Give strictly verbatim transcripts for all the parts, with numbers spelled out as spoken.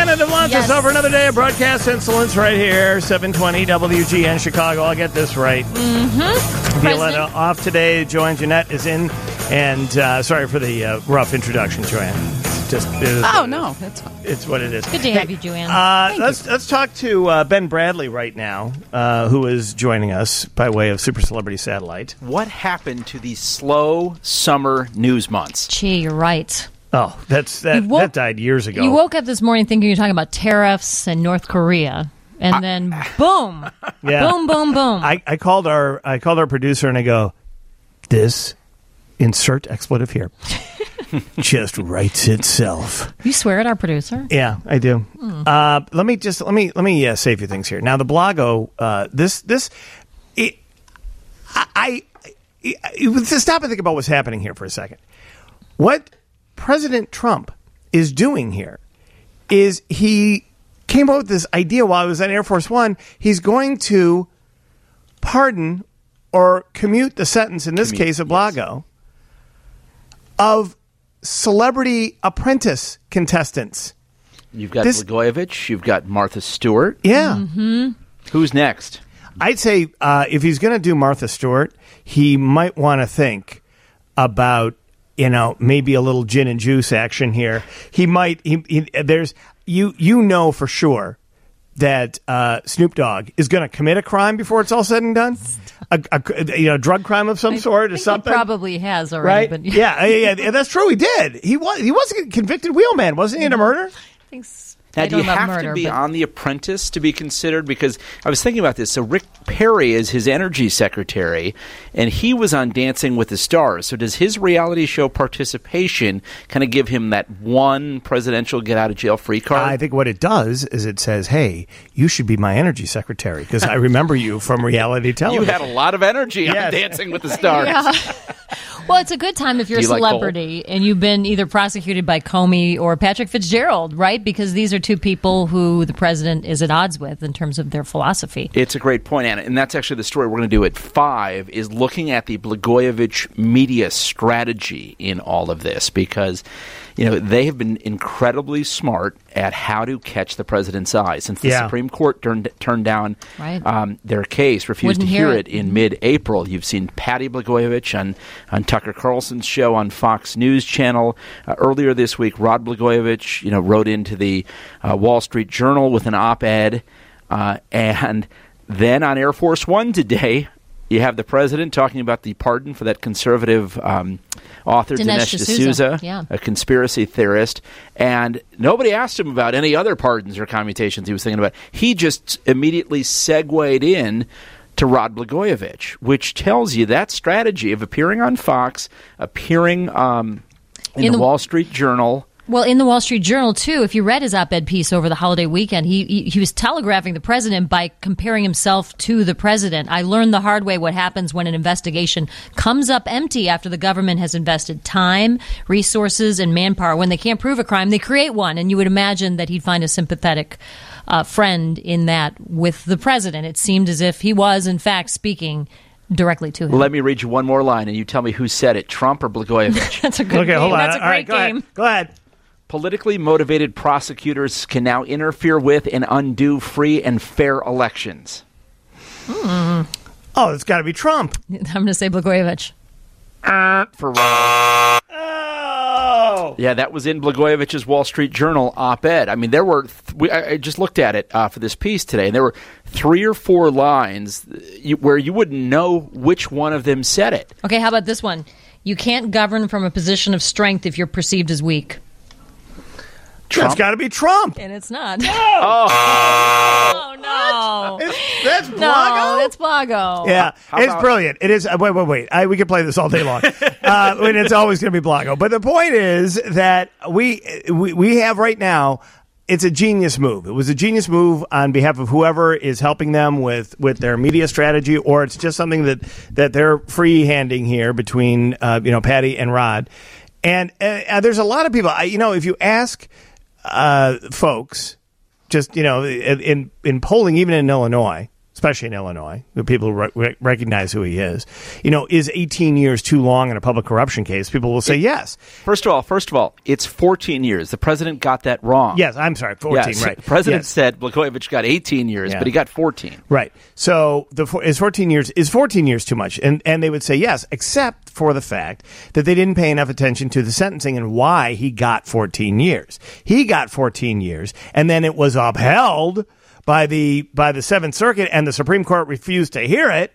Joanna DeLantis Yes. over another day of broadcast insolence right here, seven twenty W G N Chicago. I'll get this right. Mm-hmm. Violetta off today. Joanne Jeanette is in. And uh, sorry for the uh, rough introduction, Joanne. It's just it is Oh, what it no. is. That's fine. It's what it is. Good to have you, Joanne. Uh, let's let's talk to uh, Ben Bradley right now, uh, who is joining us by way of Super Celebrity Satellite. What happened to these slow summer news months? Gee, you're right. Oh, that's that, You woke- that died years ago. You woke up this morning thinking you're talking about tariffs and North Korea, and then boom, Yeah. boom, boom, boom. I, I called our I called our producer and I go, this insert expletive here just writes itself. you swear at our producer? Yeah, I do. Uh, let me just let me let me uh, say a few things here. Now, the Blago, uh, this this, it, I, I, I stop and think about what's happening here for a second. What President Trump is doing here is he came up with this idea while he was on Air Force One. He's going to pardon or commute the sentence, in this Commute, case of yes. Blago, of celebrity apprentice contestants. You've got This- Blagojevich. You've got Martha Stewart. Yeah. Mm-hmm. Who's next? I'd say uh, if he's going to do Martha Stewart, he might want to think about, you know, maybe a little gin and juice action here. He might, he, he, there's, you, you know for sure that uh, Snoop Dogg is going to commit a crime before it's all said and done. A, a, you know, drug crime of some sort or I think something. He probably has already. Right? But yeah, yeah, yeah, that's true. He did. He was. He was a convicted wheelman, wasn't he, in a murder? Thinks, Now, I do don't you know about have murder, to be but on The Apprentice to be considered? Because I was thinking about this. So Rick Perry is his energy secretary, and he was on Dancing with the Stars. So does his reality show participation kind of give him that one presidential get-out-of-jail-free card? I think what it does is it says, hey, you should be my energy secretary because I remember you from reality you television. had a lot of energy on Yes. Dancing with the Stars. Yeah. Well, it's a good time if you're Do a you like celebrity and you've been either prosecuted by Comey or Patrick Fitzgerald, right? Because these are two people who the president is at odds with in terms of their philosophy. It's a great point, Anna, and that's actually the story we're going to do at five, is looking at the Blagojevich media strategy in all of this, because you know they have been incredibly smart at how to catch the president's eye. Since the Yeah. Supreme Court turned turned down Right. um, their case, refused Wouldn't to hear hear it. it in mid-April. You've seen Patty Blagojevich on, on Tucker Carlson's show on Fox News Channel. Uh, earlier this week, Rod Blagojevich, you know, wrote into the uh, Wall Street Journal with an op-ed, uh, and then on Air Force One today, you have the president talking about the pardon for that conservative um, author, Dinesh Dinesh D'Souza, D'Souza, yeah. a conspiracy theorist. And nobody asked him about any other pardons or commutations he was thinking about. He just immediately segued in to Rod Blagojevich, which tells you that strategy of appearing on Fox, appearing um, in, In the, the- Wall Street Journal. Well, in the Wall Street Journal, too, if you read his op-ed piece over the holiday weekend, he, he he was telegraphing the president by comparing himself to the president. I learned the hard way what happens when an investigation comes up empty after the government has invested time, resources, and manpower. When they can't prove a crime, they create one. And you would imagine that he'd find a sympathetic uh, friend in that with the president. It seemed as if he was, in fact, speaking directly to him. Let me read you one more line, and you tell me who said it, Trump or Blagojevich. That's a good Okay, game. hold on. That's a All right, great go game. ahead. Go ahead. Politically motivated prosecutors can now interfere with and undo free and fair elections. Oh, it's got to be Trump. I'm going to say Blagojevich. For Ron. Oh. Yeah, that was in Blagojevich's Wall Street Journal op-ed. I mean, there were th- we, I I just looked at it uh, for this piece today, and there were three or four lines you, where you wouldn't know which one of them said it. Okay, how about this one? You can't govern from a position of strength if you're perceived as weak. That's got to be Trump. And it's not. Oh, Oh, no. It's, that's Blago? No, that's Blago. Yeah, How it's about- brilliant. It is. Uh, wait, wait, wait. I, we can play this all day long. uh, and it's always going to be Blago. But the point is that we, we we have right now. It's a genius move. It was a genius move on behalf of whoever is helping them with, with their media strategy, or it's just something that, that they're free handing here between uh, you know Patty and Rod. And uh, there's a lot of people. I, you know, if you ask uh, folks, just you know, in in polling, even in Illinois. especially in Illinois, the people who re- recognize who he is, you know, is eighteen years too long in a public corruption case? People will say it, yes. First of all, first of all, it's fourteen years. The president got that wrong. Yes, I'm sorry, fourteen, yes, right. The president yes. said Blagojevich got eighteen years, yeah. but he got fourteen. Right. So the is fourteen years is fourteen years too much? And and they would say yes, except for the fact that they didn't pay enough attention to the sentencing and why he got fourteen years. He got fourteen years, and then it was upheld by the by the Seventh Circuit, and the Supreme Court refused to hear it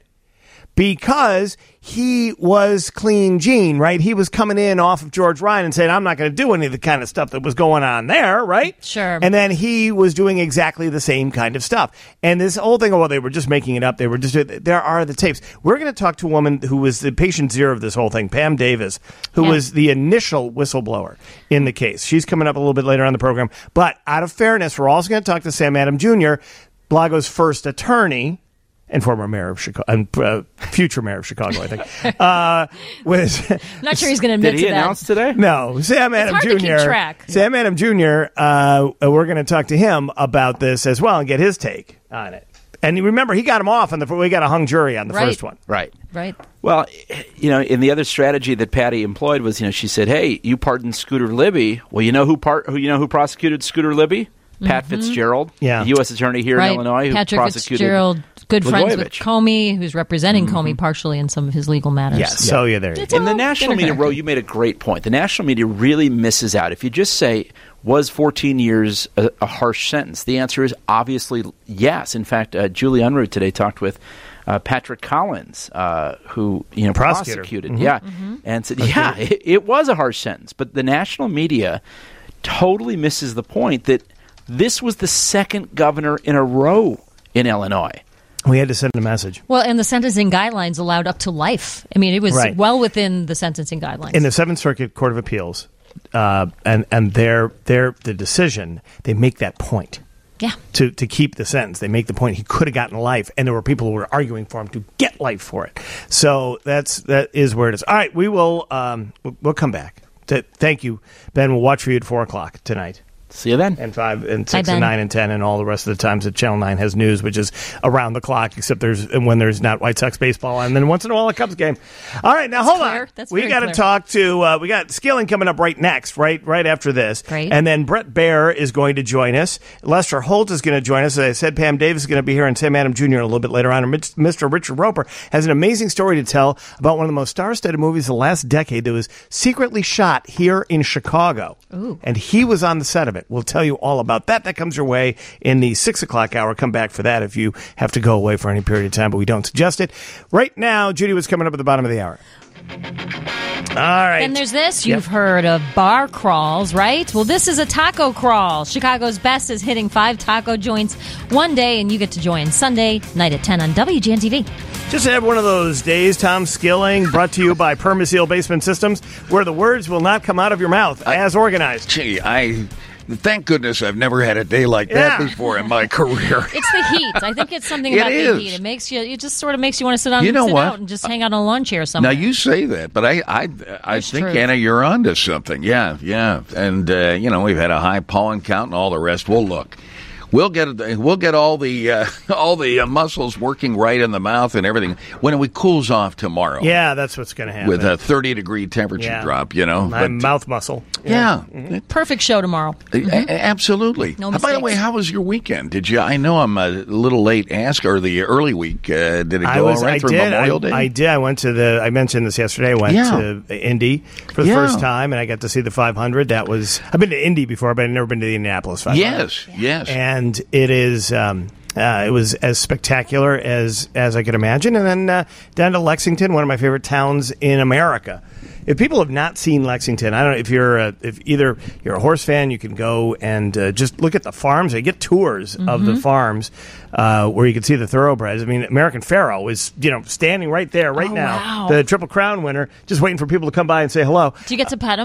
because he was clean Gene, right? He was coming in off of George Ryan and saying, I'm not going to do any of the kind of stuff that was going on there, right? Sure. And then he was doing exactly the same kind of stuff. And this whole thing, well, they were just making it up. They were just, there are the tapes. We're going to talk to a woman who was the patient zero of this whole thing, Pam Davis, who yeah. was the initial whistleblower in the case. She's coming up a little bit later on the program. But out of fairness, we're also going to talk to Sam Adams Junior, Blago's first attorney, and former mayor of Chicago, and uh, future mayor of Chicago, I think. Uh, was not sure he's going to admit Did he to that. announce today? No, Sam Adams hard to keep Junior track. Sam Adams Junior Uh, we're going to talk to him about this as well and get his take on it. And remember, he got him off on the. We got a hung jury on the Right. first one. Right. Right. Well, you know, and the other strategy that Patty employed was, you know, she said, "Hey, you pardoned Scooter Libby. Well, you know who part who you know who prosecuted Scooter Libby? Pat Mm-hmm. Fitzgerald, Yeah. the U S attorney here right. in Illinois, who Patrick prosecuted Fitzgerald, good friends with Blagojevich. Comey, who's representing mm-hmm. Comey partially in some of his legal matters. Yes. So yeah, there you It's go. In the all national media, interconnected. Ro, you made a great point. The national media really misses out. If you just say, was fourteen years a, a harsh sentence? The answer is obviously yes. In fact, uh, Julie Unruh today talked with uh, Patrick Collins, uh, who you know Prosecutor. prosecuted, Mm-hmm. yeah, Mm-hmm. and said, yeah, it, it was a harsh sentence. But the national media totally misses the point that this was the second governor in a row in Illinois. We had to send a message. Well, and the sentencing guidelines allowed up to life. I mean, it was Right. well within the sentencing guidelines. In the Seventh Circuit Court of Appeals, uh, and and their their the decision, they make that point. yeah. To, to keep the sentence. They make the point he could have gotten life, and there were people who were arguing for him to get life for it. So that's that is where it is. All right, we will um, we'll come back. To, thank you, Ben. We'll watch for you at four o'clock tonight. See you then. And five and Hi, six and Ben. nine and ten and all the rest of the times that Channel Nine has news, which is around the clock, except there's when there's not White Sox baseball, and then once in a while a Cubs game. All right, now hold clear. on. That's we very got to clear. talk to uh, we got Skilling coming up right next, right right after this, Great. and then Brett Baer is going to join us. Lester Holt is going to join us. As I said, Pam Davis is going to be here, and Sam Adams Junior a little bit later on. And Mister Richard Roper has an amazing story to tell about one of the most star-studded movies of the last decade that was secretly shot here in Chicago. Ooh. And he was on the set of it. We'll tell you all about that. That comes your way in the six o'clock hour. Come back for that if you have to go away for any period of time, but we don't suggest it. Right now, Judy was coming up at the bottom of the hour. All right. Then there's this. Yep. You've heard of bar crawls, right? Well, this is a taco crawl. Chicago's Best is hitting five taco joints one day, and you get to join Sunday night at ten on W G N T V. Just have one of those days, Tom Skilling, brought to you by Permaseal Basement Systems, where the words will not come out of your mouth, as organized. Gee, I thank goodness I've never had a day like Yeah. that before in my career. It's the heat. I think it's something It about is. the heat. It makes you. It just sort of makes you want to sit down You and know sit what? out and just hang out on a lawn chair Now somewhere. you say that, but I, I, I It's think true. Anna, you're onto something. Yeah, yeah, and uh, you know we've had a high pollen count and all the rest. Well, look, we'll get we'll get all the uh, all the uh, muscles working right in the mouth and everything when it cools off tomorrow. Yeah, that's what's going to happen. with a thirty degree temperature Yeah. drop. You know, My But- mouth muscle. Yeah. Perfect show tomorrow. A- a- absolutely. No Uh, By the way, mistakes. how was your weekend? Did you? I know I'm a little late. Ask or the early week. Uh, did it go I was. all right I through did. Memorial I, Day? I did. I went to the. I mentioned this yesterday. I went Yeah. to Indy for the Yeah. first time, and I got to see the five hundred. That was. I've been to Indy before, but I've never been to the Indianapolis five hundred. Yes. Yes. And it is. Um, uh, it was as spectacular as as I could imagine. And then uh, down to Lexington, one of my favorite towns in America. If people have not seen Lexington, I don't know if you're a, if either you're a horse fan, you can go and uh, just look at the farms. They get tours Mm-hmm. of the farms uh, where you can see the thoroughbreds. I mean, American Pharoah is you know standing right there right Oh, now, wow. the Triple Crown winner, just waiting for people to come by and say hello. Do you get to pet him?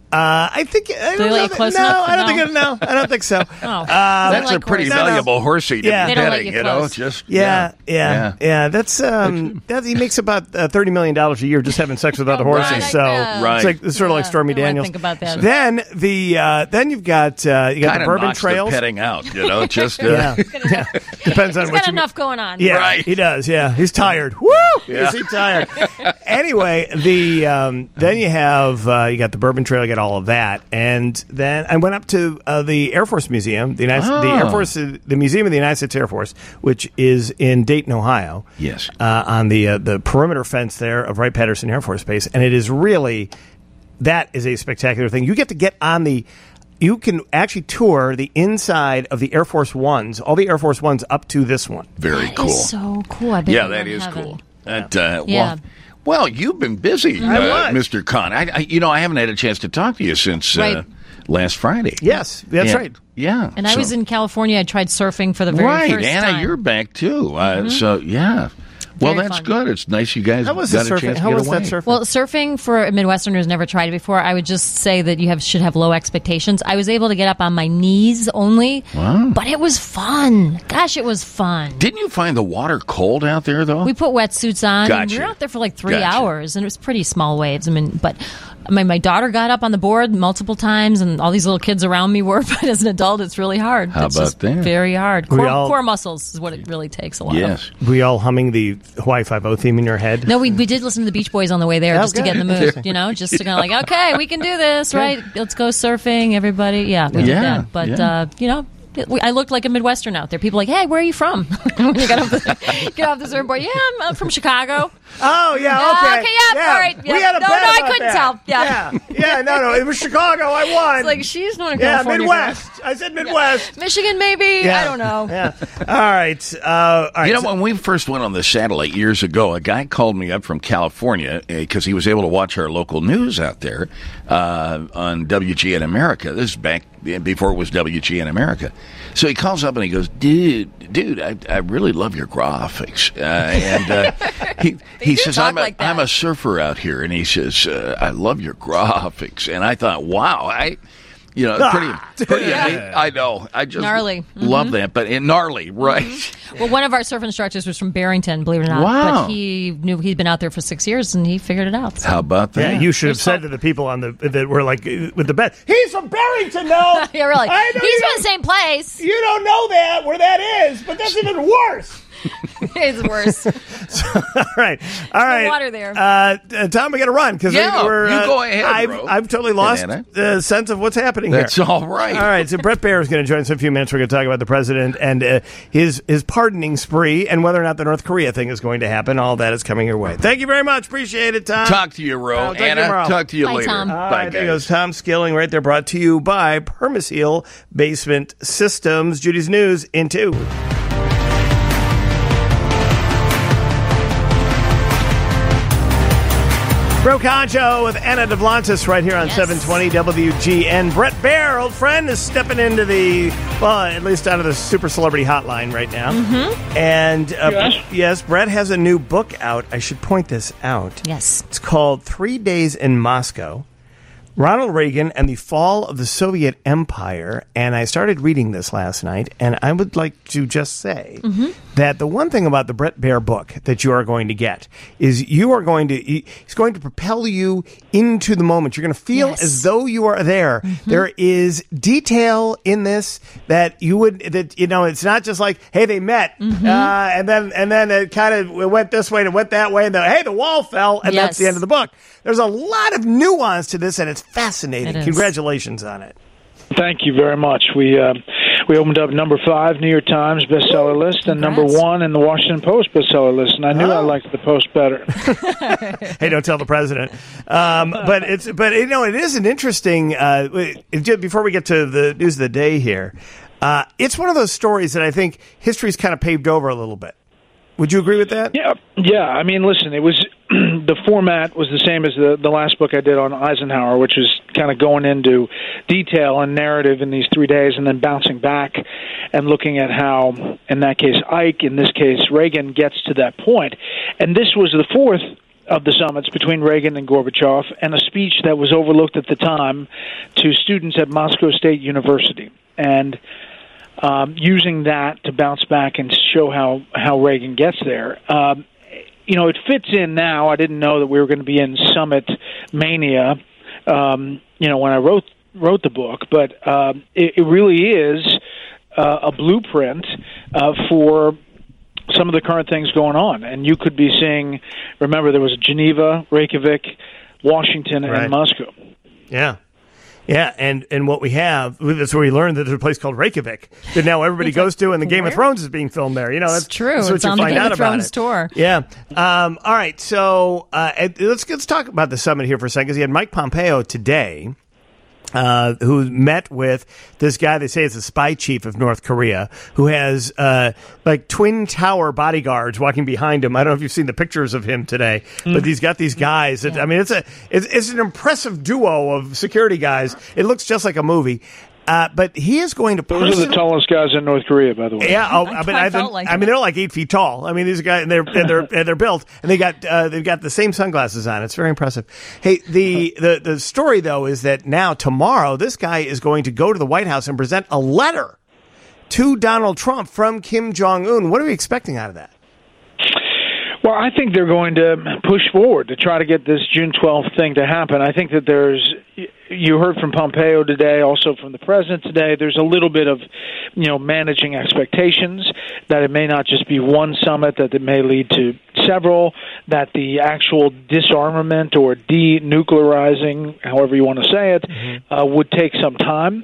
Uh, I think. I Do they don't let know you that- close no, enough? I don't No. think. It, no, I don't think so. Oh. Um, That's like a pretty horses. valuable horsey to Yeah. be They don't let petting, you you know. close. Just Yeah, yeah, yeah. yeah. That's um, that he makes about uh, thirty million dollars a year just having sex with other Oh, horses. right. So Right. it's like it's sort of like Yeah, Stormy I don't wanna Daniels. think about that. Then the uh, then you've got uh, you got Kind the of Bourbon knocks Trails. the petting out, you know. Just uh, Yeah, yeah. Depends on He's what got you enough going on. Yeah, Right. he does. Yeah, he's tired. Woo! Yeah. Is he tired? Anyway, the um, then you have uh, you got the Bourbon Trail, you got all of that, and then I went up to uh, the Air Force Museum, the United, the Air Oh. Force, the Museum of the United States Air Force, which is in Dayton, Ohio. Yes. uh, on the uh, the perimeter fence there of Wright-Patterson Air Force Base, and it is really that is a spectacular thing. You get to get on the. You can actually tour the inside of the Air Force Ones, all the Air Force Ones up to this one. very That cool. is so cool. I bet Yeah, you that were in is heaven. cool. That, uh, Yeah. well, well, you've been busy, I uh, was. Mister Khan. I, I, you know, I haven't had a chance to talk to you since uh, Right. last Friday. Yes, that's Yeah. right. Yeah, And I so- was in California. I tried surfing for the very right, first Anna. time. You're back too. Uh, So yeah, well, Very that's fun. good. It's nice you guys How was got the a surfing? chance How to get was away. that surfing? Well, surfing for a Midwesterner who's never tried it before, I would just say that you have should have low expectations. I was able to get up on my knees only, Wow. but it was fun. Gosh, it was fun. Didn't you find the water cold out there though? We put wetsuits on. And we Gotcha. were out there for like three Gotcha. hours, and it was pretty small waves. I mean, but my my daughter got up on the board multiple times, and all these little kids around me were. But as an adult, it's really hard. How it's about just that? Very hard. We Core, all- core muscles is what it really takes a lot of. yes. Were you all humming the Hawaii Five-O theme in your head? No, we we did listen to the Beach Boys on the way there Oh, just to good. get in the mood, you know, just to kind of like, okay, we can do this, right? Let's go surfing, everybody. Yeah, we did Yeah, that. But, yeah. uh, you know, it- we- I looked like a Midwestern out there. People were like, hey, where are you from? when you got off the, get off the surfboard. Yeah, I'm, I'm from Chicago. Oh yeah, Ah, okay. okay, yeah, all right, We yeah. had a No, bet no, I about couldn't that. tell. Yeah. yeah, yeah. No, no, it was Chicago. I won. It's like, she's not a yeah, California Midwest. I said Midwest. girl. Michigan, maybe? Yeah. I don't know. Yeah. All right. Uh, all right. You know, so- when we first went on the satellite years ago, a guy called me up from California because he was able to watch our local news out there uh, on W G N America. This is back before it was W G N America. So he calls up and he goes, dude, dude, I, I really love your graphics. Uh, and uh, he, he do says, talk I'm a, like that. I'm a surfer out here. And he says, uh, I love your graphics. And I thought, wow, I... You know, Ah, pretty, pretty amazing. I know. I just Gnarly. love that. But in gnarly, right? Well, one of our surf instructors was from Barrington, believe it or not. Wow. But he knew he'd been out there for six years, and he figured it out. So. How about that? yeah, you should have said to the people on the that were like uh, with the bet. He's from Barrington, no. Yeah, really. I know He's you from the same place. You don't know that where that is, but that's even worse. It's worse. all right, all right. water there. Uh, uh, Tom, we got to run because Yeah, we're. you uh, go ahead, I've, bro. I've totally lost Banana. the sense of what's happening That's here. all right. All right, so Brett Baer is going to join us in a few minutes. We're going to talk about the president and uh, his his pardoning spree and whether or not the North Korea thing is going to happen. All that is coming your way. Thank you very much. Appreciate it, Tom. Talk to you, Ro. I'll talk to you Anna, tomorrow. talk to you Bye, later. Tom. All Bye, right, there guys. goes Tom Skilling right there, brought to you by Permaseal Basement Systems. Judy's News in two. Bro Concho with Anna DeVlantis right here on Yes. seven twenty W G N. Brett Baer, old friend, is stepping into the, well, at least out of the super celebrity hotline right now. Mm-hmm. And uh, Yes. yes, Brett has a new book out. I should point this out. Yes. It's called Three Days in Moscow, Ronald Reagan and the Fall of the Soviet Empire. And I started reading this last night, and I would like to just say that the one thing about the Brett Baer book that you are going to get is you are going to, he's going to propel you into the moment. You're going to feel Yes. as though you are there. There is detail in this that you would, that, you know, it's not just like, hey, they met, uh, and then, and then it kind of went this way and it went that way, and then, hey, the wall fell, and that's Yes. the end of the book. There's a lot of nuance to this, and it's fascinating. It is. Congratulations on it. Thank you very much. We uh, we opened up number five New York Times bestseller list and number Congrats. one in the Washington Post bestseller list, and I knew I Oh. liked the Post better. Hey, don't tell the president. Um, but it's but you know it is an interesting. Uh, it- just before we get to the news of the day here, uh, it's one of those stories that I think history's kind of paved over a little bit. Would you agree with that? Yeah, yeah. I mean, listen, it was the format was the same as the the last book I did on Eisenhower, which is kind of going into detail and narrative in these three days, and then bouncing back and looking at how, in that case, Ike, in this case, Reagan, gets to that point. And this was the fourth of the summits between Reagan and Gorbachev, and a speech that was overlooked at the time to students at Moscow State University, and um, using that to bounce back and show how, how Reagan gets there. Um, you know, it fits in now. I didn't know that we were going to be in summit mania, um, you know, when I wrote wrote the book, but um, it, it really is uh, a blueprint uh, for some of the current things going on. And you could be seeing, remember, there was Geneva, Reykjavik, Washington, right. and Moscow. Yeah. Yeah, and, and what we have, that's where we learned that there's a place called Reykjavik that now everybody goes to, and the Game where? of Thrones is being filmed there. You know, that's It's true. That's what It's you on the find Game out of about Thrones it. tour. Yeah. Um, all right, so uh, let's, let's talk about the summit here for a second, because you had Mike Pompeo today, Uh, who met with this guy they say is the spy chief of North Korea, who has uh, like twin tower bodyguards walking behind him. I don't know if you've seen the pictures of him today, mm. but he's got these guys. That, yeah. I mean, it's a it's, it's an impressive duo of security guys. It looks just like a movie. Uh, but he is going to. Those person- are the tallest guys in North Korea, by the way. Yeah, oh, I I mean, I I, felt like I mean, that. they're like eight feet tall. I mean, these guys, and they're and they're and they're built, and they got uh, they've got the same sunglasses on. It's very impressive. Hey, the, the the story though is that now tomorrow this guy is going to go to the White House and present a letter to Donald Trump from Kim Jong Un. What are we expecting out of that? Well, I think they're going to push forward to try to get this June twelfth thing to happen. I think that there's, you heard from Pompeo today, also from the president today, there's a little bit of, you know, managing expectations, that it may not just be one summit, that it may lead to several, that the actual disarmament or denuclearizing, however you want to say it, mm-hmm. uh, would take some time.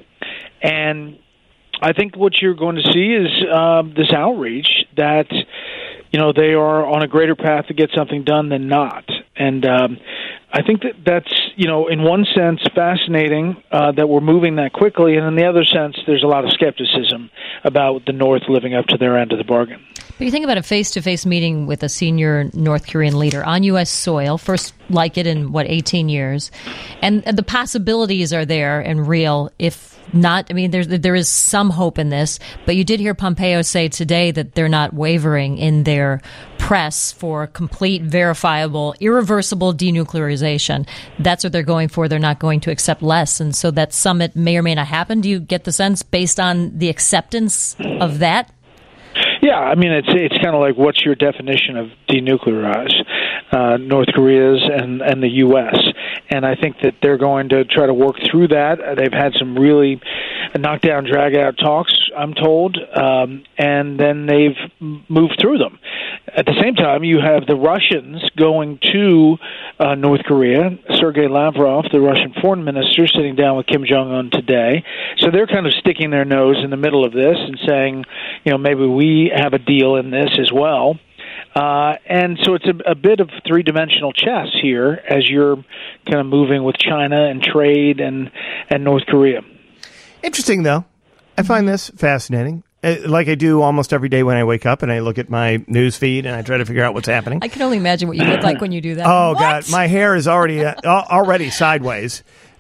And I think what you're going to see is uh, this outreach that, you know, they are on a greater path to get something done than not. And um, I think that that's, you know, in one sense fascinating uh, that we're moving that quickly, and in the other sense there's a lot of skepticism about the North living up to their end of the bargain. But you think about a face-to-face meeting with a senior North Korean leader on U S soil, first like it in, what, eighteen years, and the possibilities are there and real. If not, I mean, there's, there is some hope in this, but you did hear Pompeo say today that they're not wavering in their press for complete, verifiable, irreversible denuclearization. That's what they're going for. They're not going to accept less. And so that summit may or may not happen. Do you get the sense based on the acceptance of that? Yeah, I mean, it's it's kind of like, what's your definition of denuclearize? Uh, North Korea's and, and the U S And I think that they're going to try to work through that. They've had some really knockdown, drag-out talks, I'm told, um, and then they've moved through them. At the same time, you have the Russians going to uh, North Korea. Sergei Lavrov, the Russian foreign minister, sitting down with Kim Jong-un today. So they're kind of sticking their nose in the middle of this and saying, you know, maybe we have a deal in this as well. Uh, and so it's a, a bit of three-dimensional chess here as you're kind of moving with China and trade and, and North Korea. Interesting, though. I find this fascinating. Like I do almost every day when I wake up and I look at my news feed and I try to figure out what's happening. I can only imagine what you look like when you do that. Oh, What? God. My hair is already uh, already sideways.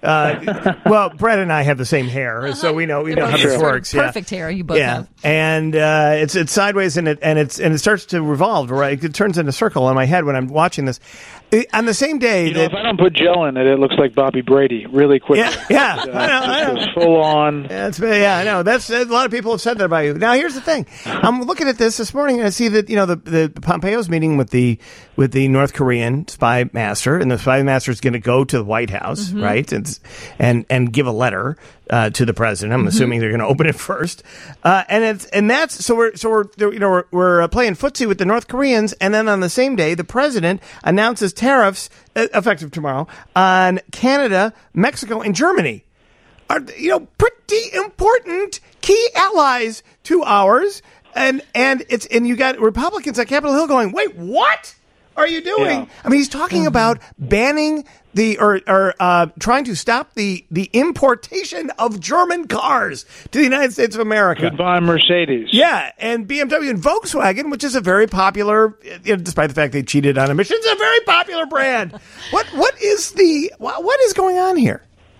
Uh, well, Brett and I have the same hair, so we know we know how this works. Perfect yeah. hair, you both yeah. have. And uh, it's it's sideways and it and it's and it starts to revolve. Right, it turns into a circle in my head when I'm watching this. It, on the same day, you know, that, if I don't put gel in it, it looks like Bobby Brady really quickly. Yeah, yeah, uh, I know, I know. It's full on. Yeah, it's, yeah, I know. That's a lot of people have said that about you. Now, here's the thing: I'm looking at this this morning and I see that you know the the Pompeo's meeting with the with the North Korean spy master, and the spy master is going to go to the White House, mm-hmm. right, and and and give a letter uh, to the president. I'm mm-hmm. assuming they're going to open it first, uh, and it's and that's so we're so we're you know we're, we're uh, playing footsie with the North Koreans, and then on the same day, the president announces tariffs uh, effective tomorrow on Canada, Mexico, and Germany. Are you know pretty important key allies to ours, and and it's and you got Republicans at Capitol Hill going, wait, what are you doing? Yeah. I mean, he's talking mm-hmm. about banning the or or uh, trying to stop the the importation of German cars to the United States of America. Goodbye, Mercedes. Yeah, and B M W and Volkswagen, which is a very popular, you know, despite the fact they cheated on emissions, a very popular brand. What what is the what, what is going on here?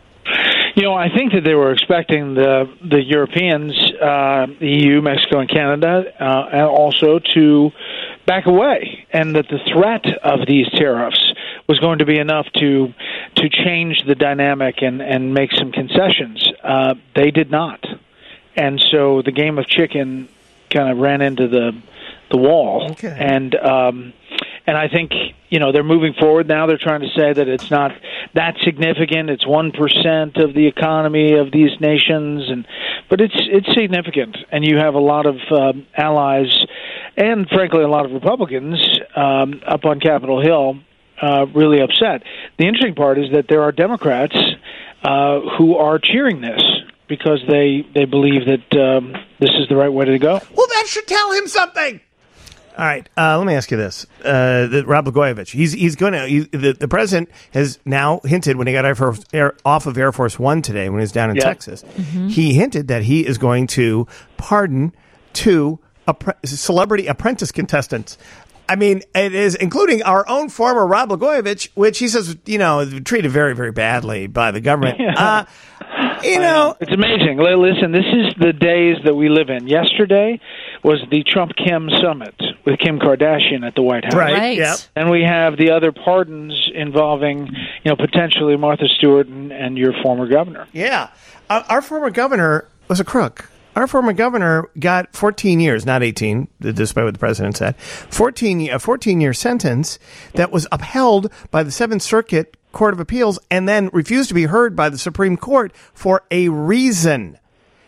You know, I think that they were expecting the the Europeans, uh, the E U, Mexico, and Canada, uh, and also to back away, and that the threat of these tariffs was going to be enough to to change the dynamic and, and make some concessions. Uh, they did not. And so the game of chicken kind of ran into the the wall. Okay. And um, and I think, you know, they're moving forward now. They're trying to say that it's not that significant. It's one percent of the economy of these nations, and but it's it's significant. And you have a lot of um, allies, and frankly, a lot of Republicans um, up on Capitol Hill uh, really upset. The interesting part is that there are Democrats uh, who are cheering this, because they, they believe that um, this is the right way to go. Well, that should tell him something. All right, uh, let me ask you this: uh, the, Rod Blagojevich, he's he's going to. He, the, the president has now hinted when he got Air Force, Air, off of Air Force One today, when he was down in yeah. Texas, mm-hmm. he hinted that he is going to pardon two appre- celebrity apprentice contestants. I mean, it is including our own former Rod Blagojevich, which he says, you know, treated very, very badly by the government. Yeah. Uh, you know, it's amazing. Listen, this is the days that we live in. Yesterday was the Trump-Kim summit with Kim Kardashian at the White House. Right. Right. Yep. And we have the other pardons involving, you know, potentially Martha Stewart and, and your former governor. Yeah. Uh, our former governor was a crook. Our former governor got fourteen years, not eighteen, despite what the president said. fourteen, a fourteen-year sentence that was upheld by the Seventh Circuit Court of Appeals and then refused to be heard by the Supreme Court for a reason.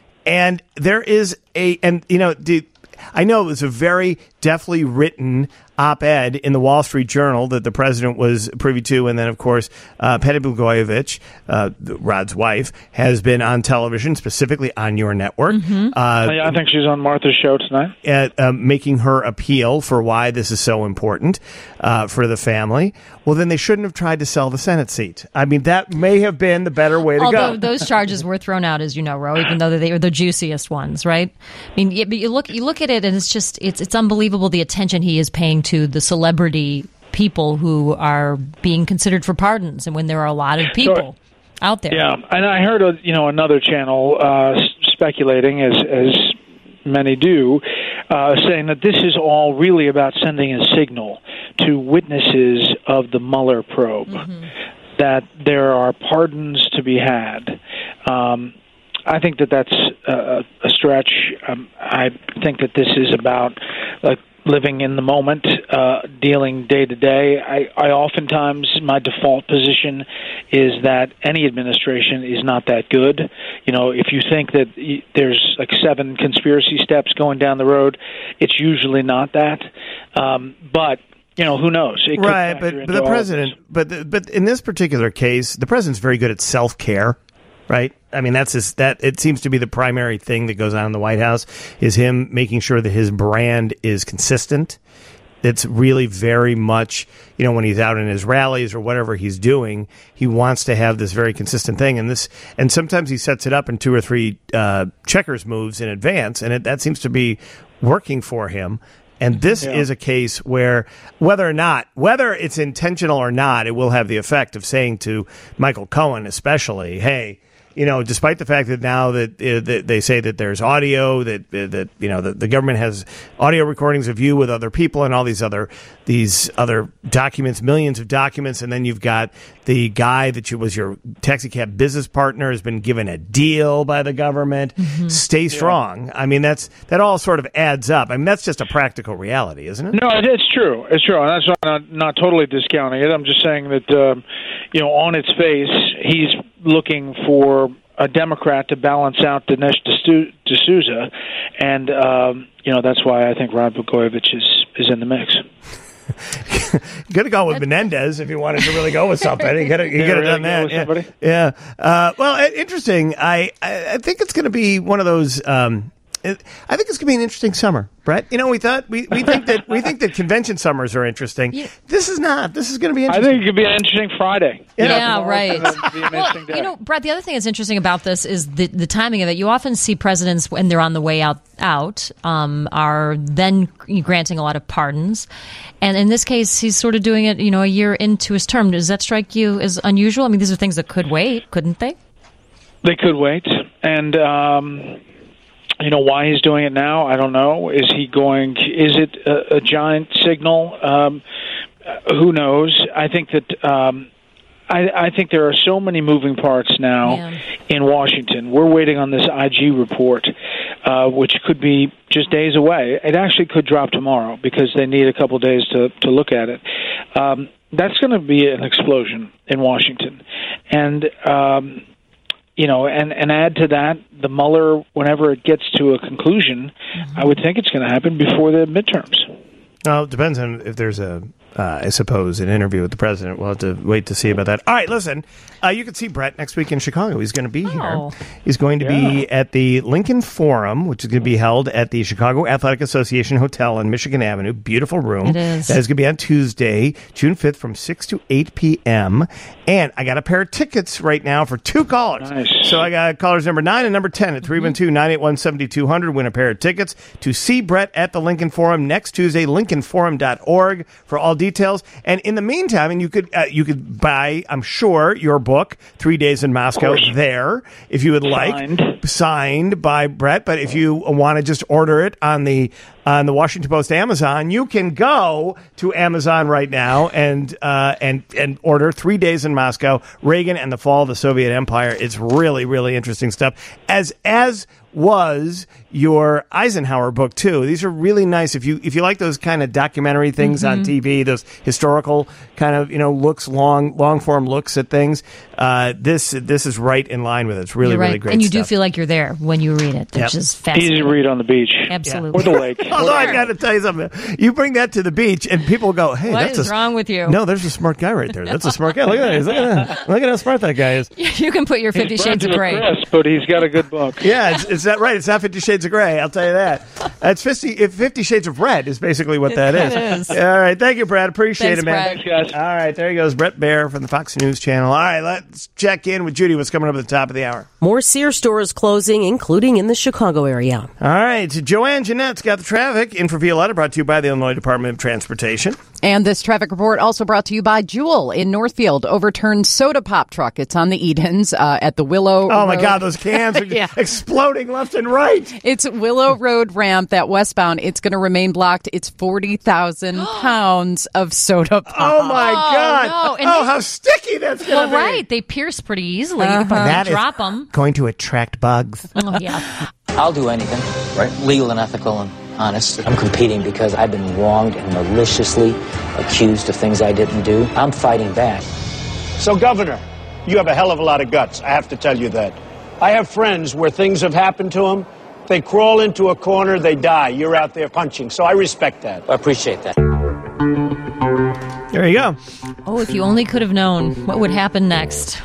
And there is a, and, you know, the, I know it was a very deftly written op-ed in the Wall Street Journal that the president was privy to, and then, of course, uh, Patty Blagojevich, uh, Rod's wife, has been on television, specifically on your network. Mm-hmm. Uh, Yeah, I think she's on Martha's show tonight. At, uh, making her appeal for why this is so important uh, for the family. Well, then they shouldn't have tried to sell the Senate seat. I mean, that may have been the better way to Although go. those charges were thrown out, as you know, Ro, even though they were the juiciest ones, right? I mean, yeah, but you look, you look at it, and it's just, it's, it's unbelievable the attention he is paying to the celebrity people who are being considered for pardons, and when there are a lot of people So, out there. Yeah, and I heard, a, you know, another channel uh, speculating, as as many do, uh, saying that this is all really about sending a signal to witnesses of the Mueller probe mm-hmm. that there are pardons to be had. Um, I think that that's a, a stretch. Um, I think that this is about like living in the moment, uh, dealing day to day. I, I oftentimes, my default position is that any administration is not that good. You know, if you think that y- there's like seven conspiracy steps going down the road, it's usually not that. Um, but you know, who knows? It could right, factor but, into but the all president, of this. but the, but in this particular case, the president's very good at self-care. Right? I mean, that's his, that it seems to be the primary thing that goes on in the White House is him making sure that his brand is consistent. It's really very much, you know, when he's out in his rallies or whatever he's doing, he wants to have this very consistent thing. And this, and sometimes he sets it up in two or three uh, checkers moves in advance, and it, that seems to be working for him. And this yeah. is a case where whether or not, whether it's intentional or not, it will have the effect of saying to Michael Cohen especially, hey, you know, despite the fact that now that, uh, that they say that there's audio, that uh, that you know the, the government has audio recordings of you with other people and all these other these other documents, millions of documents, and then you've got the guy that you, was your taxi cab business partner has been given a deal by the government. Mm-hmm. Stay strong. Yeah. I mean, that's that all sort of adds up. I mean, that's just a practical reality, isn't it? No, it's true. It's true. And that's not not totally discounting it. I'm just saying that um, you know, on its face, he's looking for a Democrat to balance out Dinesh D'Souza, and um, you know that's why I think Rod Blagojevich is is in the mix. You got to go with Menendez if you wanted to really go with something. You got to you yeah, got to really done that. Yeah. Somebody? Yeah. Uh, well, interesting. I I think it's going to be one of those. Um, it, I think it's going to be an interesting summer, Brett. You know, we thought we, we think that we think that convention summers are interesting. Yeah. This is not. This is going to be interesting. I think it could be an interesting Friday. Yeah, yeah right. Well, you know, Brett, the other thing that's interesting about this is the the timing of it. You often see presidents when they're on the way out out um, are then granting a lot of pardons, and in this case, he's sort of doing it, you know, a year into his term. Does that strike you as unusual? I mean, these are things that could wait, couldn't they? They could wait, and. Um, You know, why he's doing it now, I don't know. Is he going, is it a, a giant signal? Um, who knows? I think that um, I, I think there are so many moving parts now yeah. in Washington. We're waiting on this I G report, uh, which could be just days away. It actually could drop tomorrow because they need a couple days to, to look at it. Um, that's going to be an explosion in Washington. And, um, you know, and, and add to that the Mueller, whenever it gets to a conclusion, mm-hmm. I would think it's going to happen before the midterms. Well, it depends on if there's a, uh, I suppose, an interview with the president. We'll have to wait to see about that. All right, listen, uh, you can see Brett next week in Chicago. He's going to be oh. here. He's going to yeah. be at the Lincoln Forum, which is going to be held at the Chicago Athletic Association Hotel on Michigan Avenue. Beautiful room. It is. That is going to be on Tuesday, June fifth from six to eight p.m. And I got a pair of tickets right now for two callers. Nice. So I got callers number nine and number ten at three one two, nine eight one, seven two zero zero. Win a pair of tickets to see Brett at the Lincoln Forum next Tuesday, lincoln forum dot org for all details. And in the meantime, and you could uh, you could buy, I'm sure, your book, Three Days in Moscow, there, if you would like. Signed. Signed by Brett. But if you want to just order it on the on the Washington Post Amazon, you can go to Amazon right now and uh, and and order Three Days in Moscow, Reagan and the Fall of the Soviet Empire. It's really, really interesting stuff. As as was your Eisenhower book too. These are really nice. If you if you like those kind of documentary things mm-hmm. on T V, those historical kind of you know looks, long long form looks at things, uh, this this is right in line with it. It's really you're right. really great. And you stuff. do feel like you're there when you read it, which yep. is fascinating. Easy to read on the beach, absolutely, yeah. or the lake. Although I got to tell you something, you bring that to the beach and people go, "Hey, what that's is a, wrong with you?" No, there's a smart guy right there. That's a smart guy. Look at that. Look at that. Look at how smart that guy is. You can put your Fifty he's Shades of Grey, press, but he's got a good book. Yeah, it's, it's that right. It's not Fifty Shades of Grey. I'll tell you that. It's fifty, Fifty Shades of Red is basically what that is. It is. All right. Thank you, Brad. Appreciate Thanks, it, man. Brad. Thanks, guys. All right. There he goes. Brett Baer from the Fox News Channel. All right. Let's check in with Judy. What's coming up at the top of the hour? More Sears stores closing, including in the Chicago area. All right. Joanne Jeanette's got the traffic. In for Violetta, brought to you by the Illinois Department of Transportation. And this traffic report also brought to you by Jewel in Northfield. Overturned soda pop truck. It's on the Edens uh, at the Willow Oh, my Road. God. Those cans are Yeah. exploding left and right. It's Willow Road ramp, that westbound. It's going to remain blocked. It's forty thousand pounds of soda pop. Oh, my Oh, God. no. And Oh, they- how sticky that's going to Well, be. right. They pierce pretty easily. Uh-huh. You can That is drop them. going to attract bugs. Oh, yeah. I'll do anything, right? Legal and ethical and honest. I'm competing because I've been wronged and maliciously accused of things I didn't do. I'm fighting back. So, Governor, you have a hell of a lot of guts. I have to tell you that. I have friends where things have happened to them. They crawl into a corner, they die. You're out there punching. So I respect that. I appreciate that. There you go. Oh, if you only could have known what would happen next.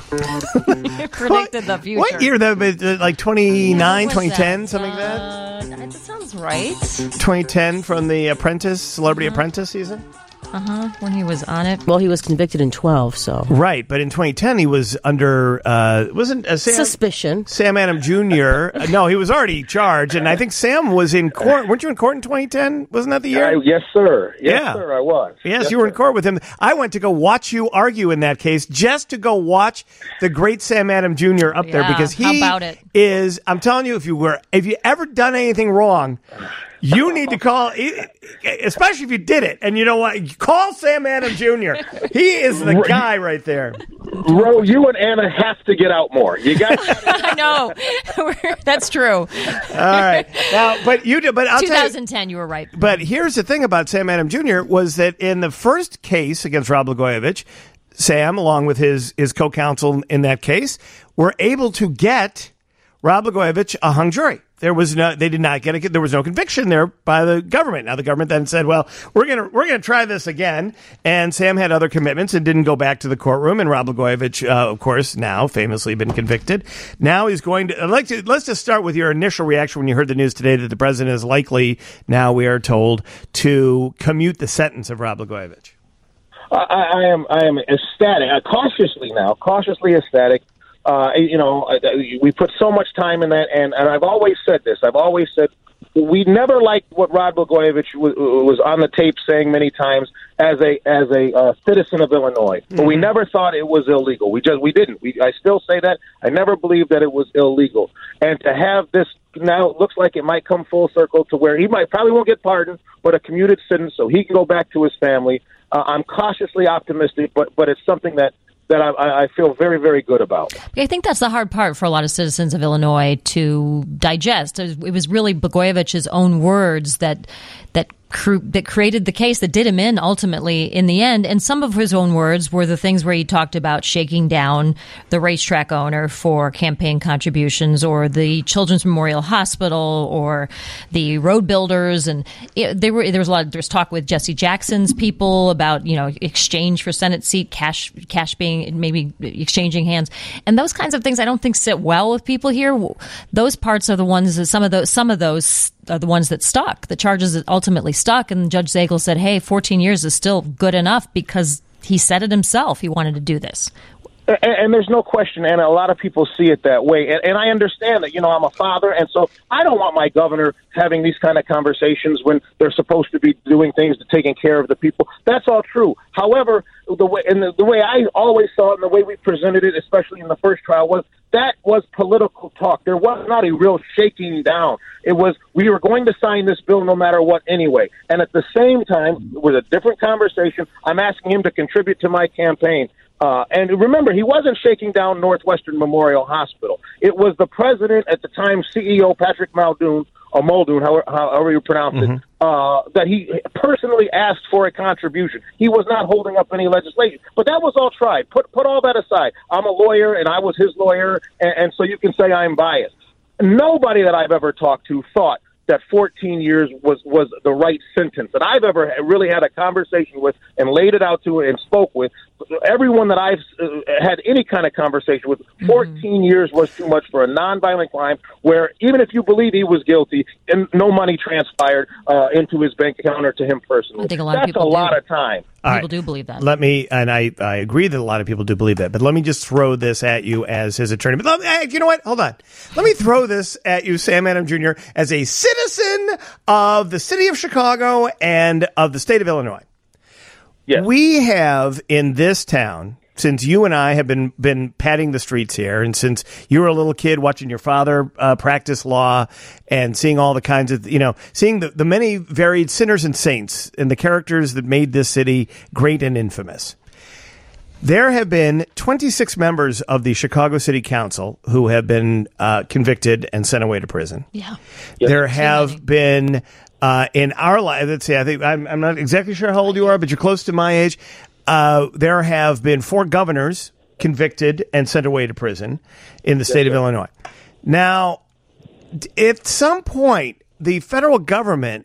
Predicted the future. What year that was? uh, Like twenty-nine, What was twenty ten, that? something like that? Uh, that sounds right. twenty ten from the Apprentice, Celebrity Apprentice season? Uh-huh. When he was on it. Well, he was convicted in twelve, so. Right, but in twenty ten he was under, uh, wasn't uh, Sam, Suspicion. Sam Adam Junior Uh, no, he was already charged, and I think Sam was in court. Weren't you in court in twenty ten? Wasn't that the year? Uh, yes, sir. Yes, Yeah. sir, I was. Yes, you were in court with him. I went to go watch you argue in that case, just to go watch the great Sam Adam Junior up there, Yeah, because he how about it? is. I'm telling you, if you were, if you ever done anything wrong, you need to call, especially if you did it, and you know what? Call Sam Adam Junior He is the guy right there. Ro, you and Anna have to get out more. You got. I know. That's true. All right, now, but you did. But I'll tell you. twenty ten, you were right. But here's the thing about Sam Adam Junior was that in the first case against Rod Blagojevich, Sam, along with his, his co-counsel in that case, were able to get Rod Blagojevich a hung jury. There was no, they did not get a, there was no conviction there by the government. Now the government then said, well, we're going to, we're going to try this again. And Sam had other commitments and didn't go back to the courtroom. And Rod Blagojevich, uh, of course, now famously been convicted. Now he's going to, I'd like to, let's just start with your initial reaction when you heard the news today that the president is likely, now we are told, to commute the sentence of Rod Blagojevich. I, I am. I am ecstatic. Uh, cautiously now, cautiously ecstatic. Uh, you know, we put so much time in that, and, and I've always said this. I've always said we never liked what Rod Blagojevich was, was on the tape saying many times as a as a uh, citizen of Illinois. Mm-hmm. But we never thought it was illegal. We just we didn't. We I still say that. I never believed that it was illegal. And to have this now, it looks like it might come full circle to where he might probably won't get pardoned, but a commuted sentence so he can go back to his family. Uh, I'm cautiously optimistic, but but it's something that. that I, I feel very, very good about. I think that's the hard part for a lot of citizens of Illinois to digest. It was really Blagojevich's own words that that cr- that created the case that did him in ultimately in the end. And some of his own words were the things where he talked about shaking down the racetrack owner for campaign contributions, or the Children's Memorial Hospital, or the road builders. And it, they were there was a lot. There was talk with Jesse Jackson's people about, you know, exchange for Senate seat, cash cash being maybe exchanging hands, and those kinds of things I don't think sit well with people here. Those parts are the ones that some of those some of those are the ones that stuck. The charges that ultimately stuck, and Judge Zagel said, hey, fourteen years is still good enough because he said it himself. He wanted to do this. And, and there's no question, and a lot of people see it that way. And, and I understand that, you know, I'm a father, and so I don't want my governor having these kind of conversations when they're supposed to be doing things to taking care of the people. That's all true. However, the way and the, the way I always saw it, and the way we presented it, especially in the first trial, was that was political talk. There was not a real shaking down. It was, we were going to sign this bill no matter what anyway. And at the same time, with a different conversation, I'm asking him to contribute to my campaign. Uh, and remember, he wasn't shaking down Northwestern Memorial Hospital. It was the president at the time, C E O Patrick Muldoon, or Muldoon, however, however you pronounce mm-hmm. it, uh, that he personally asked for a contribution. He was not holding up any legislation. But that was all tried. Put put all that aside. I'm a lawyer, and I was his lawyer, and, and so you can say I'm biased. Nobody that I've ever talked to thought that fourteen years was, was the right sentence that I've ever really had a conversation with and laid it out to and spoke with. Everyone that I've uh, had any kind of conversation with, fourteen mm-hmm. years was too much for a nonviolent crime where even if you believe he was guilty, and no money transpired uh, into his bank account or to him personally. I think a lot That's of people a do. lot of time. People right. do believe that. Let me, and I, I agree that a lot of people do believe that, but let me just throw this at you as his attorney. But let me, hey, you know what? Hold on. Let me throw this at you, Sam Adams Junior, as a citizen of the city of Chicago and of the state of Illinois. Yes. We have in this town, since you and I have been been patting the streets here, and since you were a little kid watching your father uh, practice law and seeing all the kinds of, you know, seeing the, the many varied sinners and saints and the characters that made this city great and infamous, there have been twenty-six members of the Chicago City Council who have been uh, convicted and sent away to prison. Yeah. Yes. There have been... Uh, in our life, let's see, I think I'm, I'm not exactly sure how old you are, but you're close to my age. Uh, there have been four governors convicted and sent away to prison in the state yes, of Illinois. Now, at some point, the federal government,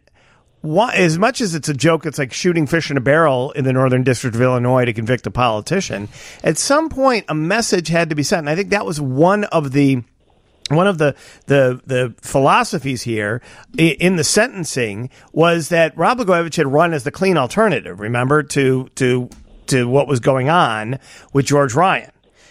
as much as it's a joke, it's like shooting fish in a barrel in the Northern District of Illinois to convict a politician. At some point, a message had to be sent, and I think that was one of the One of the, the the philosophies here in the sentencing was that Rod Blagojevich had run as the clean alternative, remember, to to to what was going on with George Ryan.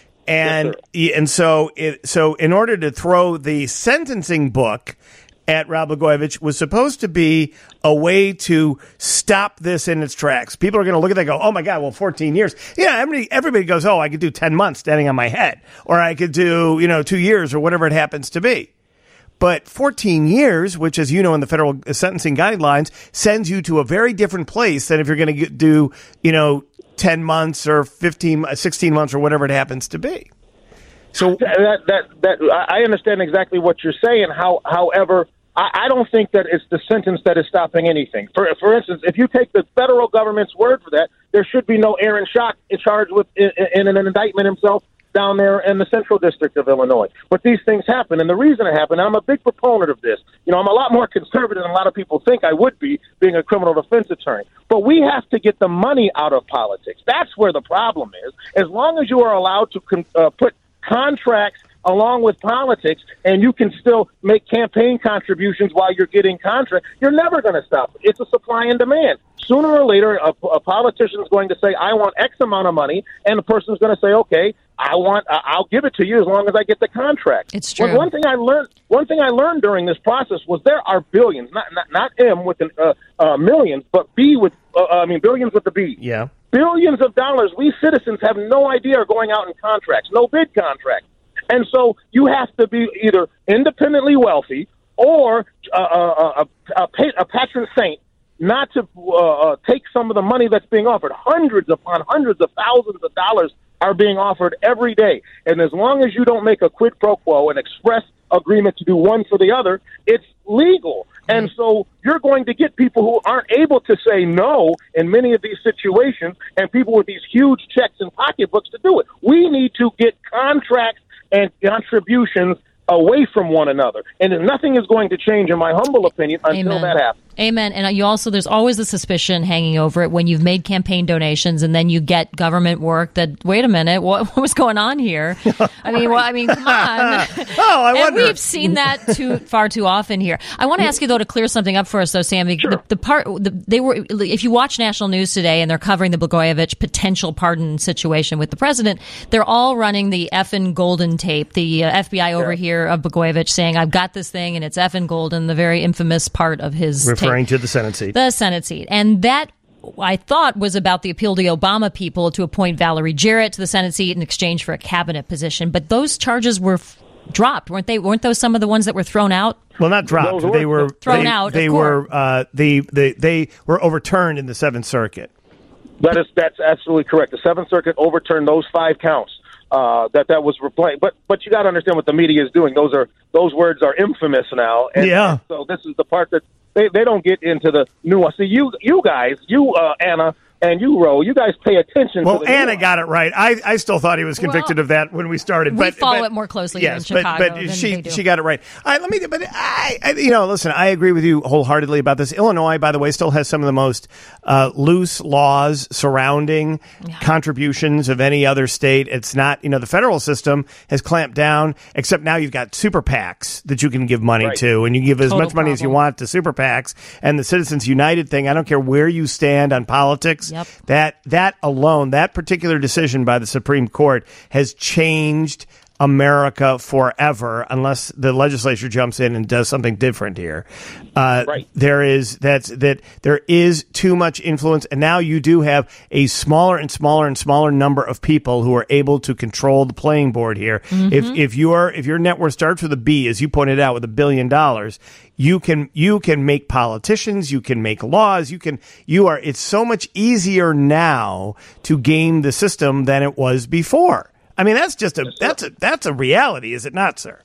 And yes, and so it, so in order to throw the sentencing book at Rod Blagojevich was supposed to be a way to stop this in its tracks. People are going to look at that and go, oh, my God, well, fourteen years. Yeah, everybody, everybody goes, oh, I could do ten months standing on my head, or I could do, you know, two years or whatever it happens to be. But fourteen years, which, as you know, in the federal sentencing guidelines, sends you to a very different place than if you're going to do, you know, ten months or fifteen, sixteen months or whatever it happens to be. So that, that, that, I understand exactly what you're saying. How, however, I don't think that it's the sentence that is stopping anything. For for instance, if you take the federal government's word for that, there should be no Aaron Schock charged with in, in an indictment himself down there in the Central District of Illinois. But these things happen, and the reason it happened, and I'm a big proponent of this. You know, I'm a lot more conservative than a lot of people think I would be, being a criminal defense attorney. But we have to get the money out of politics. That's where the problem is. As long as you are allowed to con- uh, put contracts along with politics, and you can still make campaign contributions while you're getting contracts, you're never going to stop it. It's a supply and demand. Sooner or later, a, a politician is going to say, I want X amount of money, and the person's going to say, okay, I want, uh, I'll give it to you as long as I get the contract. It's true. Well, one thing I learned, one thing I learned during this process was there are billions, not not, not M with an, uh, uh, millions, but B with, uh, I mean, billions with the B. Yeah. Billions of dollars we citizens have no idea are going out in contracts, no bid contracts. And so you have to be either independently wealthy or uh, a, a, a, a patron saint not to uh, uh, take some of the money that's being offered. Hundreds upon hundreds of thousands of dollars are being offered every day. And as long as you don't make a quid pro quo and express agreement to do one for the other, it's legal. And so you're going to get people who aren't able to say no in many of these situations, and people with these huge checks and pocketbooks to do it. We need to get contracts and contributions away from one another. And nothing is going to change, in my humble opinion, until Amen. that happens. Amen. And you also, there's always the suspicion hanging over it when you've made campaign donations and then you get government work that, wait a minute, what, what was going on here? I mean, well, I mean, come on. Oh, I and wonder. we've seen that too far too often here. I want to ask you though to clear something up for us, though, Sammy. Sure. The, the part the, they were, if you watch national news today and they're covering the Blagojevich potential pardon situation with the president, they're all running the effing golden tape. The uh, F B I over Yeah. here of Blagojevich saying, "I've got this thing and it's effing golden." The very infamous part of his Referring tape. to the Senate seat. The Senate seat. And that, I thought, was about the appeal to the Obama people to appoint Valerie Jarrett to the Senate seat in exchange for a cabinet position. But those charges were f- dropped, weren't they? Weren't those some of the ones that were thrown out? Well, not dropped. Those They were were thrown they, out, of They court. were uh, they, they they were overturned in the Seventh Circuit. That is, that's absolutely correct. The Seventh Circuit overturned those five counts. Uh, that that was replaced, but but you got to understand what the media is doing. Those are those words are infamous now, and, Yeah. and so this is the part that they, they don't get into the nuance. See, you you guys, you uh, Anna and you Ro, you guys pay attention. Well, to the Anna nuance. got it right. I, I still thought he was convicted Well, of that when we started. we but, follow but, it more closely yes, in Chicago but, but than she they do. she got it right. All right, let me. But I, I, you know, listen. I agree with you wholeheartedly about this. Illinois, by the way, still has some of the most uh, loose laws surrounding Yeah. contributions of any other state. It's not, you know, the federal system has clamped down. Except now you've got super PACs that you can give money Right. to, and you give as Total much money as you problem. want to super PACs and the Citizens United thing. I don't care where you stand on politics. Yep. That that alone, that particular decision by the Supreme Court has changed America forever, unless the legislature jumps in and does something different here. Uh, Right. There is that's that there is too much influence, and now you do have a smaller and smaller and smaller number of people who are able to control the playing board here. If if your if your net worth starts with a B, as you pointed out, with a billion dollars, you can you can make politicians, you can make laws, you can you are. It's so much easier now to game the system than it was before. I mean, that's just a that's a that's a reality, is it not, sir?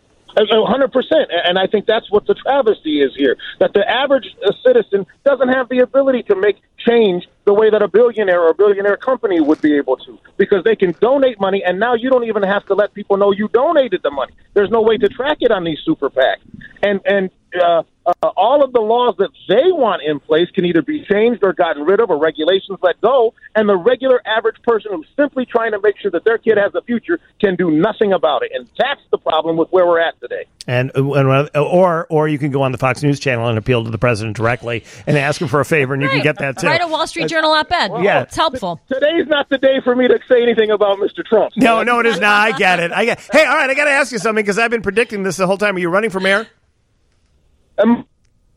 one hundred percent. And I think that's what the travesty is here, that the average uh, citizen doesn't have the ability to make change the way that a billionaire or a billionaire company would be able to, because they can donate money, and now you don't even have to let people know you donated the money. There's no way to track it on these super PACs. And, and uh, uh, all of the laws that they want in place can either be changed or gotten rid of, or regulations let go, and the regular average person who's simply trying to make sure that their kid has a future can do nothing about it. And that's the problem with where we're at today. And, and or or you can go on the Fox News channel and appeal to the president directly and ask him for a favor, and you can get that too. Write a Wall Street Journal op-ed. yeah. It's helpful. Today's not the day for me to say anything about Mister Trump. No, no, it is not. I get it. I get. Hey, all right. I got to ask you something, because I've been predicting this the whole time. Are you running for mayor? Um,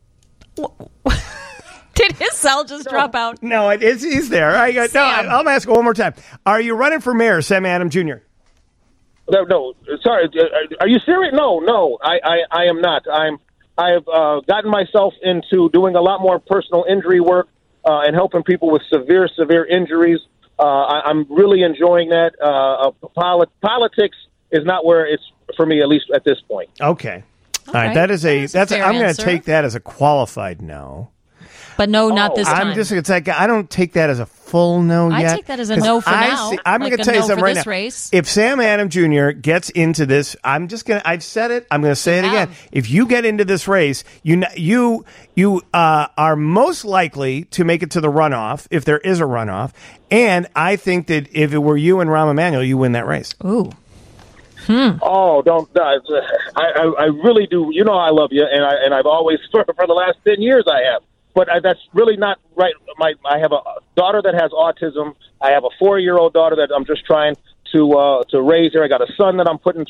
Did his cell just drop out? No, it is. He's there. I got. No, I, Sam. I'm asking one more time. Are you running for mayor, Sam Adams Junior? No, no, sorry. uh, Are you serious? No, no, I, I, I am not. I'm. I've uh, gotten myself into doing a lot more personal injury work uh, and helping people with severe, severe injuries. Uh, I, I'm really enjoying that. Uh, uh, polit- politics is not where it's for me, at least at this point. Okay. All right. right. That is a. That's a That's. fair I'm going to answer. take that as a qualified no. But no, not Oh, this time. I'm just going to take. I don't take that as a full no I yet. take that as a 'cause no for I now, see- I'm like going a to tell you no something for right this now. race. If Sam Adams Junior gets into this, I'm just going to. I've said it. I'm going to say it You again. have. If you get into this race, you kn- you you uh, are most likely to make it to the runoff, if there is a runoff. And I think that if it were you and Rahm Emanuel, you win that race. Ooh. Oh, don't! Uh, I, I, I really do. You know, I love you, and I and I've always for, for the last ten years I have. But I, that's really not right. My I have a daughter that has autism. I have a four-year-old daughter that I'm just trying to uh, to raise her. I got a son that I'm putting through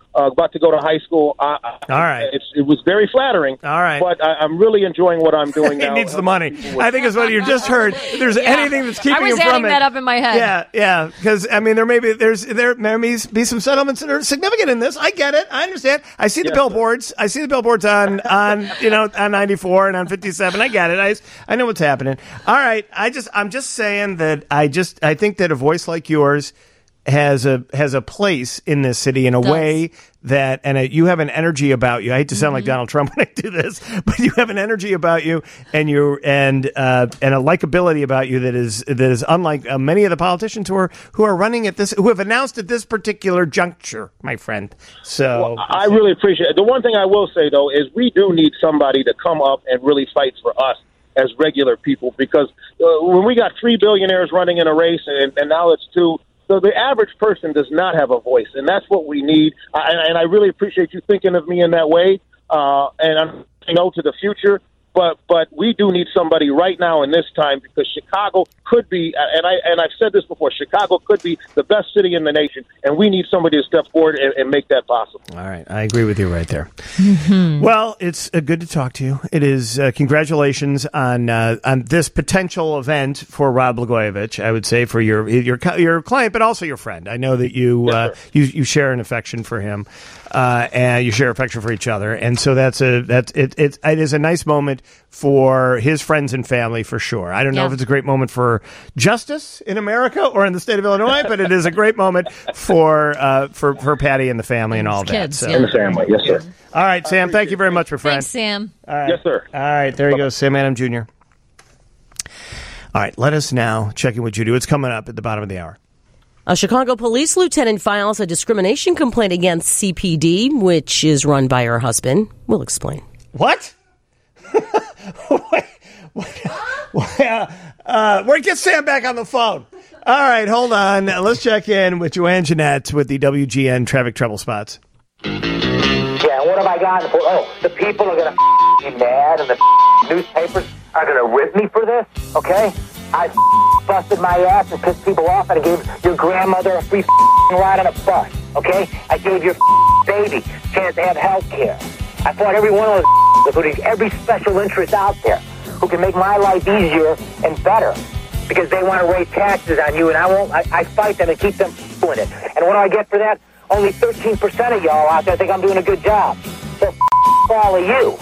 uh, about to go to high school. I, All right. It's, it was very flattering. All right. But I, I'm really enjoying what I'm doing now. He needs the money. I think is what you just heard. If there's Yeah. anything that's keeping I was him from adding it. that up in my head. Yeah, yeah. Because I mean, there may be there's there may be some settlements that are significant in this. I get it. I understand. I see the Yes, billboards. Sir. I see the billboards on on you know on ninety-four and on fifty-seven. I get it. I I know what's happening. All right. I just I'm just saying that I just I think that a voice like yours has a has a place in this city in a Does. way that, and a, you have an energy about you. I hate to sound Mm-hmm. like Donald Trump when I do this, but you have an energy about you, and you and uh, and a likability about you that is that is unlike uh, many of the politicians who are who are running at this, who have announced at this particular juncture, my friend. So Well, I really appreciate it. The one thing I will say, though, is we do need somebody to come up and really fight for us as regular people, because uh, when we got three billionaires running in a race, and, and now it's two. So the average person does not have a voice, and that's what we need. I, and I really appreciate you thinking of me in that way. Uh, and I'm you know to the future, but but we do need somebody right now in this time, because Chicago could be, and I and I've said this before, Chicago could be the best city in the nation, and we need somebody to step forward and, and make that possible. all right, I agree with you right there. Mm-hmm. Well, it's uh, good to talk to you. It is uh, congratulations on uh, on this potential event for Rod Blagojevich. I would say for your your your client, but also your friend. I know that you Yes, uh, sir. you you share an affection for him, uh, and you share affection for each other, and so that's a that's it. It, it is a nice moment for his friends and family for sure. I don't know Yeah. if it's a great moment for justice in America or in the state of Illinois, but it is a great moment for uh, for for Patty and the family and all His that. kids, So. yeah. In the family, yes, sir. All right, Sam. Thank you very much, my friend. Thanks, Sam. All right. Yes, sir. All right, there you go, Sam Adam Junior All right, let us now check in with Judy. What's coming up at the bottom of the hour? A Chicago police lieutenant files a discrimination complaint against C P D, which is run by her husband. We'll explain. What? Wait, wait, wait, uh, uh, we're get Sam back on the phone. All right, hold on. Let's check in with Joanne Jeanette with the W G N traffic trouble spots. Yeah, what have I gotten for? Oh, the people are going to be mad, and the newspapers are going to rip me for this, okay? I busted my ass and pissed people off, and I gave your grandmother a free ride on a bus, okay? I gave your baby a chance to have health care. I fought every one of those, including every special interest out there, who can make my life easier and better, because they want to raise taxes on you, and I won't. I, I fight them and keep them doing it. And what do I get for that? Only thirteen percent of y'all out there think I'm doing a good job. So all of you.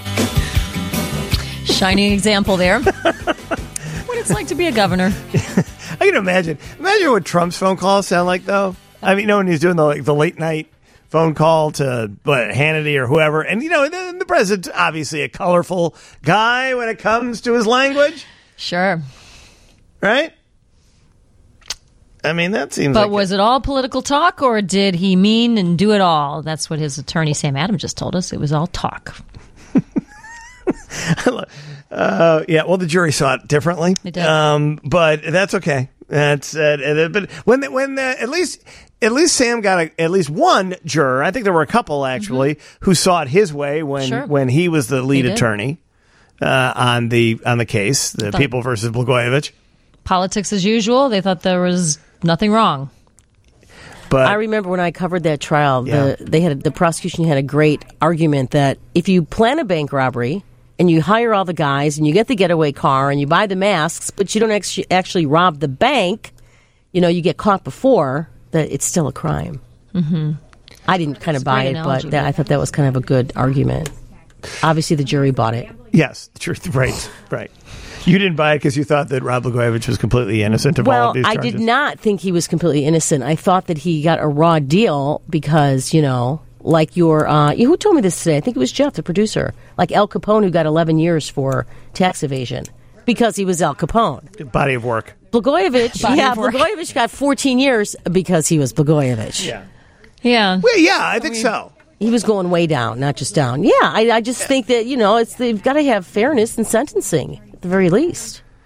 Shining example there. What it's like to be a governor. I can imagine. Imagine what Trump's phone calls sound like, though. I mean, you know, when he's doing the like the late night phone call to what, Hannity or whoever, and you know, the, the president's obviously a colorful guy when it comes to his language, Sure. right? I mean, that seems. But like was it all political talk, or did he mean and do it all? That's what his attorney, Sam Adams, just told us. It was all talk. Uh, yeah, well, the jury saw it differently. They did. Um, but that's okay. That's uh, but when the, when the, at least at least Sam got a, at least one juror. I think there were a couple actually mm-hmm. who saw it his way when Sure. when he was the lead They did. attorney uh, on the on the case, the Thought- People versus Blagojevich. Politics as usual. They thought there was nothing wrong. But I remember when I covered that trial, Yeah. the they had the prosecution had a great argument that if you plan a bank robbery and you hire all the guys and you get the getaway car and you buy the masks, but you don't actually actually rob the bank, you know, you get caught before, that it's still a crime. Mm-hmm. I didn't kind of That's a buy great it, analogy. but that, I thought that was kind of a good argument. Obviously, the jury bought it. yes, the truth, right, right. You didn't buy it because you thought that Rod Blagojevich was completely innocent of all Well, of these I charges. did not think he was completely innocent. I thought that he got a raw deal because, you know, like your, uh, who told me this today? I think it was Jeff, the producer. Like Al Capone, who got eleven years for tax evasion because he was Al Capone. Body of work. Blagojevich, Body yeah, of work. Blagojevich got fourteen years because he was Blagojevich. Yeah. Yeah. Well, yeah, I think so. He was going way down, not just down. Yeah, I, I just think that, you know, it's they've got to have fairness in sentencing at the very least.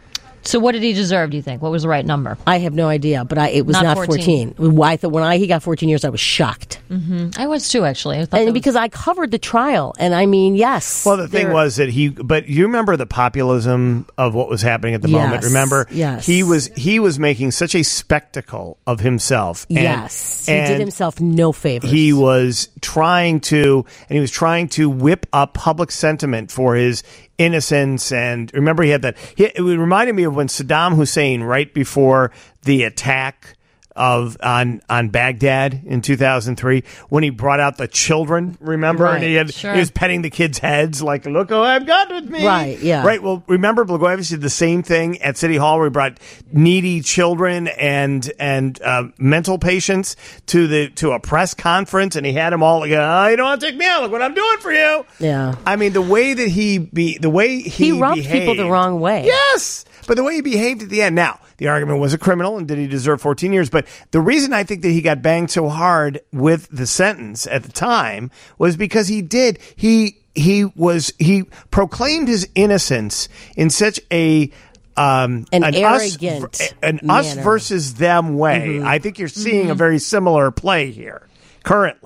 So what did he deserve, do you think? What was the right number? I have no idea, but I, it was Not not, fourteen. fourteen. Why I thought when I he got fourteen years, I was shocked. Mm-hmm. I was too, actually. I thought And that because I covered the trial, and I mean, yes. Well, the thing there- was that he, but you remember the populism of what was happening at the moment. Yes, Remember, yes. he was he was making such a spectacle of himself. And, yes, he and did himself no favors. He was trying to, and he was trying to whip up public sentiment for his innocence. And remember, he had that. He, it reminded me of when Saddam Hussein, right before the attack of on on Baghdad in two thousand three, when he brought out the children, remember, Right, and he had sure. he was petting the kids' heads like, "Look who I've got with me." Right, yeah. Right. Well, remember, Blagojevich did the same thing at City Hall, where he brought needy children and and uh, mental patients to the to a press conference, and he had them all like, "Oh, you don't want to take me out? Look what I'm doing for you." Yeah. I mean, the way that he be the way he He rubbed behaved, people the wrong way. Yes, but the way he behaved at the end. Now, the argument was a criminal, and did he deserve fourteen years? But the reason I think that he got banged so hard with the sentence at the time was because he did he he was he proclaimed his innocence in such a um, An us, arrogant an us manner. versus them way. I think you're seeing a very similar play here currently.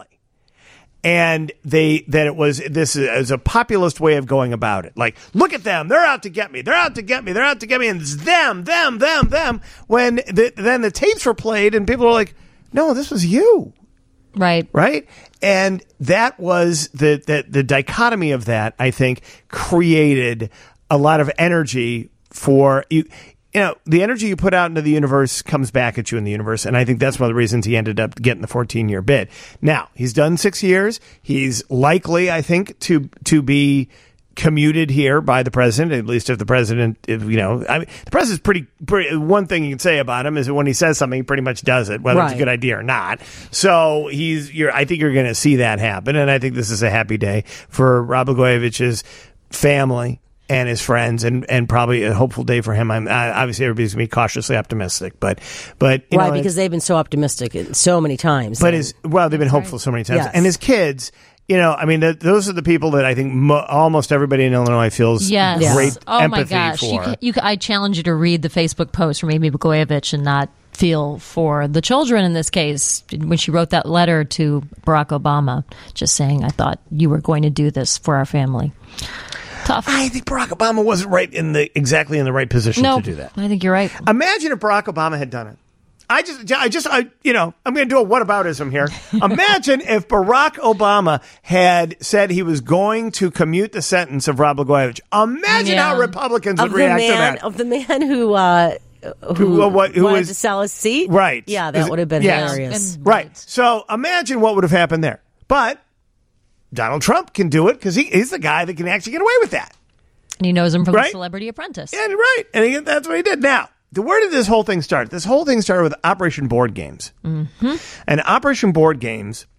And they that it was this is a populist way of going about it. Like, look at them, they're out to get me, they're out to get me, they're out to get me, and it's them, them, them, them. When the, then the tapes were played, and people were like, "No, this was you." Right. Right? And that was the, the, the dichotomy of that, I think, created a lot of energy for you. You know, the energy you put out into the universe comes back at you in the universe. And I think that's one of the reasons he ended up getting the fourteen year bid. Now, he's done six years. He's likely, I think, to, to be commuted here by the president, at least if the president, if, you know, I mean, the president's pretty, pretty, one thing you can say about him is that when he says something, he pretty much does it, whether it's a Right. good idea or not. So he's, you're, I think you're going to see that happen. And I think this is a happy day for Rod Blagojevich's family and his friends, and, and probably a hopeful day for him. I'm uh, obviously everybody's going to be cautiously optimistic, but, but, you Right, know, because they've been so optimistic so many times. but his, well, they've been hopeful so many times. Yes. And his kids, you know, I mean, th- those are the people that I think mo- almost everybody in Illinois feels Yes. great Oh my empathy gosh. You, for. ca- you, ca- I challenge you to read the Facebook post from Amy Blagojevich and not feel for the children in this case when she wrote that letter to Barack Obama, just saying, "I thought you were going to do this for our family." Tough. I think Barack Obama wasn't right in the exactly in the right position No, to do that. I think you're right. Imagine if Barack Obama had done it. I just, I just, I, you know, I'm going to do a whataboutism here. Imagine if Barack Obama had said he was going to commute the sentence of Rod Blagojevich. Imagine Yeah. how Republicans of would the react to man that. of the man who uh, who, Well, what- who wanted was- to sell his seat. Right. Yeah, that would have been Yes. hilarious. And- Right. So imagine what would have happened there. But Donald Trump can do it because he, he's the guy that can actually get away with that. And he knows him from Right. the Celebrity Apprentice. Yeah, right. And he, that's what he did. Now, the, where did this whole thing start? This whole thing started with Operation Board Games. Mm-hmm. And Operation Board Games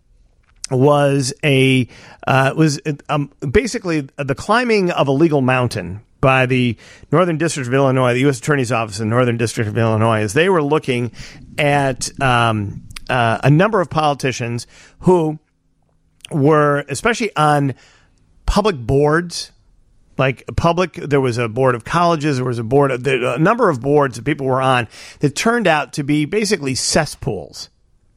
was a uh, was um, basically the climbing of a legal mountain by the Northern District of Illinois, the U S Attorney's Office in the Northern District of Illinois, as they were looking at um, uh, a number of politicians who were, especially on public boards, like public, there was a board of colleges, there was a board of, there, a number of boards that people were on that turned out to be basically cesspools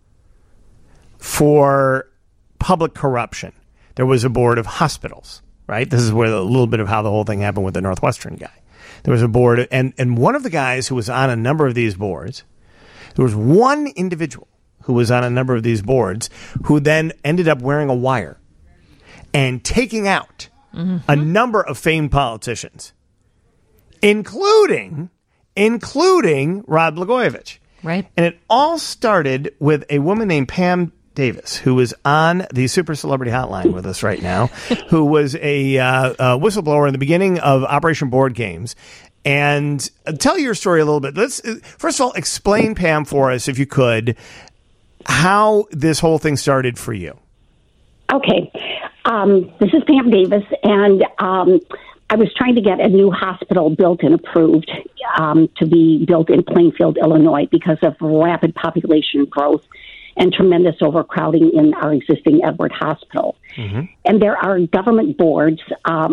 for public corruption. There was a board of hospitals, right? This is where a little bit of how the whole thing happened with the Northwestern guy. There was a board, and, and one of the guys who was on a number of these boards, there was one individual who was on a number of these boards who then ended up wearing a wire and taking out mm-hmm. a number of famed politicians, including including Rod Blagojevich. Right. And it all started with a woman named Pam Davis, who is on the Super Celebrity Hotline with us right now, who was a, uh, a whistleblower in the beginning of Operation Board Games. And uh, tell your story a little bit. Let's uh, first of all explain, Pam, for us, if you could, how this whole thing started for you. Okay. Um, this is Pam Davis, and um, I was trying to get a new hospital built and approved um, to be built in Plainfield, Illinois, because of rapid population growth and tremendous overcrowding in our existing Edward Hospital. Mm-hmm. And there are government boards, um,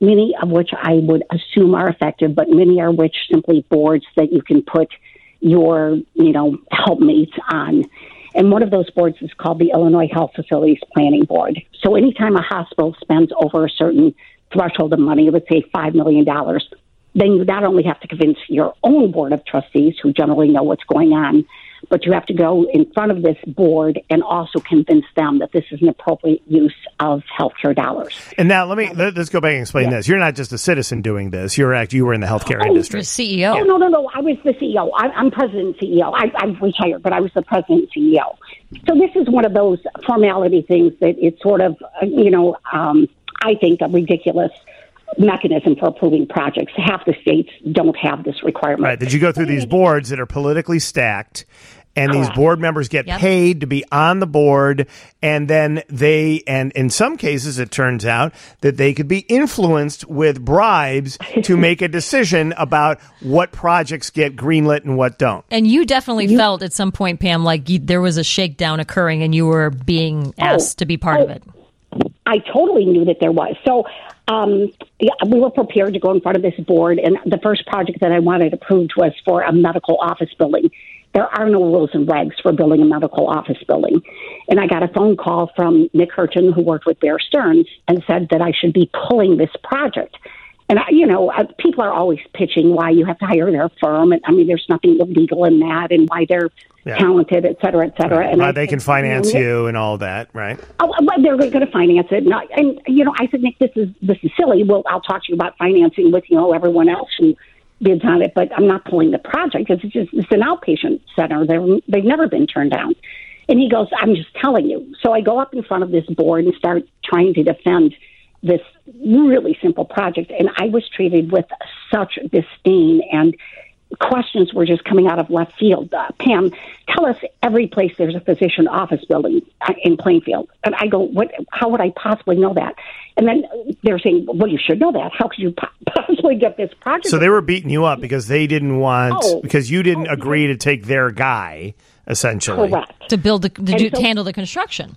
many of which I would assume are effective, but many are which simply boards that you can put your, you know, helpmates on. And one of those boards is called the Illinois Health Facilities Planning Board. So anytime a hospital spends over a certain threshold of money, let's say five million dollars, then you not only have to convince your own board of trustees, who generally know what's going on, but you have to go in front of this board and also convince them that this is an appropriate use of healthcare dollars. And now let me let, let's go back and explain yeah. this. You're not just a citizen doing this. You're act you were in the healthcare oh, industry. The C E O. Oh no no no! I was the C E O. I, I'm president and C E O. I, I'm retired, but I was the president and C E O. So this is one of those formality things that it's sort of you know um, I think a ridiculous mechanism for approving projects. Half the states don't have this requirement. Right. Did you go through these boards that are politically stacked, and Correct. These board members get yep. paid to be on the board, and then they, and in some cases it turns out that they could be influenced with bribes to make a decision about what projects get greenlit and what don't. And you definitely you, felt at some point, Pam, like you, there was a shakedown occurring and you were being asked oh, to be part oh, of it. I totally knew that there was. So um, yeah, we were prepared to go in front of this board, and the first project that I wanted approved was for a medical office building. There are no rules and regs for building a medical office building. And I got a phone call from Nick Hurton, who worked with Bear Stearns, and said that I should be pulling this project. And, I, you know, uh, people are always pitching why you have to hire their firm. And I mean, there's nothing illegal in that, and why they're yeah. talented, et cetera, et cetera. Right. And why I they said, can finance you, know, you and all that, right? Oh, well, they're going to finance it. And, I, and, you know, I said, Nick, this is this is silly. Well, I'll talk to you about financing with, you know, everyone else who bids on it, but I'm not pulling the project. It's just it's an outpatient center. They're, they've never been turned down. And he goes, I'm just telling you. So I go up in front of this board and start trying to defend this really simple project. And I was treated with such disdain, and questions were just coming out of left field. Uh, Pam, tell us every place there's a physician office building in Plainfield. And I go, what? How would I possibly know that? And then they're saying, well, you should know that. How could you possibly get this project? So they were beating you up because they didn't want, oh, because you didn't oh, agree to take their guy, essentially. Correct. To build, the, to, do, so, to handle the construction.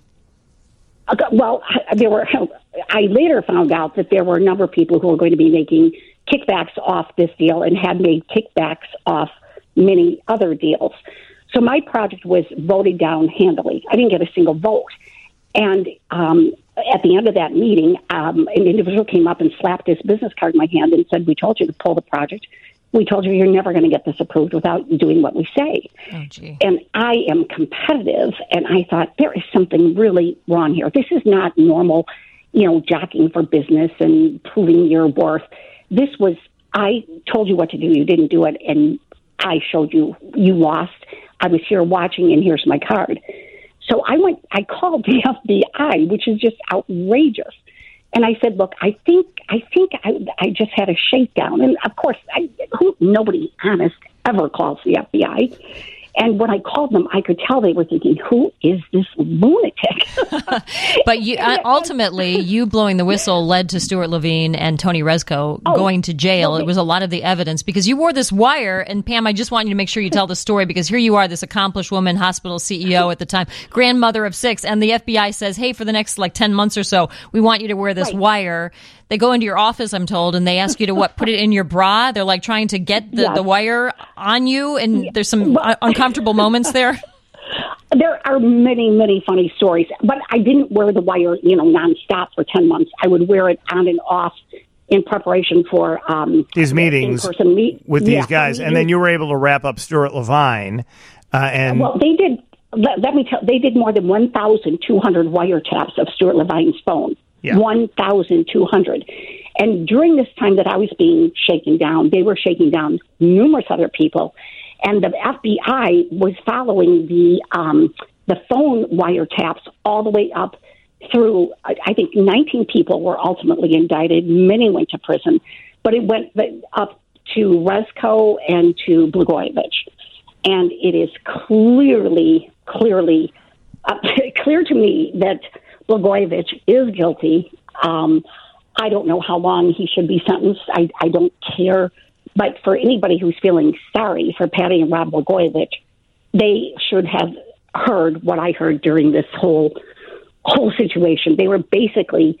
Uh, well, there were. I later found out that there were a number of people who were going to be making kickbacks off this deal and had made kickbacks off many other deals. So my project was voted down handily. I didn't get a single vote. And um, at the end of that meeting, um, an individual came up and slapped his business card in my hand and said, we told you to pull the project. We told you you're never going to get this approved without doing what we say. Oh, gee. And I am competitive, and I thought there is something really wrong here. This is not normal, you know, jockeying for business and proving your worth. This was, I told you what to do, you didn't do it, and I showed you, you lost. I was here watching, and here's my card. So I went, I called the F B I, which is just outrageous. And I said, look, I think I think I, I just had a shakedown. And, of course, I, who, nobody honest ever calls the F B I. And when I called them, I could tell they were thinking, who is this lunatic? But you, uh, ultimately, you blowing the whistle led to Stuart Levine and Tony Rezko oh, going to jail. Okay. It was a lot of the evidence because you wore this wire. And, Pam, I just want you to make sure you tell the story because here you are, this accomplished woman, hospital C E O at the time, grandmother of six. And the F B I says, hey, for the next like ten months or so, we want you to wear this right. wire. They go into your office, I'm told, and they ask you to what? Put it in your bra. They're like trying to get the, yes. the wire on you, and yeah. there's some well, uncomfortable moments there. There are many, many funny stories, but I didn't wear the wire, you know, nonstop for ten months. I would wear it on and off in preparation for um, these meetings meet- with these yeah, guys, and then you were able to wrap up Stuart Levine. Uh, and well, they did. Let, let me tell. They did more than one thousand two hundred wiretaps of Stuart Levine's phone. Yeah. one thousand two hundred. And during this time that I was being shaken down, they were shaking down numerous other people. And the F B I was following the um, the phone wiretaps all the way up through, I think nineteen people were ultimately indicted. Many went to prison. But it went up to Rezko and to Blagojevich. And it is clearly, clearly uh, clear to me that Blagojevich is guilty. Um, I don't know how long he should be sentenced. I, I don't care. But for anybody who's feeling sorry for Patty and Rob Blagojevich, they should have heard what I heard during this whole whole situation. They were basically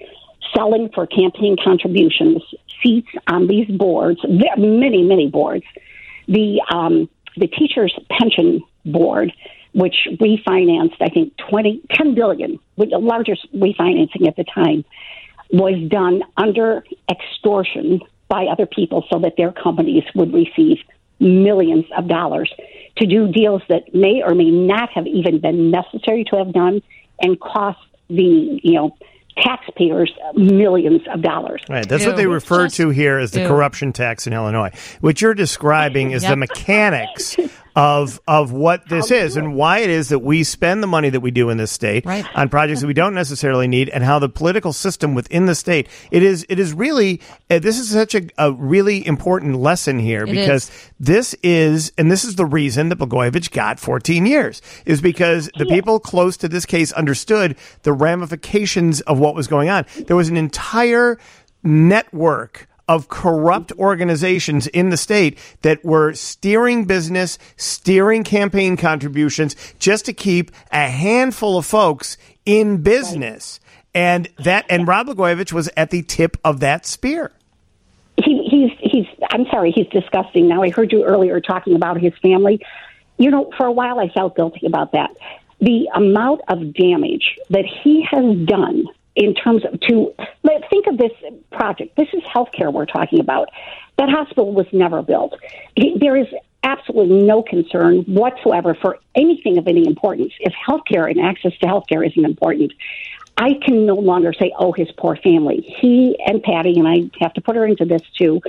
selling for campaign contributions seats on these boards, many, many boards. The um, the teachers' pension board, which refinanced, I think, twenty, ten billion, with the largest refinancing at the time, was done under extortion by other people so that their companies would receive millions of dollars to do deals that may or may not have even been necessary to have done and cost the, you know, taxpayers millions of dollars. Right. That's Ew. what they refer Just, to here as the ew. corruption tax in Illinois. What you're describing is Yep. the mechanics of of what this is and why it is that we spend the money that we do in this state Right. on projects that we don't necessarily need, and how the political system within the state, it is it is really uh, this is such a, a really important lesson here, It because is. this is and this is the reason that Blagojevich got fourteen years, is because the people close to this case understood the ramifications of what was going on. There was an entire network of corrupt organizations in the state that were steering business, steering campaign contributions just to keep a handful of folks in business. And that and Rod Blagojevich was at the tip of that spear. He, he's, he's, I'm sorry, he's disgusting. Now, I heard you earlier talking about his family. You know, for a while I felt guilty about that. The amount of damage that he has done in terms of to think of this project. This is healthcare we're talking about. That hospital was never built. There is absolutely no concern whatsoever for anything of any importance. If healthcare and access to healthcare isn't important, I can no longer say, oh, his poor family. He and Patty, and I have to put her into this too,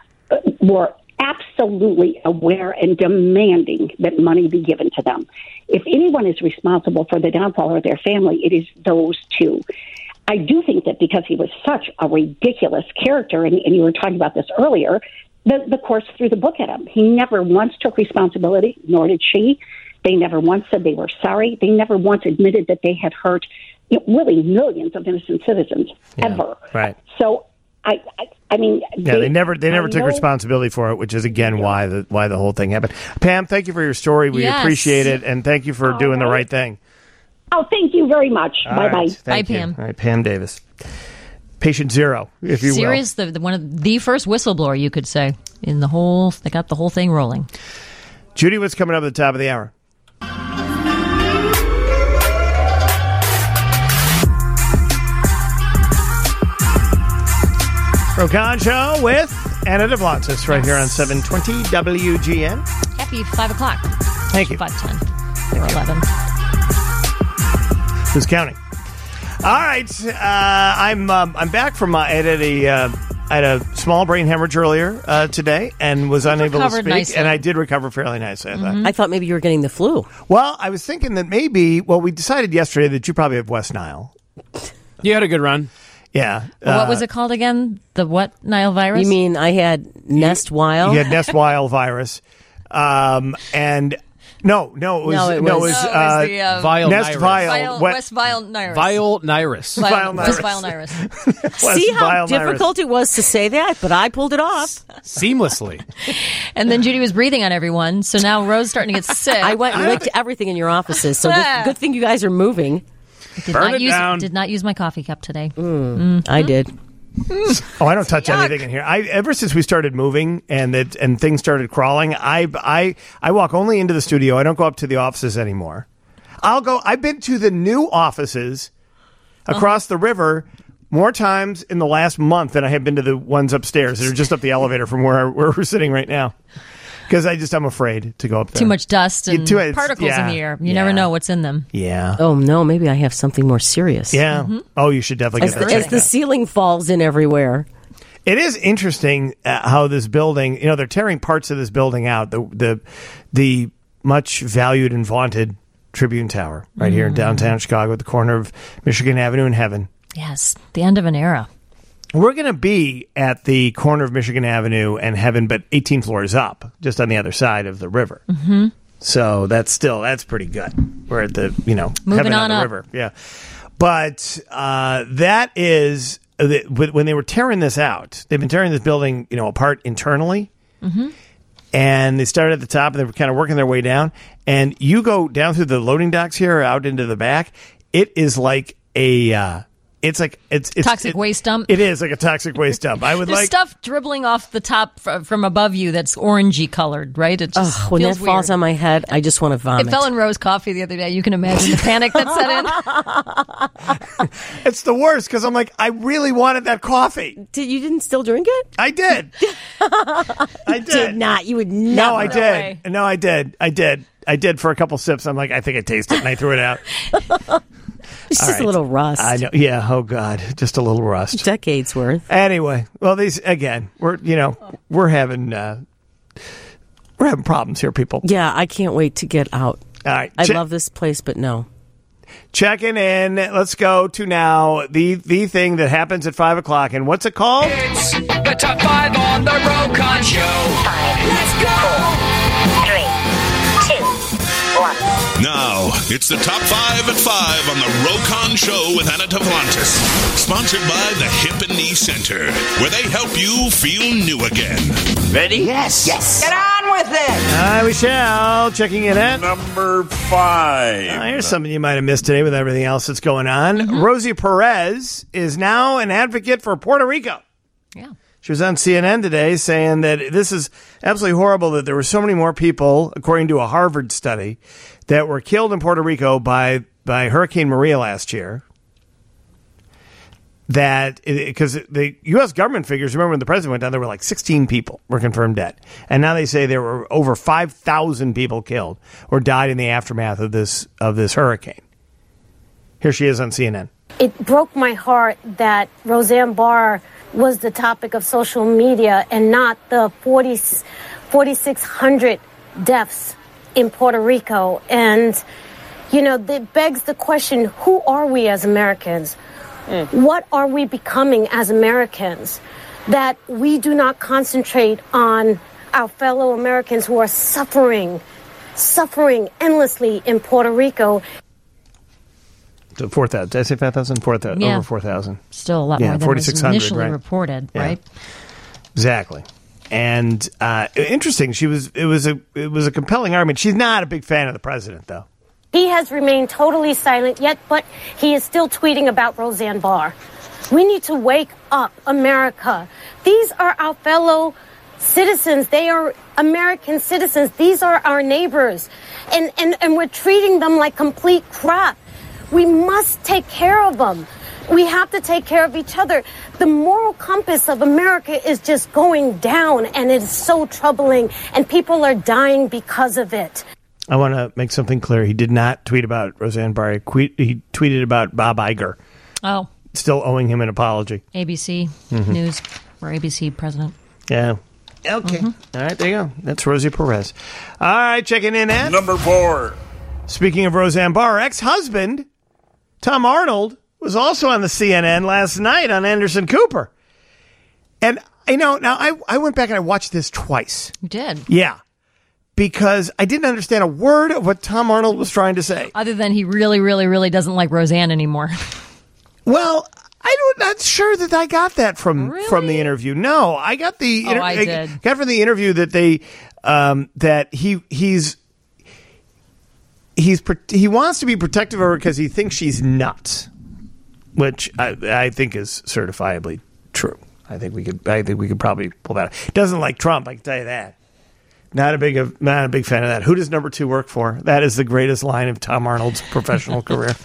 were absolutely aware and demanding that money be given to them. If anyone is responsible for the downfall of their family, it is those two. I do think that because he was such a ridiculous character, and, and you were talking about this earlier, the, the courts threw the book at him. He never once took responsibility, nor did she. They never once said they were sorry. They never once admitted that they had hurt, you know, really millions of innocent citizens, Yeah, ever. right. So, I, I, I mean... Yeah, they never they never I took know- responsibility for it, which is again why the why the whole thing happened. Pam, thank you for your story. We Yes. appreciate it, and thank you for All doing the right. right thing. Oh, thank you very much. All Bye-bye. right, thank Bye, you. Pam. All right, Pam Davis, patient zero, if you Serious, the, the one of the first whistleblower, you could say, in the whole. They got the whole thing rolling. will. Judy, what's coming up at the top of the hour? Rokan Show with Anna DeBlantis right here on seven twenty W G N. Happy five o'clock. Thank you. Five ten or eleven. Who's counting? All right, uh, I'm um, I'm back from my. I had a uh, I had a small brain hemorrhage earlier uh, today and was unable to recovered speak, nicely. and I did recover fairly nicely. I thought. I thought maybe you were getting the flu. Well, I was thinking that maybe. Well, we decided yesterday that you probably have West Nile. You had a good run. Yeah. what was it called again? The what Nile virus? You mean I had Nest Wild? You had Nest Wild virus, um, and no, no, it was No, it no, it was- was, No, it was uh, the, uh, Vile Nest Nirus. Vile, Vile, Wet- West Vile Nirus. Vile Nirus. Vile, Vile West Nirus. Vile Nirus. West See how Vile virus. difficult it was to say that, but I pulled it off. Seamlessly. And then Judy was breathing on everyone, so now Rose's starting to get sick. I went and licked everything in your offices, so good, good thing you guys are moving. did Burn not it use down. did not use my coffee cup today. I did. Oh, I don't touch anything in here. I ever since we started moving and that and things started crawling, I I I walk only into the studio. I don't go up to the offices anymore. I'll go. I've been to the new offices across the river more times in the last month than I have been to the ones upstairs that are just up the elevator from where where we're sitting right now. Because I just I'm afraid to go up there. Too much dust Yeah, and too- it's- particles yeah, in the air. You yeah. never know what's in them. Yeah. Oh, no, maybe I have something more serious. Yeah. Oh, you should definitely As get the, that as checked the out. ceiling falls in everywhere. It is interesting uh, how this building, you know, they're tearing parts of this building out. The the the much valued and vaunted Tribune Tower right here in downtown Chicago at the corner of Michigan Avenue and Heaven. Yes, the end of an era. We're going to be at the corner of Michigan Avenue and Heaven, but eighteen floors up, just on the other side of the river. Mm-hmm. So that's still, that's pretty good. We're at the, you know, Moving Heaven on, on the up. river. Yeah. But uh, that is, the, when they were tearing this out, they've been tearing this building, you know, apart internally. Mm-hmm. And they started at the top and they were kind of working their way down. And you go down through the loading docks here out into the back. It is like a, uh, It's like it's, it's toxic it, waste dump. It is like a toxic waste dump. I would There's like stuff dribbling off the top fr- from above you that's orangey colored, right? It just Ugh, when that feels falls weird. on my head, I just want to vomit. It fell in Rose coffee the other day. You can imagine the panic that set in. It's the worst because I'm like, I really wanted that coffee. Did you didn't still drink it? I did. I did. Did not. You would never. No, I No did. way. No, I did. I did. I did for a couple sips. I'm like, I think I tasted it, and I threw it out. It's All just right. a little rust. I know. Yeah. Oh God, just a little rust. Decades worth. Anyway, well, these again, we're you know we're having uh, we're having problems here, people. Yeah, I can't wait to get out. All right, I che- love this place, but no. checking in. Let's go to now the the thing that happens at five o'clock, and what's it called? It's the top five on the Rokon Show. Let's go. Three, two, one. Now, it's the top five at five on the Rokon Show with Anna Tavlantis. Sponsored by the Hip and Knee Center, where they help you feel new again. Ready? Yes. Yes. Get on with it. Hi, we shall. Checking in at number five. Uh, here's something you might have missed today with everything else that's going on. Mm-hmm. Rosie Perez is now an advocate for Puerto Rico. Yeah. She was on C N N today saying that this is absolutely horrible that there were so many more people, according to a Harvard study, that were killed in Puerto Rico by, by Hurricane Maria last year. That because the U S government figures, remember when the president went down, there were like sixteen people were confirmed dead. And now they say there were over five thousand people killed or died in the aftermath of this of this hurricane. Here she is on C N N. It broke my heart that Roseanne Barr was the topic of social media and not the forty, forty-six hundred deaths in Puerto Rico. And, you know, that begs the question, who are we as Americans? Mm. What are we becoming as Americans? That we do not concentrate on our fellow Americans who are suffering, suffering endlessly in Puerto Rico. So four thousand. Did I say five thousand? four thousand. Yeah. Over four thousand. Still a lot Yeah, more than was forty-six hundred, initially right? reported, Yeah. right? Exactly. And uh, interesting. She was. It was a. It was a compelling argument. She's not a big fan of the president, though. He has remained totally silent yet, but he is still tweeting about Roseanne Barr. We need to wake up, America. These are our fellow citizens. They are American citizens. These are our neighbors. And, and, and we're treating them like complete crap. We must take care of them. We have to take care of each other. The moral compass of America is just going down, and it is so troubling, and people are dying because of it. I want to make something clear. He did not tweet about Roseanne Barr. He, que- he tweeted about Bob Iger. Oh. Still owing him an apology. A B C Mhm. News or A B C president. Yeah. Okay. All right, there you go. That's Rosie Perez. All right, checking in at number four. Speaking of Roseanne Barr, ex-husband Tom Arnold was also on the C N N last night on Anderson Cooper. And, you know, now I, I went back and I watched this twice. You did? Yeah. Because I didn't understand a word of what Tom Arnold was trying to say. Other than he really, really, really doesn't like Roseanne anymore. Well, I'm not sure that I got that from Really? from the interview. No, I got the Oh, I did. got from the interview that they um, that he he's he's pro- he wants to be protective of her because he thinks she's nuts, which I, I think is certifiably true. I think we could I think we could probably pull that out. Doesn't like Trump, I can tell you that. Not a big of not a big fan of that. Who does number two work for? That is the greatest line of Tom Arnold's professional career.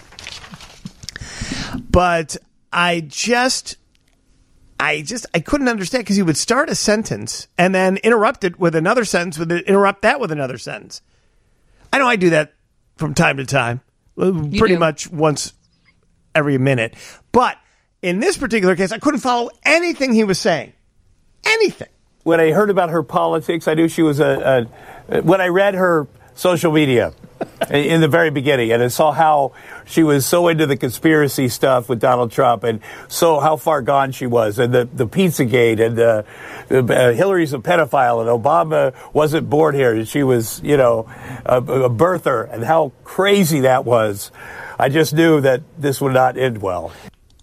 But I just, I just, I couldn't understand because he would start a sentence and then interrupt it with another sentence, with it, interrupt that with another sentence. I know I do that from time to time, pretty do. much once every minute. But in this particular case, I couldn't follow anything he was saying. Anything. When I heard about her politics, I knew she was a, a when I read her social media in the very beginning, and I saw how she was so into the conspiracy stuff with Donald Trump, and so how far gone she was, and the, the Pizzagate, and uh, uh, Hillary's a pedophile, and Obama wasn't born here. She was, you know, a, a birther, and how crazy that was. I just knew that this would not end well.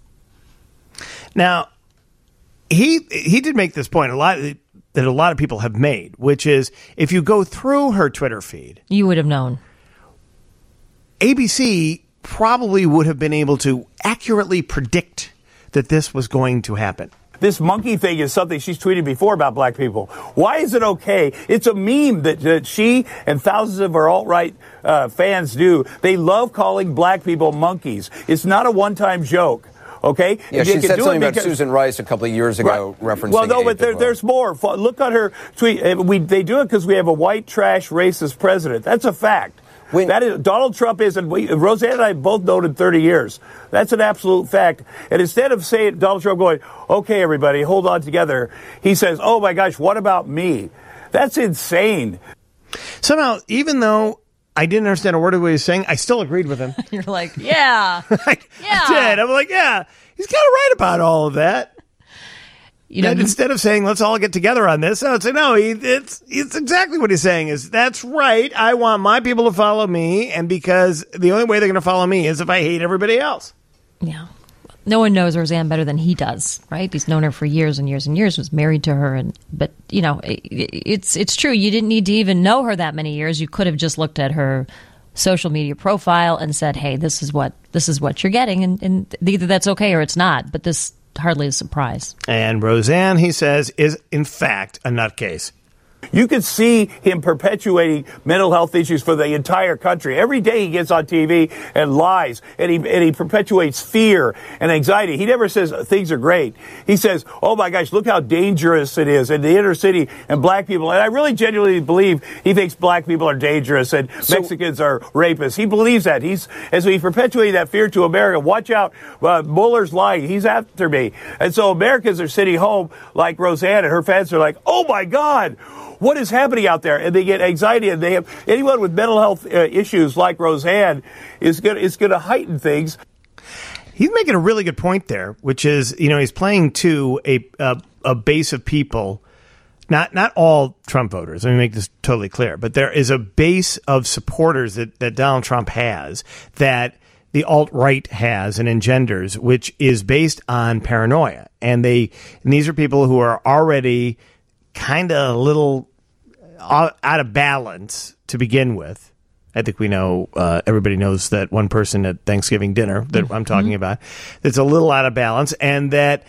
Now, he he did make this point a lot that a lot of people have made, which is if you go through her Twitter feed, You would have known. A B C probably would have been able to accurately predict that this was going to happen. This monkey thing is something she's tweeted before about black people. Why is it okay? It's a meme that, that she and thousands of her alt-right uh, fans do. They love calling black people monkeys. It's not a one-time joke. Okay? Yeah, They she can said do something it about because- Susan Rice a couple of years ago, Right. referencing. Well, no, Abe but there, as well. there's more. Fo- Look at her tweet. Uh, We they do it because we have a white trash racist president. That's a fact. that is Donald Trump is, and we, Roseanne and I both noted thirty years. That's an absolute fact. And instead of saying Donald Trump going, "Okay, everybody, hold on together," he says, "Oh my gosh, what about me?" That's insane. Somehow, even though I didn't understand a word of what he was saying, I still agreed with him. You're like, yeah, I, yeah. I did. I'm like, yeah, he's kind of right about all of that. You know, and instead of saying, let's all get together on this, I would say, no, he, it's, it's exactly what he's saying is, that's right. I want my people to follow me. And because the only way they're going to follow me is if I hate everybody else. Yeah. No one knows Roseanne better than he does, right? He's known her for years and years and years, was married to her. And but, you know, it, it's it's true. You didn't need to even know her that many years. You could have just looked at her social media profile and said, hey, this is what this is what you're getting. And, and either that's okay or it's not. But this hardly a surprise. And Roseanne, he says, is in fact a nutcase. You could see him perpetuating mental health issues for the entire country. Every day he gets on T V and lies, and he and he perpetuates fear and anxiety. He never says things are great. He says, "Oh my gosh, look how dangerous it is in the inner city and black people." And I really genuinely believe he thinks black people are dangerous and So- Mexicans are rapists. He believes that. He's as he perpetuated that fear to America. Watch out, uh, Mueller's lying. He's after me. And so Americans are sitting home like Roseanne, and her fans are like, "Oh my God, what is happening out there?" And they get anxiety, and they have anyone with mental health uh, issues like Roseanne is going is going to heighten things. He's making a really good point there, which is, you know, he's playing to a a, a base of people, not not all Trump voters. Let me make this totally clear, but there is a base of supporters that, that Donald Trump has that the alt-right has and engenders, which is based on paranoia. And they and these are people who are already kind of a little out of balance to begin with. I think we know, uh, everybody knows that one person at Thanksgiving dinner that mm-hmm. I'm talking about that's a little out of balance, and that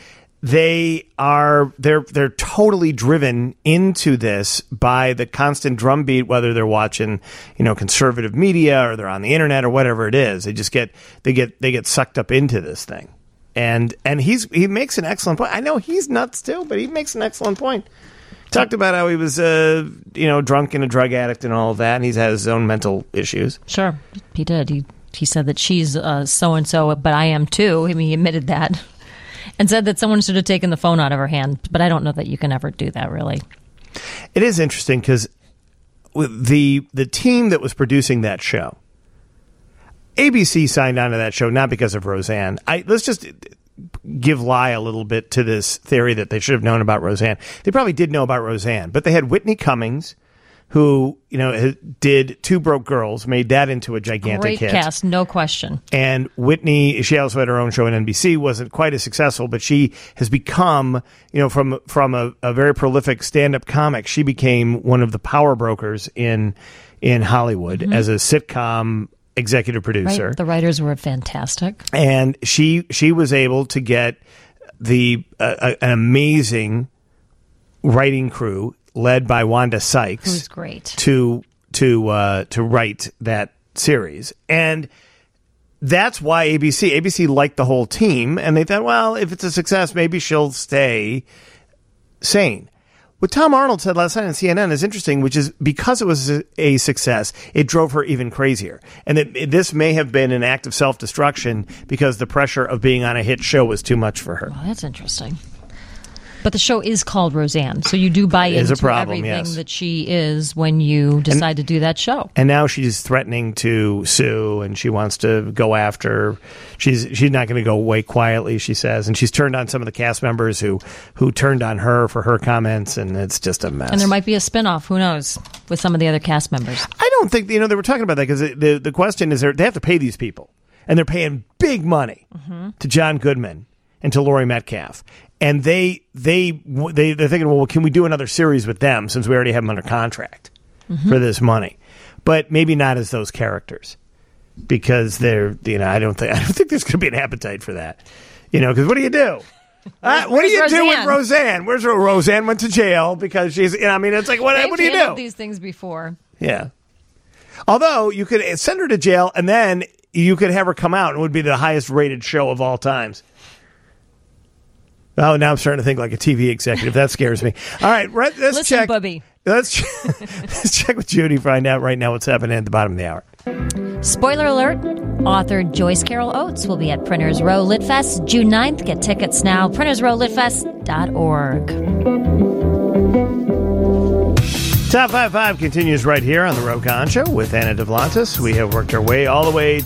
they are they're they're totally driven into this by the constant drumbeat, whether they're watching, you know, conservative media or they're on the internet or whatever it is. They just get they get they get sucked up into this thing. And and he's he makes an excellent point. I know he's nuts too, but he makes an excellent point. Talked about how he was, uh, you know, drunk and a drug addict and all of that, and he's had his own mental issues. Sure, he did. He he said that she's uh, so-and-so, but I am too. I mean, he admitted that and said that someone should have taken the phone out of her hand, but I don't know that you can ever do that, really. It is interesting because the, the team that was producing that show, A B C signed on to that show not because of Roseanne. I Let's just give lie a little bit to this theory that they should have known about Roseanne. They probably did know about Roseanne, but they had Whitney Cummings, who, you know, did Two Broke Girls, made that into a gigantic Great hit. cast, no question. And Whitney, she also had her own show on N B C, wasn't quite as successful, but she has become, you know, from from a, a very prolific stand-up comic, she became one of the power brokers in in Hollywood mm-hmm. as a sitcom executive producer. Right. The writers were fantastic. And she she was able to get the uh, an amazing writing crew led by Wanda Sykes, who's great, to to uh, to write that series. And that's why A B C A B C liked the whole team, and they thought, well, if it's a success, maybe she'll stay sane. What Tom Arnold said last night on C N N is interesting, which is because it was a success, it drove her even crazier. And that this may have been an act of self-destruction because the pressure of being on a hit show was too much for her. Well, that's interesting. But the show is called Roseanne, so you do buy into problem, everything yes. that she is when you decide and, to do that show. And now she's threatening to sue, and she wants to go after. She's she's not going to go away quietly, she says, and she's turned on some of the cast members who who turned on her for her comments, and it's just a mess. And there might be a spinoff, who knows, with some of the other cast members. I don't think you know they were talking about that because the the question is they have to pay these people, and they're paying big money mm-hmm. to John Goodman and to Laurie Metcalf. And they, they, they, they're thinking, well, can we do another series with them since we already have them under contract mm-hmm. for this money? But maybe not as those characters. because they're, you know, I don't think I don't think there's going to be an appetite for that. You know, because what do you do? Uh, what do you Where's do with Roseanne? Roseanne? Where's Ro- Roseanne went to jail because she's, you know, I mean, it's like, what, They've what do you handled do? these things before. Yeah. Although you could send her to jail and then you could have her come out and it would be the highest rated show of all times. Oh, now I'm starting to think like a T V executive. That scares me. All right, right let's Listen, check. Bubby. Let's, let's check with Judy, find out right now what's happening at the bottom of the hour. Spoiler alert, author Joyce Carol Oates will be at Printers Row Lit Fest June ninth. Get tickets now, printers row lit fest dot org. Top five five continues right here on the Rokon Show with Anna Duplantis. We have worked our way all the way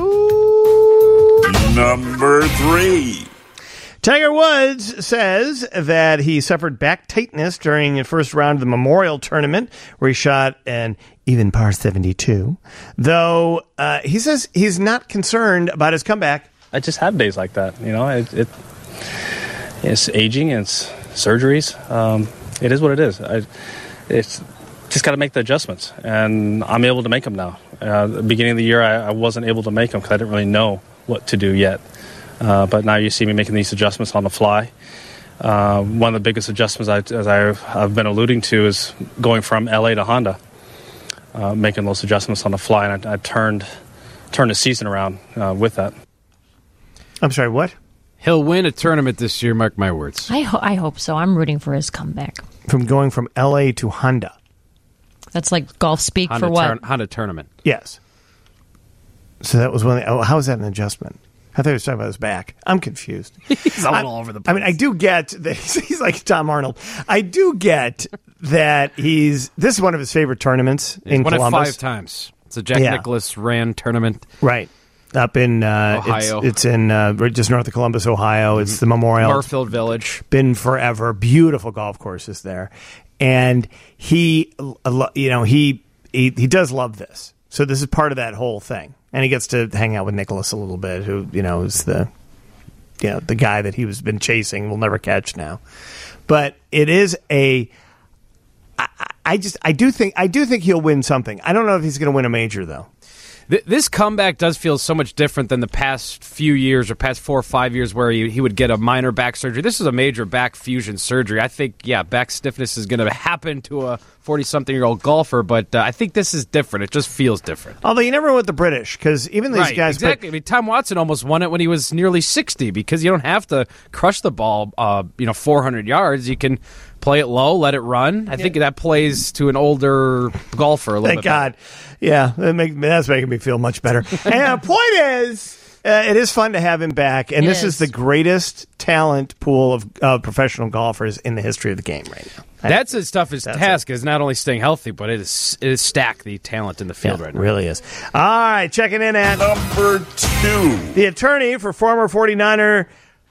to number three. Tiger Woods says that he suffered back tightness during the first round of the Memorial Tournament, where he shot an even par seventy-two. Though uh, he says he's not concerned about his comeback. I just have days like that. You know, it, it it's aging, it's surgeries. Um, it is what it is. I, it's just got to make the adjustments, and I'm able to make them now. Uh, at the beginning of the year, I, I wasn't able to make them because I didn't really know what to do yet. Uh, but now you see me making these adjustments on the fly. Uh, one of the biggest adjustments, I, as I, I've been alluding to, is going from L A to Honda, uh, making those adjustments on the fly, and I, I turned turned the season around uh, with that. I'm sorry, what? He'll win a tournament this year, mark my words. I, ho- I hope so. I'm rooting for his comeback. From going from L A to Honda. That's like golf speak Honda for what? Tur- Honda tournament. Yes. So that was one. Oh, how is that an adjustment? I thought he was talking about his back. I'm confused. He's a I, little over the place. I mean, I do get that he's, he's like Tom Arnold. I do get that he's. This is one of his favorite tournaments He's in won Columbus. it five times. It's a Jack Yeah. Nicklaus ran tournament. Right. Up in uh, Ohio. It's, it's in uh, just north of Columbus, Ohio. It's the Memorial. Garfield Village. Been forever. Beautiful golf courses there. And he, you know, he, he he does love this. So this is part of that whole thing. And he gets to hang out with Nicholas a little bit, who, you know, is the, you know, the guy that he was been chasing, will never catch now. But it is a, I, I just, I do think, I do think he'll win something. I don't know if he's going to win a major, though. Th- This comeback does feel so much different than the past few years or past four or five years where he, he would get a minor back surgery. This is a major back fusion surgery. I think, yeah, back stiffness is going to happen to a forty-something-year-old golfer, but uh, I think this is different. It just feels different. Although you never know with the British, because even these Right, guys... exactly. I mean, Tom Watson almost won it when he was nearly sixty because you don't have to crush the ball, uh, you know, four hundred yards. You can play it low, let it run. I think that plays to an older golfer a little Thank bit better. God. Yeah, that make, that's making me feel much better. And the point is, uh, it is fun to have him back, and It this is. is. the greatest talent pool of uh, professional golfers in the history of the game right now. I- That's his toughest That's task is not only staying healthy, but it is it is stack the talent in the field Yeah, right it now. really is. All right, checking in at Number two. the attorney for former forty-niner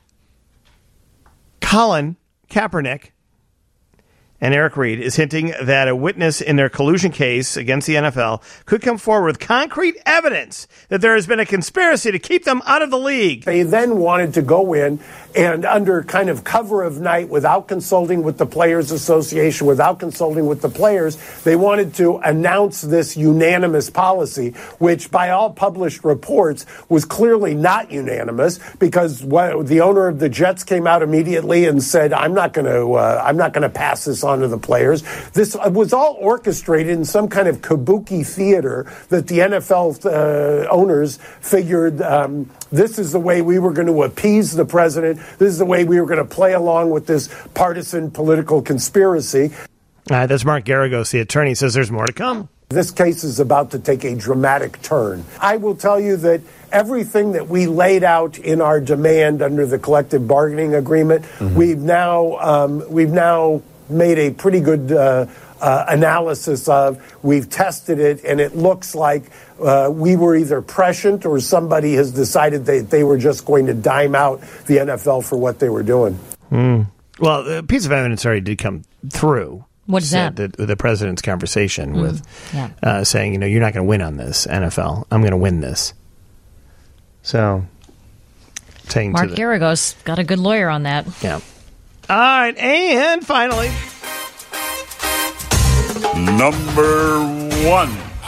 Colin Kaepernick and Eric Reed is hinting that a witness in their collusion case against the N F L could come forward with concrete evidence that there has been a conspiracy to keep them out of the league. They then wanted to go in and under kind of cover of night, without consulting with the Players Association, without consulting with the players, they wanted to announce this unanimous policy, which by all published reports was clearly not unanimous, because what, the owner of the Jets came out immediately and said, I'm not going to uh, I'm not going to pass this on to the players. This was all orchestrated in some kind of kabuki theater that the N F L uh, owners figured um, this is the way we were going to appease the president. This is the way we were going to play along with this partisan political conspiracy. All right, that's Mark Garagos, the attorney, says there's more to come. This case is about to take a dramatic turn. I will tell you that everything that we laid out in our demand under the collective bargaining agreement, mm-hmm. we've now um, we've now made a pretty good uh, uh, analysis of. We've tested it, and it looks like uh, we were either prescient or somebody has decided that they were just going to dime out the N F L for what they were doing. Mm. Well, a piece of evidence already did come through. What is that? The, the president's conversation Mm, with yeah. uh, saying, you know, you're not going to win on this, N F L. I'm going to win this. So, saying Mark to the, Garagos got a good lawyer on that. Yeah. All right, and finally, Number one.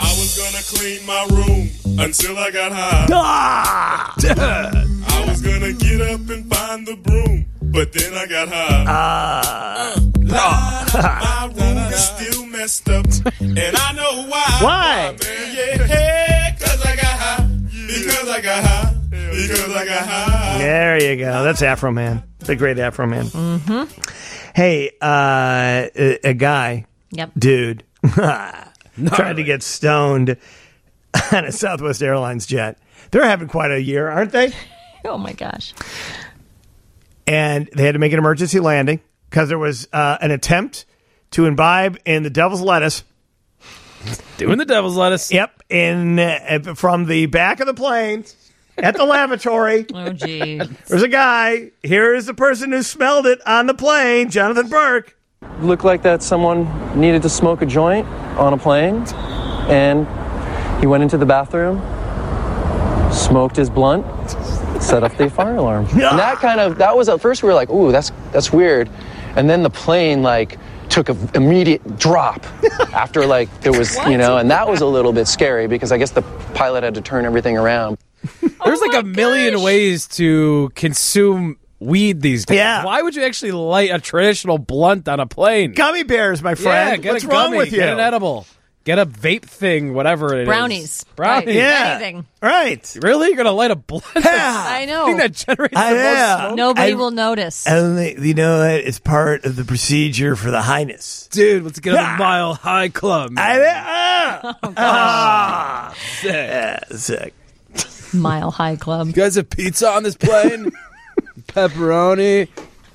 I was gonna clean my room until I got high. Ah! I was gonna get up and find the broom, but then I got high. Ah. Uh, my room is still messed up, and I know why. Why? Man, yeah, cause I got high. Because I got high. Because I got high. There you go. That's Afro Man. The great Afro Man. Mm-hmm. Hey, uh, a, a guy, Yep. dude, tried to get stoned on a Southwest Airlines jet. They're having quite a year, aren't they? Oh, my gosh. And they had to make an emergency landing because there was uh, an attempt to imbibe in the devil's lettuce. Doing the devil's lettuce. Yep. In uh, from the back of the plane at the lavatory. Oh, geez. There's a guy. Here is the person who smelled it on the plane, Jonathan Burke. Looked like that someone needed to smoke a joint on a plane, and he went into the bathroom, smoked his blunt, set up the fire alarm. And that kind of, that was, at first we were like, ooh, that's that's weird. And then the plane, like, took an immediate drop after, like, there was, you know, and that was a little bit scary because I guess the pilot had to turn everything around. There's like a million ways to consume weed these days. Yeah. Why would you actually light a traditional blunt on a plane? Gummy bears, my friend. Yeah, get What's a gummy, wrong with you? Get an edible. Get a vape thing, whatever it is. Brownies. Brownies. Right. Yeah. Anything. Right. Really? You're going to light a blunt? I know. Thing that generates I the most know. smoke? Nobody I- will notice. And they, you know what? It's part of the procedure for the highness. Dude, let's get a Mile High Club. I, ah, Oh, gosh. ah, Sick. yeah, sick. Mile High Club. You guys have pizza on this plane? Pepperoni.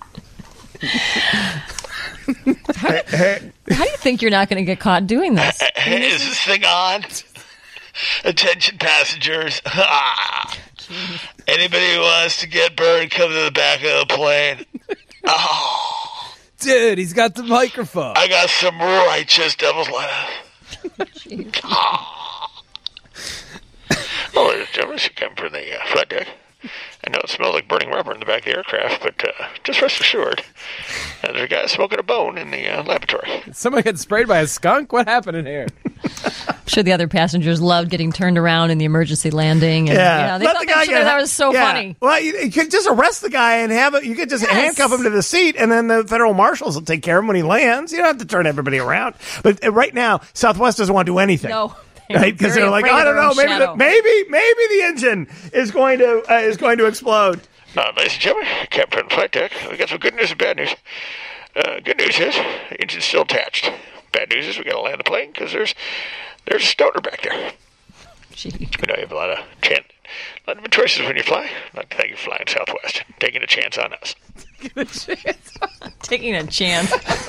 How do you think you're not going to get caught doing this? Is this thing on? Attention passengers. Anybody who wants to get burned, come to the back of the plane. Oh. Dude, he's got the microphone. I got some righteous devil's lettuce. Oh. Well, ladies and gentlemen, she came from the uh, flight deck. I know it smelled like burning rubber in the back of the aircraft, but uh, just rest assured, uh, there's a guy smoking a bone in the uh, laboratory. Did someone get sprayed by a skunk? What happened in here? I'm sure the other passengers loved getting turned around in the emergency landing. And, Yeah. you know, they Let thought the they guy should get- have- that was so yeah. funny. Well, you, you could just arrest the guy and have it. You could just Yes. handcuff him to the seat, and then the federal marshals will take care of him when he lands. You don't have to turn everybody around. But uh, right now, Southwest doesn't want to do anything. No. Right, because Very they're like, afraid I of don't their know, own maybe, shadow. the, maybe, maybe the engine is going to uh, is going to explode. Uh, ladies and gentlemen, Captain on the flight deck. We got some good news and bad news. Uh, good news is the engine's still attached. Bad news is we got to land the plane because there's there's a stoner back there. Gee. You know, you have a lot of chance, a lot of choices when you fly. I'd like to thank you for flying Southwest, taking a chance on us. Taking a chance.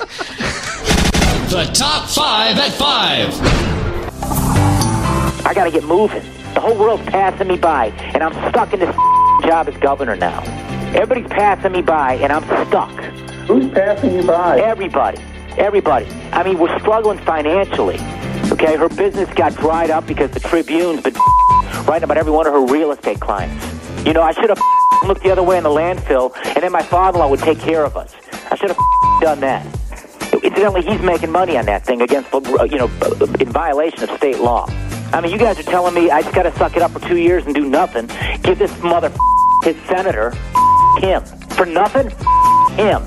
The top five at five. I gotta get moving. The whole world's passing me by, and I'm stuck in this job as governor now. Everybody's passing me by, and I'm stuck. Who's passing you by? Everybody. Everybody. I mean, we're struggling financially. Okay, her business got dried up because the Tribune's been writing about every one of her real estate clients. You know, I should have looked the other way in the landfill, and then my father-in-law would take care of us. I should have done that. Incidentally, he's making money on that thing against, you know, in violation of state law. I mean, you guys are telling me I just got to suck it up for two years and do nothing. Give this mother his senator him for nothing. Him.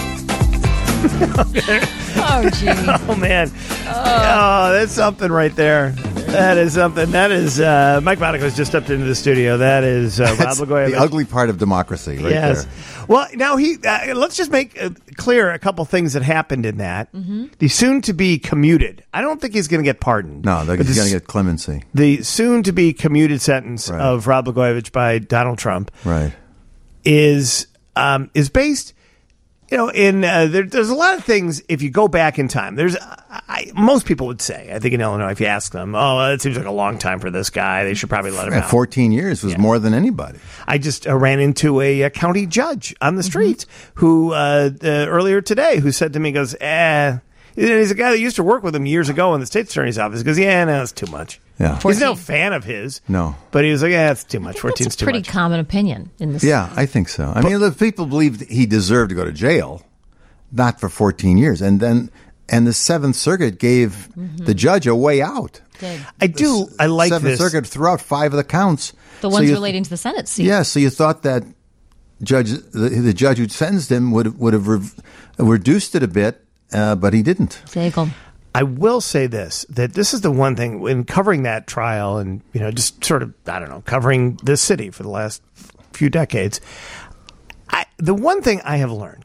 Oh, gee. Oh man. Oh, that's something right there. That is something. That is uh, Mike Monaco's just stepped into the studio. That is uh, Rob That's Blagojevich. the ugly part of democracy, right yes. there. Well, now he. Uh, let's just make uh, clear a couple things that happened in that. Mm-hmm. The soon-to-be commuted. I don't think he's going to get pardoned. No, they're But going this- to get clemency. The soon-to-be commuted sentence Right. of Rob Blagojevich by Donald Trump Right. is um, is based. You know, in uh, there, there's a lot of things. If you go back in time, there's I, most people would say. I think in Illinois, if you ask them, "Oh, it seems like a long time for this guy. They should probably let him Yeah, out." fourteen years was more than anybody. I just uh, ran into a, a county judge on the street who uh, uh, earlier today who said to me, "Goes, eh." He's a guy that used to work with him years ago in the state's attorney's office. He goes, "Yeah, no, it's too much." Yeah. He's no fan of his. No. But he was like, "Yeah, it's too much. fourteen's It's a too pretty much." common opinion in this. Yeah, I think so. I mean, the people believed he deserved to go to jail, not for fourteen years. And then and the Seventh Circuit gave Mm-hmm. the judge a way out. Did. I do. I like Seventh this. Circuit threw out five of the counts. The So ones you- relating to the Senate seat. Yeah, so you thought that judge, the, the judge who sentenced him would would have rev- reduced it a bit, uh, but he didn't. Segel. I will say this, that this is the one thing in covering that trial and, you know, just sort of, I don't know, covering this city for the last few decades. I, the one thing I have learned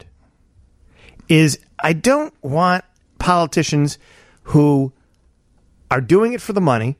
is I don't want politicians who are doing it for the money,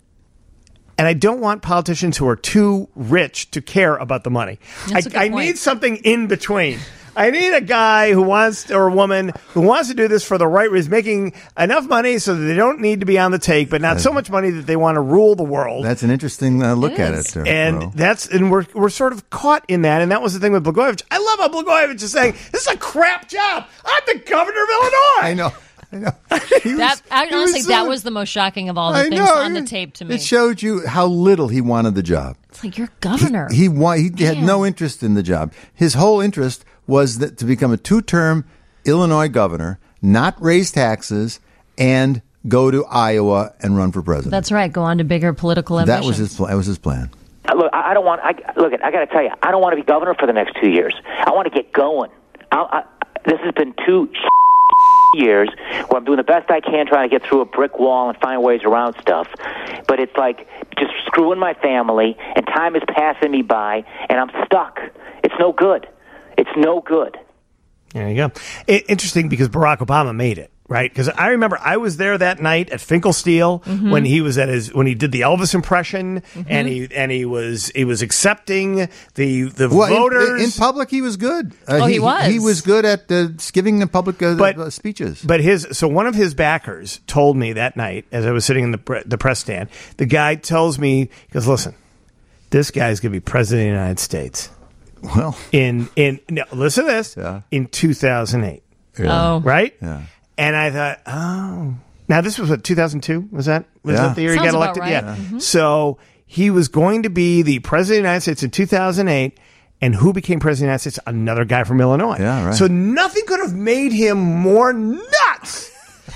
and I don't want politicians who are too rich to care about the money. That's a good I, I point. need something in between. I need a guy who wants, or a woman who wants to do this for the right reason, making enough money so that they don't need to be on the take, but not so much money that they want to rule the world. That's an interesting uh, look It at is. it. uh, And Ro. that's and we're we're sort of caught in that, and that was the thing with Blagojevich. I love how Blagojevich is saying this is a crap job. I'm the governor of Illinois. I know. I know. He was- That, I, he honestly, was that so- was the most shocking of all the I things know. on the tape to me. It showed you how little he wanted the job. It's like, you're governor. He wa- he had Man. no interest in the job. His whole interest was that to become a two-term Illinois governor, not raise taxes, and go to Iowa and run for president. That's right. Go on to bigger political ambitions. That was his. pl- That was his plan. Uh, Look, I I don't want. I, look, I got to tell you, I don't want to be governor for the next two years. I want to get going. I, I, this has been two years where I'm doing the best I can, trying to get through a brick wall and find ways around stuff. But it's like just screwing my family, and time is passing me by, and I'm stuck. It's no good. It's no good. There you go. I- interesting because Barack Obama made it, right? Because I remember I was there that night at Finkelstein Mhm. when he was at his when he did the Elvis impression, Mhm. and he and he was he was accepting the the Well, in- voters in, public, he was good. Uh, Oh, he was. He was good at uh, giving the public uh, But- uh, speeches. But his so one of his backers told me that night as I was sitting in the pre- the press stand. The guy tells me, he goes, "Listen, this guy's going to be president of the United States." Well, in in no, listen to this. Yeah. In two thousand eight, Yeah. Oh. right? Yeah. And I thought, oh, now this was what two thousand two was that? Was Yeah. that the year Sounds he got about elected? right. Yeah. Mhm. So he was going to be the president of the United States in two thousand eight. And who became president of the United States? Another guy from Illinois. Yeah, right. So nothing could have made him more nuts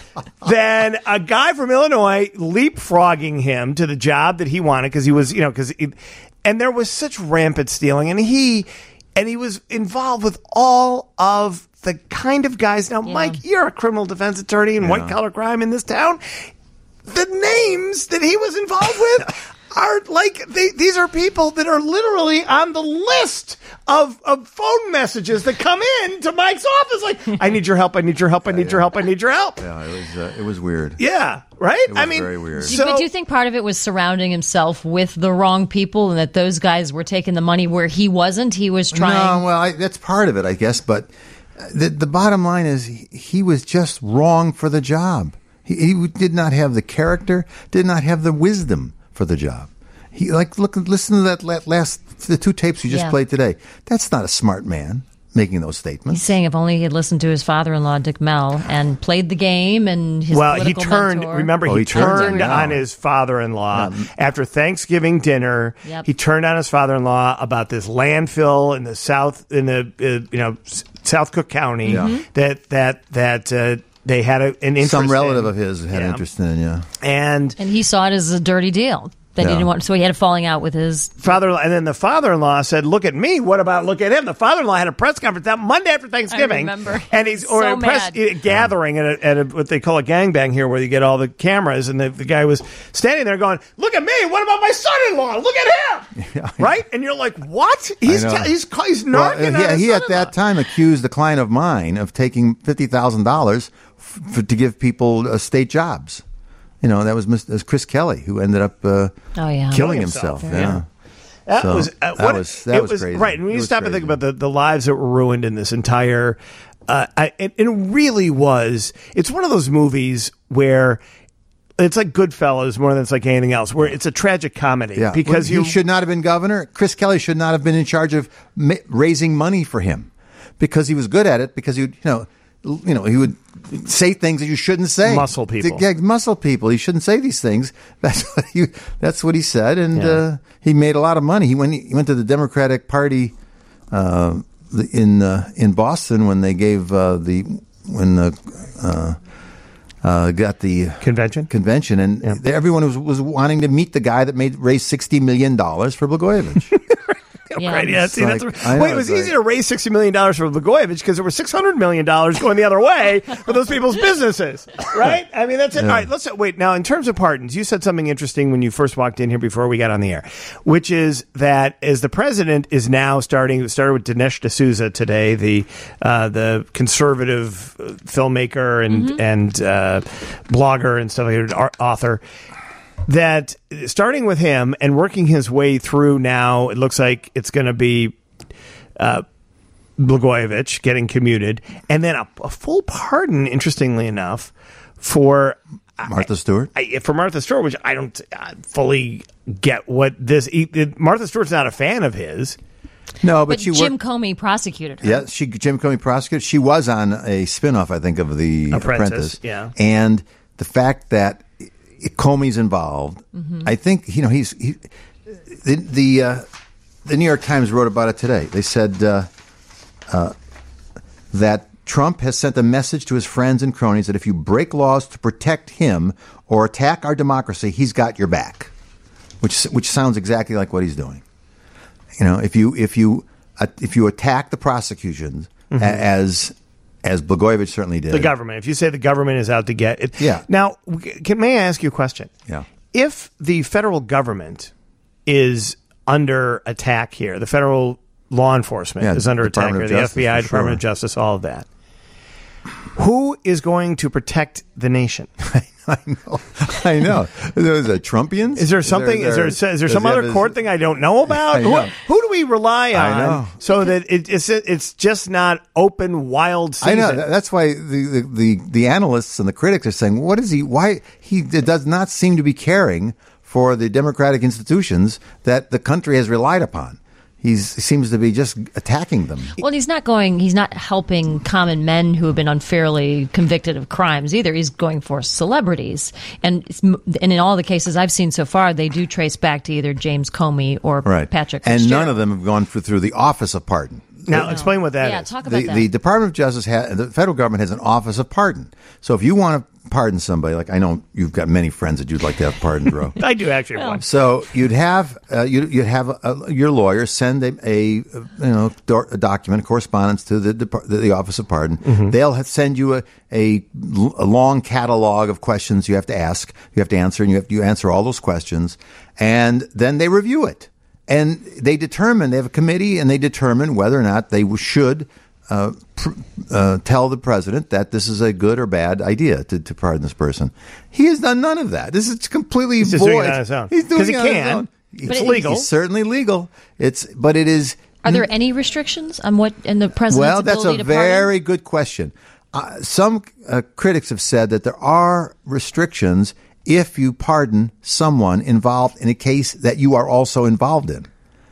than a guy from Illinois leapfrogging him to the job that he wanted because he was, you know, because, and there was such rampant stealing, and he, and he was involved with all of the kind of guys. Now, Yeah. Mike, you're a criminal defense attorney in white collar crime in this town. The names that he was involved with are like they, these are people that are literally on the list of, of phone messages that come in to Mike's office. Like, I need your help. I need your help. I need your help. I need your help. Yeah, it was. Uh, it was weird. Yeah, right. It was I mean, very weird. So, but do you think part of it was surrounding himself with the wrong people, and that those guys were taking the money where he wasn't? He was trying. No, well, I, that's part of it, I guess. But the the bottom line is he, he was just wrong for the job. He, he did not have the character, did not have the wisdom for the job. He like look, listen to that la- last the two tapes you just Yeah. played today. That's not a smart man making those statements. He's saying if only he had listened to his father-in-law, Dick Mell, and played the game, and his well, he political turned. mentor. Remember, Oh, he, he turned turned him on down. his father-in-law after Thanksgiving dinner. Yep. He turned on his father-in-law about this landfill in the south, in the uh, you know S- South Cook County Yeah. Mhm. that that that uh, they had a, an interest. Some relative in. of his had Yeah. interest in, yeah. and and he saw it as a dirty deal. That he Yeah. didn't want, so he had a falling out with his. father, and then the father-in-law said, "Look at me. What about look at him?" The father-in-law had a press conference that Monday after Thanksgiving, remember. and he's or So a press mad. a gathering at, a, at a, what they call a gangbang here, where you get all the cameras, and the, the guy was standing there going, "Look at me. What about my son-in-law? Look at him." Right? And you're like, "What? He's I know. t- he's ca- he's Well, narking uh, on he, his he at son-in-law. that time accused a client of mine of taking fifty thousand dollars f- to give people uh, state jobs. You know, that was Mister Chris Kelly, who ended up uh, Oh yeah, killing himself. himself, Yeah. yeah. That So, was uh, that what, was- that it was crazy. right. And when It you was stop and crazy. think about the, the lives that were ruined in this entire, uh, I, it, it really was. It's one of those movies where it's like Goodfellas more than it's like anything else, where it's a tragic comedy Yeah, because Well, you he should not have been governor. Chris Kelly should not have been in charge of ma- raising money for him because he was good at it. Because he, would, you know, l- you know, he would say things that you shouldn't say. Muscle people. Yeah, muscle people. He shouldn't say these things. That's what he. That's what he said, and Yeah. uh, he made a lot of money. He went. He went to the Democratic Party uh, the- in uh, in Boston when they gave uh, the when the. Uh, uh, got the convention, convention, and yeah. everyone was, was wanting to meet the guy that made raised sixty million dollars for Blagojevich. Yeah. Right. Yeah, see, like, that's, know, wait, it was easy like, to raise sixty million dollars for Blagojevich because there were six hundred million dollars going the other way for those people's businesses, right? I mean, that's it. Yeah. All right, let's wait. Now, in terms of pardons, you said something interesting when you first walked in here before we got on the air, which is that as the president is now starting, started with Dinesh D'Souza today, the uh, the conservative filmmaker and, mm-hmm. and uh, blogger and stuff like that, author, that starting with him and working his way through now, it looks like it's going to be uh, Blagojevich getting commuted, and then a, a full pardon, interestingly enough, for Martha Stewart. I, for Martha Stewart, which I don't uh, fully get what this. He, it, Martha Stewart's not a fan of his. No, but, but she Jim worked, Comey prosecuted her. Yeah, she Jim Comey prosecuted. She was on a spinoff, I think, of The Apprentice. Apprentice. Yeah, and the fact that Comey's involved, mm-hmm. I think you know he's he, the the, uh, the New York Times wrote about it today. They said uh, uh, that Trump has sent a message to his friends and cronies that if you break laws to protect him or attack our democracy, he's got your back, which which sounds exactly like what he's doing. You know, if you if you uh, if you attack the prosecutions mm-hmm. as As Blagojevich certainly did. The government. If you say the government is out to get it. Yeah. Now, can, may I ask you a question? Yeah. If the federal government is under attack here, the federal law enforcement yeah, is under Department attack here, the Justice, F B I, for Department sure. of Justice, all of that, who is going to protect the nation? I know. I know. Is there Trumpians? Is there something? Is there, is there, is there some other court thing I don't know about? I know. Who, who do we rely I on know. so that it, it's it's just not open, wild season? I know. That's why the, the, the, the analysts and the critics are saying, what is he? Why? He does not seem to be caring for the democratic institutions that the country has relied upon. He's, he seems to be just attacking them. Well, he's not going, he's not helping common men who have been unfairly convicted of crimes either. He's going for celebrities. And, it's, and in all the cases I've seen so far, they do trace back to either James Comey or right. Patrick And Fitzgerald. none of them have gone through, through the Office of Pardon. Now, explain what that yeah, is. talk about the, that. the Department of Justice, has, the federal government has an Office of Pardon. So if you want to pardon somebody, like I know you've got many friends that you'd like to have pardoned, Ro. I do actually have one. So you'd have uh, you'd, you'd have a, your lawyer send a, a you know do, a document, a correspondence to the Depart- the Office of Pardon. Mm-hmm. They'll have, send you a, a a long catalog of questions you have to ask, you have to answer, and you have you answer all those questions, and then they review it. And they determine, they have a committee, and they determine whether or not they should uh, pr- uh, tell the president that this is a good or bad idea to, to pardon this person. He has done none of that. This is completely He's void. just doing it on his own. He's doing 'Cause he it on his can. own. It's It's legal. It's certainly legal. It's, but it is. Are there any restrictions on what in the president's Well, that's ability a to pardon? very good question. Uh, some uh, critics have said that there are restrictions if you pardon someone involved in a case that you are also involved in.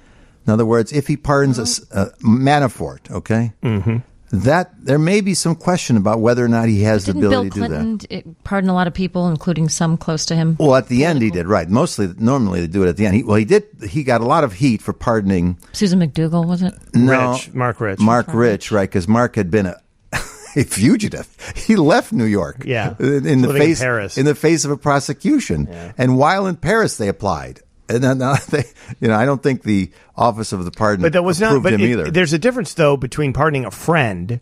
In other words, if he pardons a, a Manafort, okay, mm-hmm. that there may be some question about whether or not he has the Didn't ability Bill to do Clinton that. d- pardon a lot of people, including some close to him? Well, at the end he did, right. Mostly, normally they do it at the end. He, well, he did. He got a lot of heat for pardoning Susan McDougal, was it? no, Rich, Mark Rich. Mark Rich, right? Because Mark had been a, a fugitive. He left New York, Yeah. in, in the Living in face Paris. in the face of a prosecution. Yeah. And while in Paris, they applied. And then uh, they, you know, I don't think the Office of the Pardon But that was not. approved But him it- either. there's a difference, though, between pardoning a friend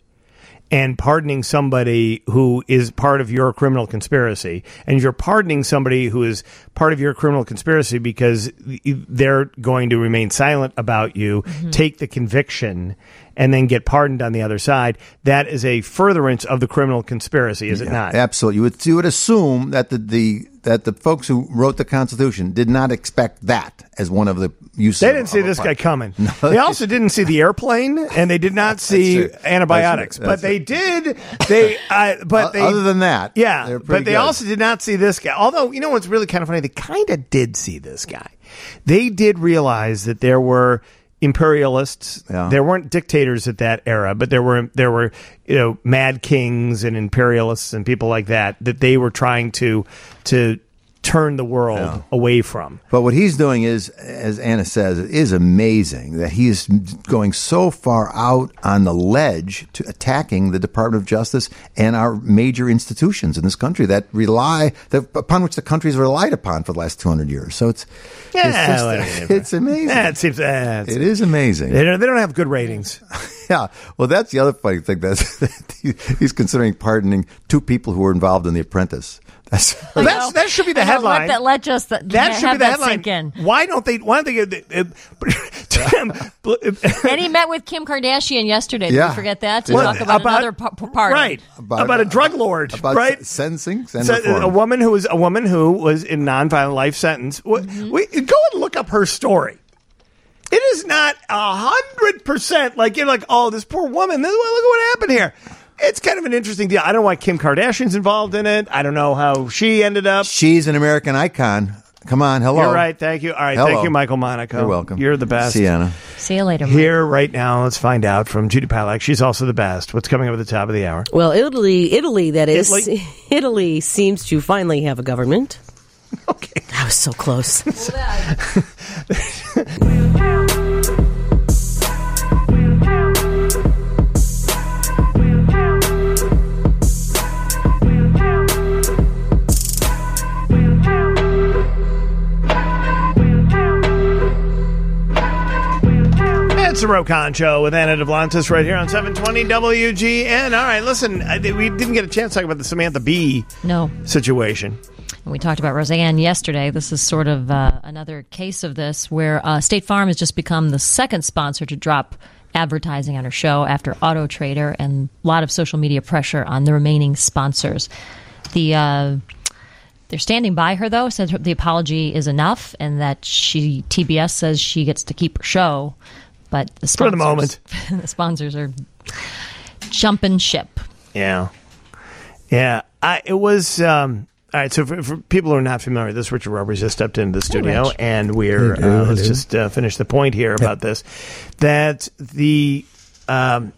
and pardoning somebody who is part of your criminal conspiracy. And if you're pardoning somebody who is part of your criminal conspiracy because they're going to remain silent about you, mm-hmm. take the conviction, and then get pardoned on the other side, that is a furtherance of the criminal conspiracy, is it Yeah, not? Absolutely. You would, you would assume that the, the that the folks who wrote the Constitution did not expect that as one of the uses. They didn't of, see of a this pardon. guy coming. No, They also didn't see the airplane, and they did not see That's true. antibiotics. That's but true. they did. They, uh, but they. Other than that, yeah. they're But pretty they good. also did not see this guy. Although, you know what's really kind of funny? They kind of did see this guy. They did realize that there were imperialists. Yeah. There weren't dictators at that era, but there were there were you know mad kings and imperialists and people like that that they were trying to to turn the world Yeah. away from. But what he's doing is, as Anna says, it is amazing that he is going so far out on the ledge to attacking the Department of Justice and our major institutions in this country that rely, that, upon which the country's relied upon for the last two hundred years. So it's, Yeah, it's, just, whatever. it's amazing. Yeah, it seems uh, it is amazing. They don't, they don't have good ratings. Yeah, well, that's the other funny thing. That's that he, he's considering pardoning two people who were involved in The Apprentice. That's, I That's, know. that should be the I know, headline. Let that, let just that, that should have be the that headline. sink in. Why don't they? Why don't they get? And he met with Kim Kardashian yesterday. Did Yeah. you forget that? To Well, talk about, about- another p- p- part. Right about, a drug lord, about right? sentencing, So, sentence a reform. woman who was a woman who was in nonviolent life sentence. Mm-hmm. We, go and look up her story. It is not a hundred percent like you're like, oh, this poor woman. This, look at what happened here. It's kind of an interesting deal. I don't know why Kim Kardashian's involved in it. I don't know how she ended up. She's an American icon. Come on, hello. You're right. Thank you. All right. Hello. Thank you, Michael Monaco. You're welcome. You're the best. See you, Anna. See you later. Mike. Here right now, let's find out from Judy Palak. She's also the best. What's coming up at the top of the hour? Well, Italy, Italy, that is, Italy? Italy seems to finally have a government. Okay. That was so close. It's the Rokon Show with Anna DeVlantis right here on seven twenty W G N. All right, listen, I, we didn't get a chance to talk about the Samantha Bee No. situation. And we talked about Roseanne yesterday. This is sort of uh, another case of this where uh, State Farm has just become the second sponsor to drop advertising on her show after Auto Trader and a lot of social media pressure on the remaining sponsors. The uh, they're standing by her, though, said the apology is enough and that she T B S says she gets to keep her show. But the sponsors, For the moment. the sponsors are jumping ship. Yeah. Yeah. I, it was... Um, all right, so for, for people who are not familiar with this, Richard Roberts just stepped into the studio, Rich. and we're Hey, uh, hey, let's hey. just uh, finish the point here about this. That the um,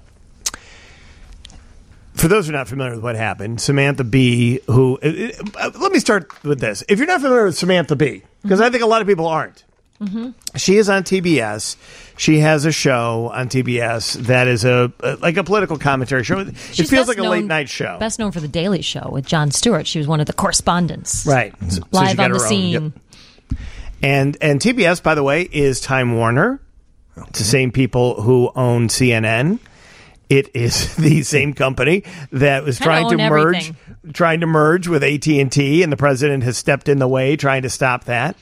for those who are not familiar with what happened, Samantha Bee, who uh, uh, let me start with this: if you're not familiar with Samantha Bee, because I think a lot of people aren't. Mm-hmm. She is on T B S. She has a show on T B S that is a, a like a political commentary show. It She's feels best like a known- late night show. Best known for The Daily Show with Jon Stewart. She was one of the correspondents. Right. So- so she Live got on the her own. scene. Yep. And and T B S, by the way, is Time Warner. It's the same people who own C N N. It is the same company that was Kinda trying to own merge, everything. trying to merge with A T and T, and the president has stepped in the way, trying to stop that.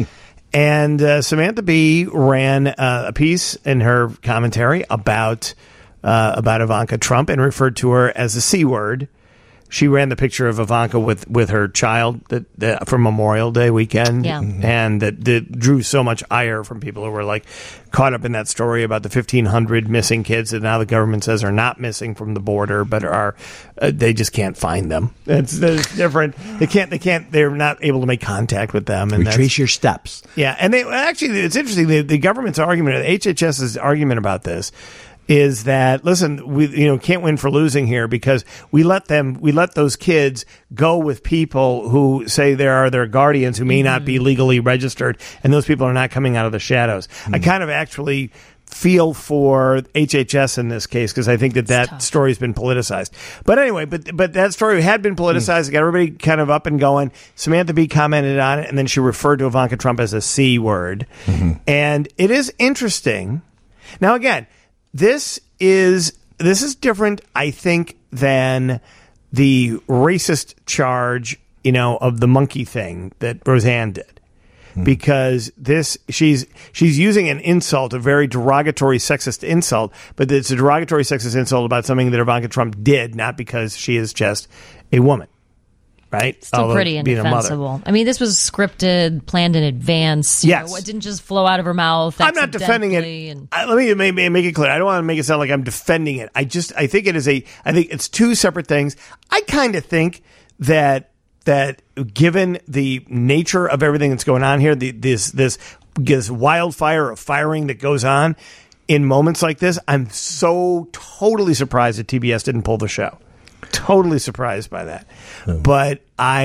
And uh, Samantha Bee ran uh, a piece in her commentary about uh, about Ivanka Trump and referred to her as the C word. She ran the picture of Ivanka with, with her child that, that from Memorial Day weekend, Yeah. and that, that drew so much ire from people who were like caught up in that story about the fifteen hundred missing kids that now the government says are not missing from the border, but are uh, they just can't find them. It's, it's different. They can't. They can't. They're not able to make contact with them. And Retrace that's- your steps. Yeah, and they actually, it's interesting. The, the government's argument, HHS's argument about this, is that listen, we you know can't win for losing here because we let them, we let those kids go with people who say they are their guardians who may not be legally registered, and those people are not coming out of the shadows. I kind of actually feel for H H S in this case because I think that that story's been politicized. But anyway, but but that story had been politicized. It got everybody kind of up and going. Samantha Bee commented on it, and then she referred to Ivanka Trump as a C word. And it is interesting. Now, again, this is this is different, I think, than the racist charge, you know, of the monkey thing that Roseanne did. Because this, she's she's using an insult, a very derogatory, sexist insult, but it's a derogatory, sexist insult about something that Ivanka Trump did, not because she is just a woman, right? Still Although pretty being a mother. indefensible. I mean, this was scripted, planned in advance. You Yes. know, it didn't just flow out of her mouth. I'm not defending it. accidentally and- I, let me make, make it clear. I don't want to make it sound like I'm defending it. I just I think it is a. I think it's two separate things. I kind of think that that given the nature of everything that's going on here, the, this this this wildfire of firing that goes on in moments like this, I'm so totally surprised that T B S didn't pull the show. Totally surprised by that. But I'm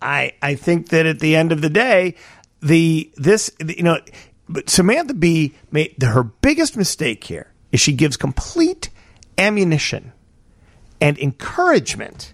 I I think that at the end of the day, the this you know, but Samantha Bee made her biggest mistake here is she gives complete ammunition and encouragement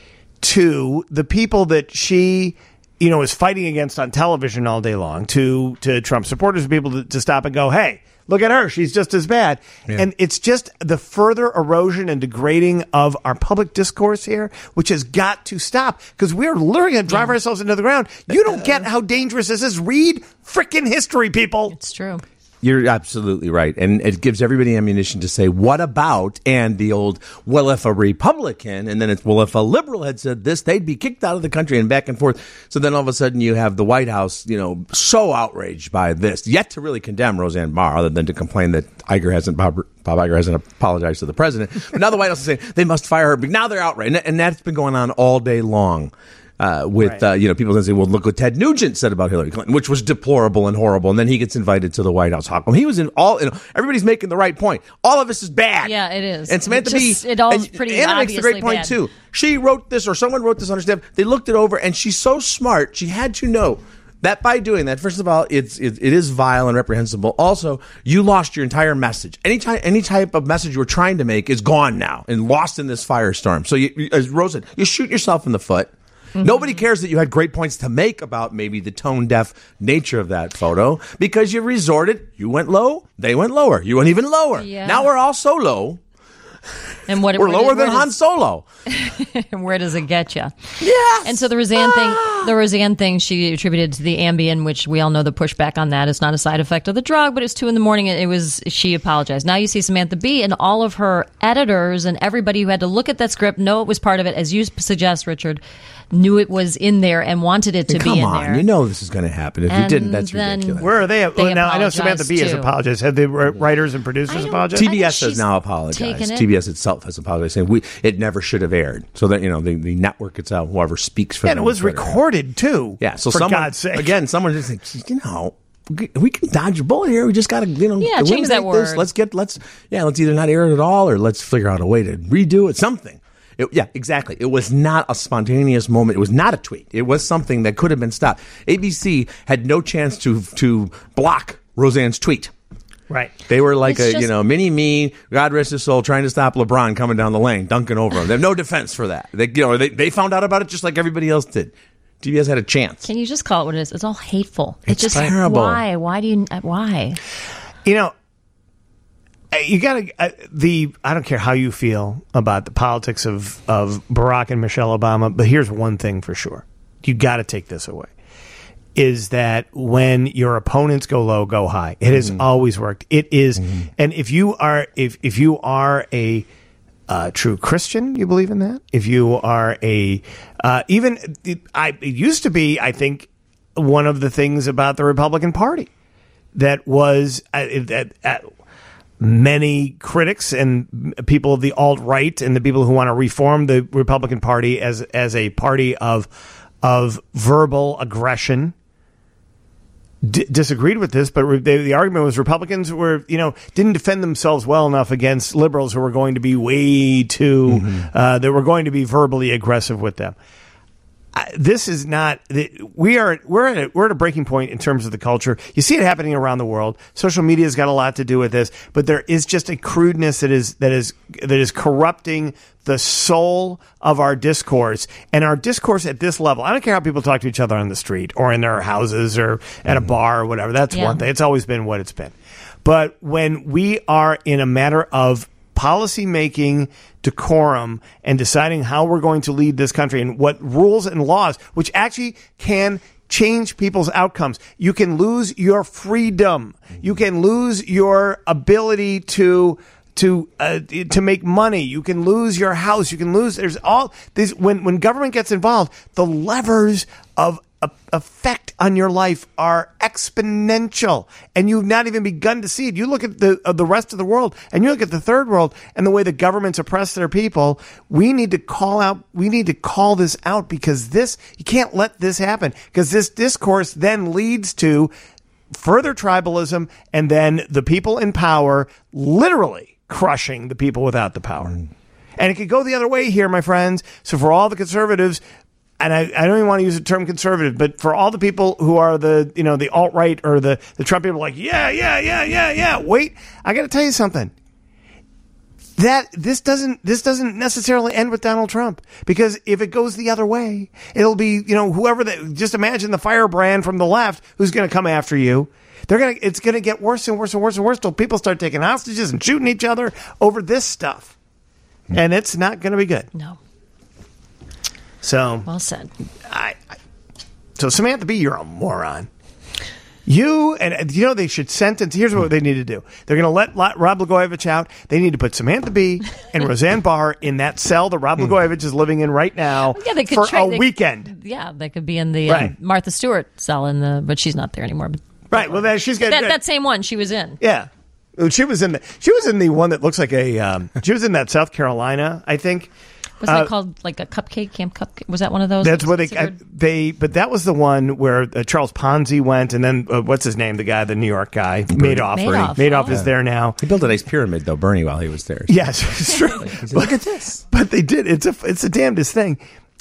to the people that she, you know, is fighting against on television all day long, to to Trump supporters, people to, to stop and go, hey, look at her, she's just as bad. Yeah. And it's just the further erosion and degrading of our public discourse here, which has got to stop, because we're literally going to drive yeah. ourselves into the ground. You don't get how dangerous this is. Read frickin' history, people. It's true. You're absolutely right. And it gives everybody ammunition to say, what about? And the old, well, if a Republican, and then it's, well, if a liberal had said this, they'd be kicked out of the country, and back and forth. So then all of a sudden you have the White House, you know, so outraged by this, yet to really condemn Roseanne Barr, other than to complain that Iger hasn't, Bob, Bob Iger hasn't apologized to the president. But now the White House is saying they must fire her. But now they're outraged. And that's been going on all day long. Uh, with, right. uh, you know, people can say, well, look what Ted Nugent said about Hillary Clinton, which was deplorable and horrible. And then he gets invited to the White House. How come he was in all, you know, everybody's making the right point. All of this is bad. Yeah, it is. And Samantha Bee, Bee, it all is pretty Anna makes a great point bad. too. She wrote this, or someone wrote this on her staff. They looked it over, and she's so smart. She had to know that by doing that, first of all, it's it, it is vile and reprehensible. Also, you lost your entire message. Any type, any type of message you were trying to make is gone now and lost in this firestorm. So, you, as Rose said, you shoot yourself in the foot. Mm-hmm. Nobody cares that you had great points to make about maybe the tone-deaf nature of that photo, because you resorted, you went low, they went lower. You went even lower. Yeah. Now we're all so low. And what we're where lower does, than does, Han Solo. Where does it get you? Yes. And so the Roseanne ah. thing, the Roseanne thing, she attributed to the Ambien, which we all know the pushback on that is not a side effect of the drug, but it's two in the morning. And it was she apologized. Now you see Samantha Bee and all of her editors and everybody who had to look at that script know it was part of it, as you suggest, Richard, knew it was in there and wanted it to and be come in on, there. You know this is going to happen. If and you didn't, that's then ridiculous. Where are they? At? they well, now I know Samantha Bee too. has apologized. Have the writers and producers apologized? T B S has now apologized. T B S itself has apologized, saying we it never should have aired. So that you know the, the network itself, whoever speaks for yeah, them, and it was recorded too. Yeah, so for someone, God's sake, again, someone just like, you know, we can dodge a bullet here. We just got to, you know, yeah, change that word. This. Let's get, let's, yeah, let's either not air it at all, or let's figure out a way to redo it. Something. It, yeah, exactly. It was not a spontaneous moment. It was not a tweet. It was something that could have been stopped. A B C had no chance to to block Roseanne's tweet. Right. They were like It's a, just- you know, mini me, God rest his soul, trying to stop LeBron coming down the lane, dunking over him. They have no defense for that. They, you know, they, they found out about it just like everybody else did. T B S had a chance. Can you just call it what it is? It's all hateful. It's just terrible. Why? Why do you? Why? You know, you got to uh, the. I don't care how you feel about the politics of of Barack and Michelle Obama, but here's one thing for sure: you got to take this away. Is that when your opponents go low, go high? It has mm-hmm. always worked. It is, mm-hmm. and if you are if if you are a uh, true Christian, you believe in that. If you are a uh, even it, I it used to be, I think, one of the things about the Republican Party that was uh, that. Uh, Many critics and people of the alt-right and the people who want to reform the Republican Party as as a party of of verbal aggression d- disagreed with this, but re- they, the argument was Republicans were, you know, didn't defend themselves well enough against liberals who were going to be way too, mm-hmm. uh, they were going to be verbally aggressive with them. I, this is not. We are. We're at. A, we're at a breaking point in terms of the culture. You see it happening around the world. Social media has got a lot to do with this, but there is just a crudeness that is that is that is corrupting the soul of our discourse, and our discourse at this level. I don't care how people talk to each other on the street or in their houses or at a bar or whatever. That's Yeah. one thing. It's always been what it's been. But when we are in a matter of policy making, decorum, and deciding how we're going to lead this country and what rules and laws, which actually can change people's outcomes. You can lose your freedom. You can lose your ability to to uh, to make money. You can lose your house. You can lose. There's all these when when government gets involved, the levers of a, effect on your life are exponential, and you've not even begun to see it. You look at the uh, the rest of the world, and you look at the third world, and the way the governments oppress their people. We need to call out. We need to call this out, because this you can't let this happen, because this discourse then leads to further tribalism, and then the people in power literally crushing the people without the power. And it could go the other way here, my friends. So for all the conservatives and I, I don't even want to use the term conservative, but for all the people who are the, you know, the alt-right or the, the Trump people like, yeah, yeah, yeah, yeah, yeah. Wait, I got to tell you something. That this doesn't this doesn't necessarily end with Donald Trump, because if it goes the other way, it'll be, you know, whoever that, just imagine the firebrand from the left who's going to come after you. They're going to, it's going to get worse and worse and worse and worse till people start taking hostages and shooting each other over this stuff. And it's not going to be good. No. So well said. I, I, so Samantha Bee, you're a moron. You and you know they should sentence. Here's what they need to do. They're going to let, let Rod Blagojevich out. They need to put Samantha Bee and Roseanne Barr in that cell that Rod Blagojevich is living in right now yeah, they could for tra- a they, weekend. Yeah, they could be in the right. um, Martha Stewart cell in the, but she's not there anymore. But, right. Well, then she's getting that, that same one she was in. Yeah, she was in the she was in the one that looks like a. Um, she was in that South Carolina, I think. Wasn't uh, it called like a cupcake camp cupcake? Was that one of those? That's that what they uh, they. But that was the one where uh, Charles Ponzi went, and then uh, what's his name? The guy, the New York guy, Madoff. Madoff, Madoff oh. is there now. He built a nice pyramid, though, Bernie, while he was there. Yes, it's true. Look at this. But they did. It's a it's the damnedest thing.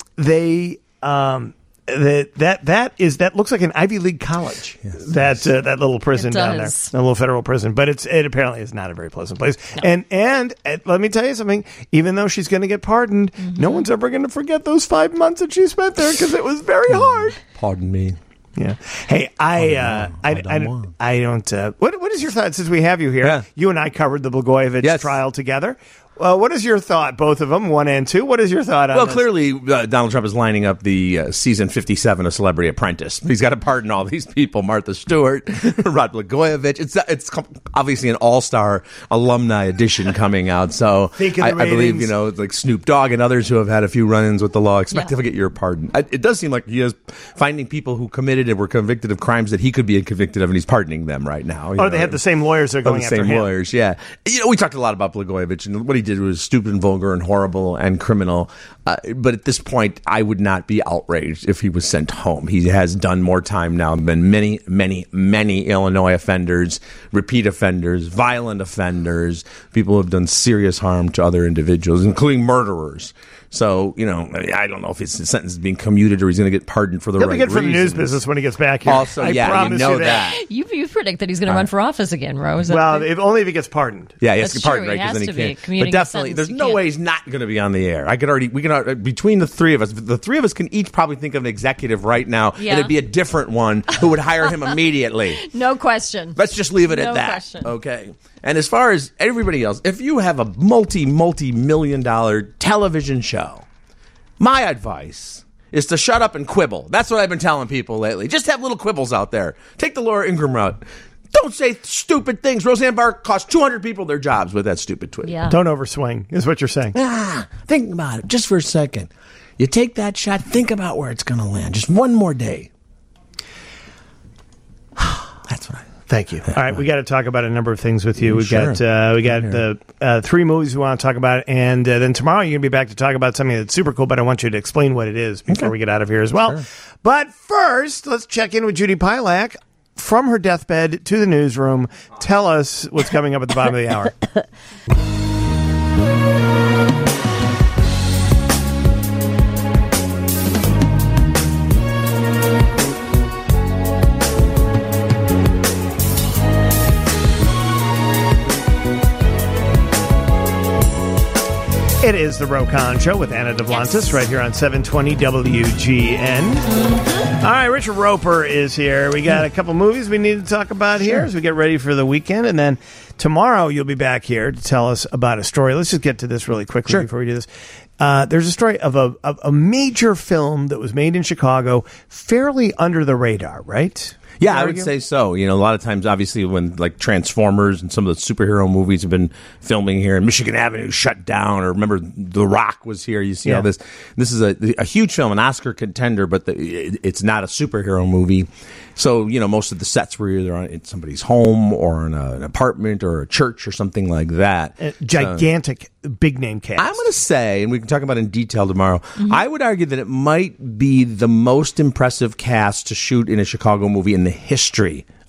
They um that that that is that looks like an Ivy League college. Yes, that uh, that little prison it down there, does. a little federal prison. But it's it apparently is not a very pleasant place. No. And and uh, let me tell you something. Even though she's going to get pardoned, mm-hmm. no one's ever going to forget those five months that she spent there because it was very hard. Pardon me. Yeah. Hey, I uh, I, I, I, I don't. Uh, what what is your thought since we have you here? Yeah. You and I covered the Blagojevich yes. trial together. Uh, what is your thought, both of them, one and two? What is your thought on Well, this? clearly, uh, Donald Trump is lining up the uh, season fifty-seven of Celebrity Apprentice. He's got to pardon all these people: Martha Stewart, Rod Blagojevich. It's it's obviously an all-star alumni edition coming out. So I, I believe you know, like Snoop Dogg and others who have had a few run-ins with the law expect yeah. to get your pardon. I, it does seem like he is finding people who committed and were convicted of crimes that he could be convicted of, and he's pardoning them right now. Or know, they have the same lawyers that are going the after same him. lawyers, yeah. You know, we talked a lot about Blagojevich, and what he did was stupid and vulgar and horrible and criminal. Uh, but at this point, I would not be outraged if he was sent home. He has done more time now than many, many, many Illinois offenders, repeat offenders, violent offenders, people who have done serious harm to other individuals, including murderers. So, you know, I don't know if his sentence is being commuted or he's going to get pardoned for the He'll right be good for the reasons. news business when he gets back here. Also, I yeah, promise you know you that. that. You, you predict that he's going to run for office again, Rose. Well, if, only if he gets pardoned. Yeah, he has That's to get pardoned, true. right? He has then to he be can't. commuting But a definitely, sentence. there's You no can't. way he's not going to be on the air. I could already, we can, uh, between the three of us, the three of us can each probably think of an executive right now, Yeah. and it'd be a different one who would hire him immediately. No question. Let's just leave it No at that. question. Okay. And as far as everybody else, if you have a multi, multi million dollar television show, my advice is to shut up and quibble. That's what I've been telling people lately. Just have little quibbles out there. Take the Laura Ingraham route. Don't say stupid things. Roseanne Barr cost two hundred people their jobs with that stupid tweet. Yeah. Don't overswing, is what you're saying. Ah, think about it just for a second. You take that shot, think about where it's going to land. Just one more day. That's what I... Thank you. All right, we got to talk about a number of things with you. We've Sure. got uh, we got the uh, three movies we want to talk about, and uh, then tomorrow you're going to be back to talk about something that's super cool. But I want you to explain what it is before Okay. we get out of here as well. Sure. But first, let's check in with Judy Pilak from her deathbed to the newsroom. Tell us what's coming up at the bottom of the hour. It is the Rokon Show with Anna Devlantis Yes. right here on seven twenty W G N. Mm-hmm. All right, Richard Roper is here. We got a couple movies we need to talk about here as we get ready for the weekend. And then tomorrow you'll be back here to tell us about a story. Let's just get to this really quickly Sure. before we do this. Uh, there's a story of a, of a major film that was made in Chicago, fairly under the radar, right? Yeah, Would I you would argue? say so. You know, a lot of times, obviously, when like Transformers and some of the superhero movies have been filming here, and Michigan Avenue shut down, or remember The Rock was here. You see Yeah. all this. This is a, a huge film, an Oscar contender, but the, it, it's not a superhero movie. So, you know, most of the sets were either on in somebody's home or in a, an apartment or a church or something like that. A gigantic, big name cast. I'm going to say, and we can talk about it in detail tomorrow, I would argue that it might be the most impressive cast to shoot in a Chicago movie in the history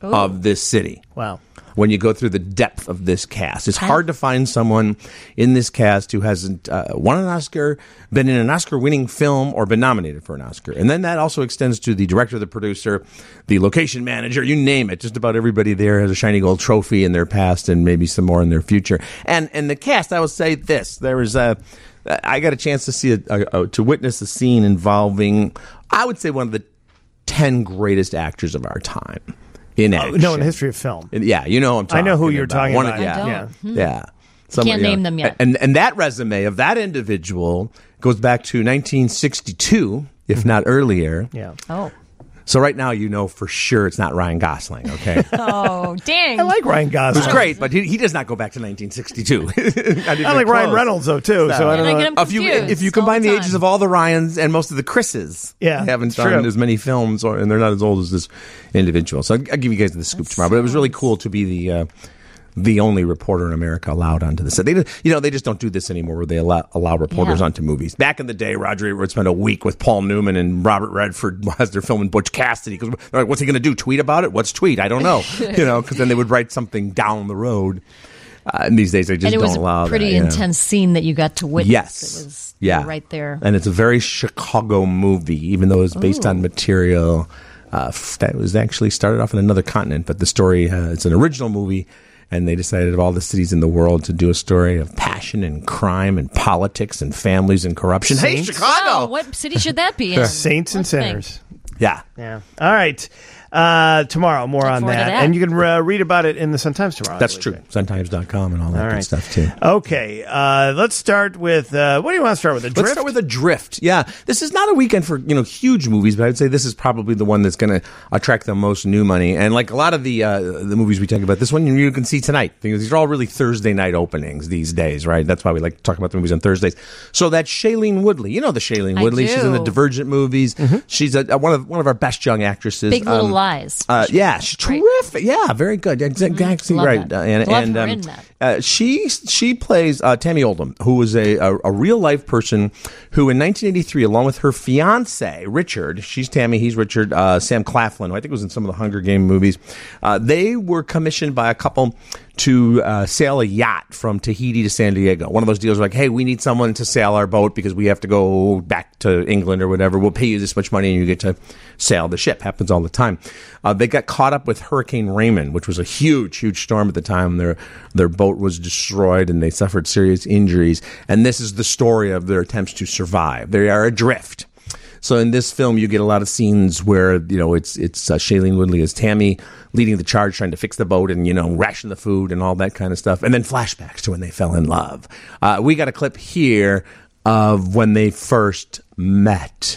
of this city. Wow. When you go through the depth of this cast, it's hard to find someone in this cast who hasn't uh, won an Oscar, been in an Oscar-winning film, or been nominated for an Oscar. And then that also extends to the director, the producer, the location manager, you name it. Just about everybody there has a shiny gold trophy in their past and maybe some more in their future. And and the cast, I will say this: there was a, I got a chance to see a, a, a to witness a scene involving, I would say, one of the ten greatest actors of our time. In action. Oh, no, in the history of film. Yeah, you know I'm talking I know who you're about. talking One about. Of, yeah, I don't. yeah, Hmm. yeah. Can't you know, name them yet. And and that resume of that individual goes back to nineteen sixty-two, if not earlier. Yeah. Oh. So right now you know for sure it's not Ryan Gosling, okay? Oh, dang. I like Ryan It Gosling. was great, but he, he does not go back to nineteen sixty-two. I, I like Ryan Reynolds, though, too. So I don't And I know. get him If you confused if you all combine the the, time. ages of all the Ryans and most of the Chris's, Yeah, they haven't it's done true. as many films, or and they're not as old as this individual. So I'll, I'll give you guys the scoop tomorrow. But it was really cool to be the uh, the only reporter in America allowed onto the set. They, you know, they just don't do this anymore, where they allow, allow reporters Yeah. onto movies. Back in the day, Roger Ebert would spend a week with Paul Newman and Robert Redford as they're filming Butch Cassidy. Because they're like, what's he going to do? Tweet about it? What's tweet? I don't know. You know, because then they would write something down the road. Uh, and these days, they just And it don't was allow a pretty that, you know. intense scene that you got to witness. Yes. It was Yeah. right there. And it's a very Chicago movie, even though it's based Ooh. on material uh, f- that was actually started off in another continent. But the story, uh, it's an original movie, and they decided of all the cities in the world to do a story of passion and crime and politics and families and corruption. Hey, Saints? Chicago! Oh, what city should that be in? Saints and Let's think. sinners. Yeah. Yeah. All right. Uh, tomorrow, more on forward to that. that. And you can uh, read about it in the Sun-Times tomorrow. I That's believe. true. Sun Times dot com and all that All good right. stuff, too. Okay. Uh, let's start with, uh, what do you want to start with? The Let's drift? start with Adrift. Yeah, this is not a weekend for you know huge movies, but I would say this is probably the one that's going to attract the most new money. And like a lot of the uh, the movies we talk about, this one you can see tonight because these are all really Thursday night openings these days, right? That's why we like to talk about the movies on Thursdays. So that's Shailene Woodley. You know the Shailene I Woodley. She's in the do. Divergent movies. She's a, a, one of one of our best young actresses. Big Little Um, Lies. Uh, yeah, she's terrific. Yeah, very good. Exactly Love right. that. Uh, and Love and her um, in that. uh, she she plays uh, Tammy Oldham, who is a, a, a real life person who in nineteen eighty-three, along with her fiance Richard, she's Tammy, he's Richard, uh, Sam Claflin, who I think was in some of the Hunger Game movies. Uh, they were commissioned by a couple to uh, sail a yacht from Tahiti to San Diego. One of those deals like, hey, we need someone to sail our boat because we have to go back to England or whatever. We'll pay you this much money and you get to sail the ship. Happens all the time. Uh, they got caught up with Hurricane Raymond, which was a huge, huge storm at the time. Their their boat was destroyed and they suffered serious injuries. And this is the story of their attempts to survive. They are adrift. So in this film, you get a lot of scenes where, you know, it's it's uh, Shailene Woodley as Tammy leading the charge, trying to fix the boat and, you know, ration the food and all that kind of stuff. And then flashbacks to when they fell in love. Uh, we got a clip here of when they first met.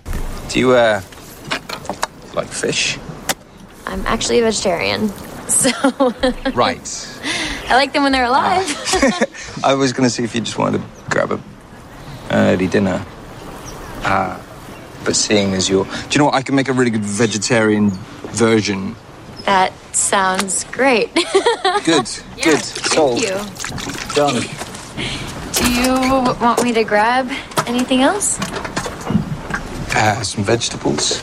Do you, uh, like fish? I'm actually a vegetarian, so Right. I like them when they're alive. I was going to see if you just wanted to grab a early dinner. Uh, but seeing as you're... Do you know what? I can make a really good vegetarian version. That sounds great. Good, Yeah, good. Thank Sold. you. Done. Do you want me to grab anything else? Uh, some vegetables.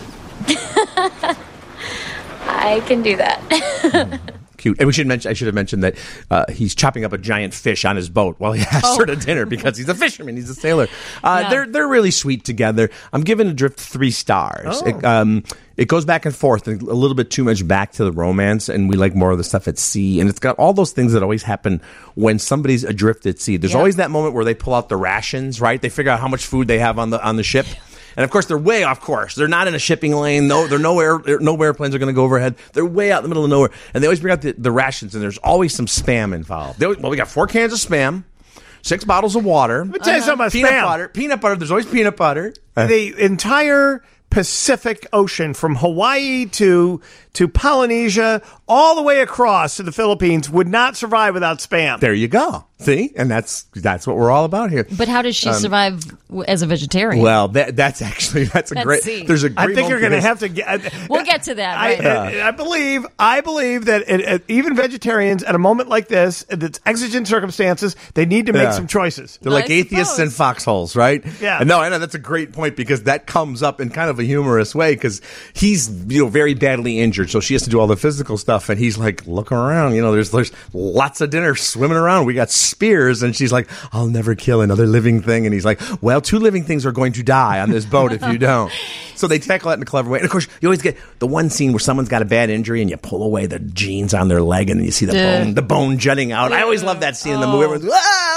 I can do that. Cute. And we should mention, I should have mentioned that uh, he's chopping up a giant fish on his boat while he asks Oh. her to dinner because he's a fisherman. He's a sailor. Uh, Yeah. They're they're really sweet together. I'm giving Adrift three stars. Oh. It, um, it goes back and forth, a little bit too much back to the romance, and we like more of the stuff at sea. And it's got all those things that always happen when somebody's adrift at sea. There's Yeah. always that moment where they pull out the rations, right? They figure out how much food they have on the on the ship. And of course, they're way off course. They're not in a shipping lane. No, they're nowhere. No airplanes are going to go overhead. They're way out in the middle of nowhere. And they always bring out the, the rations, and there's always some spam involved. They always, well, we got four cans of spam, six bottles of water. Let me tell you something about peanut spam. butter. Peanut butter. There's always peanut butter. The entire Pacific Ocean from Hawaii to to Polynesia all the way across to the Philippines would not survive without spam. There you go. See, and that's that's what we're all about here. But how does she Um, survive w- as a vegetarian? Well, that, that's actually that's a Let's great. see. There's a great. I think you're going to moment have to get. We'll get to that. I, Right? I, I believe. I believe that it, it, even vegetarians, at a moment like this, that's exigent circumstances, they need to make Yeah. some choices. They're like atheists in foxholes, right? Yeah. And no, I know that's a great point because that comes up in kind of a humorous way because he's, you know, very badly injured, so she has to do all the physical stuff, and he's like, look around, you know, there's there's lots of dinner swimming around. We got spears, and she's like, I'll never kill another living thing, and he's like, well, two living things are going to die on this boat if you don't. So they tackle that in a clever way. And of course, you always get the one scene where someone's got a bad injury and you pull away the jeans on their leg and then you see the Yeah. bone, the bone jutting out. I always love that scene in the movie. Everyone's,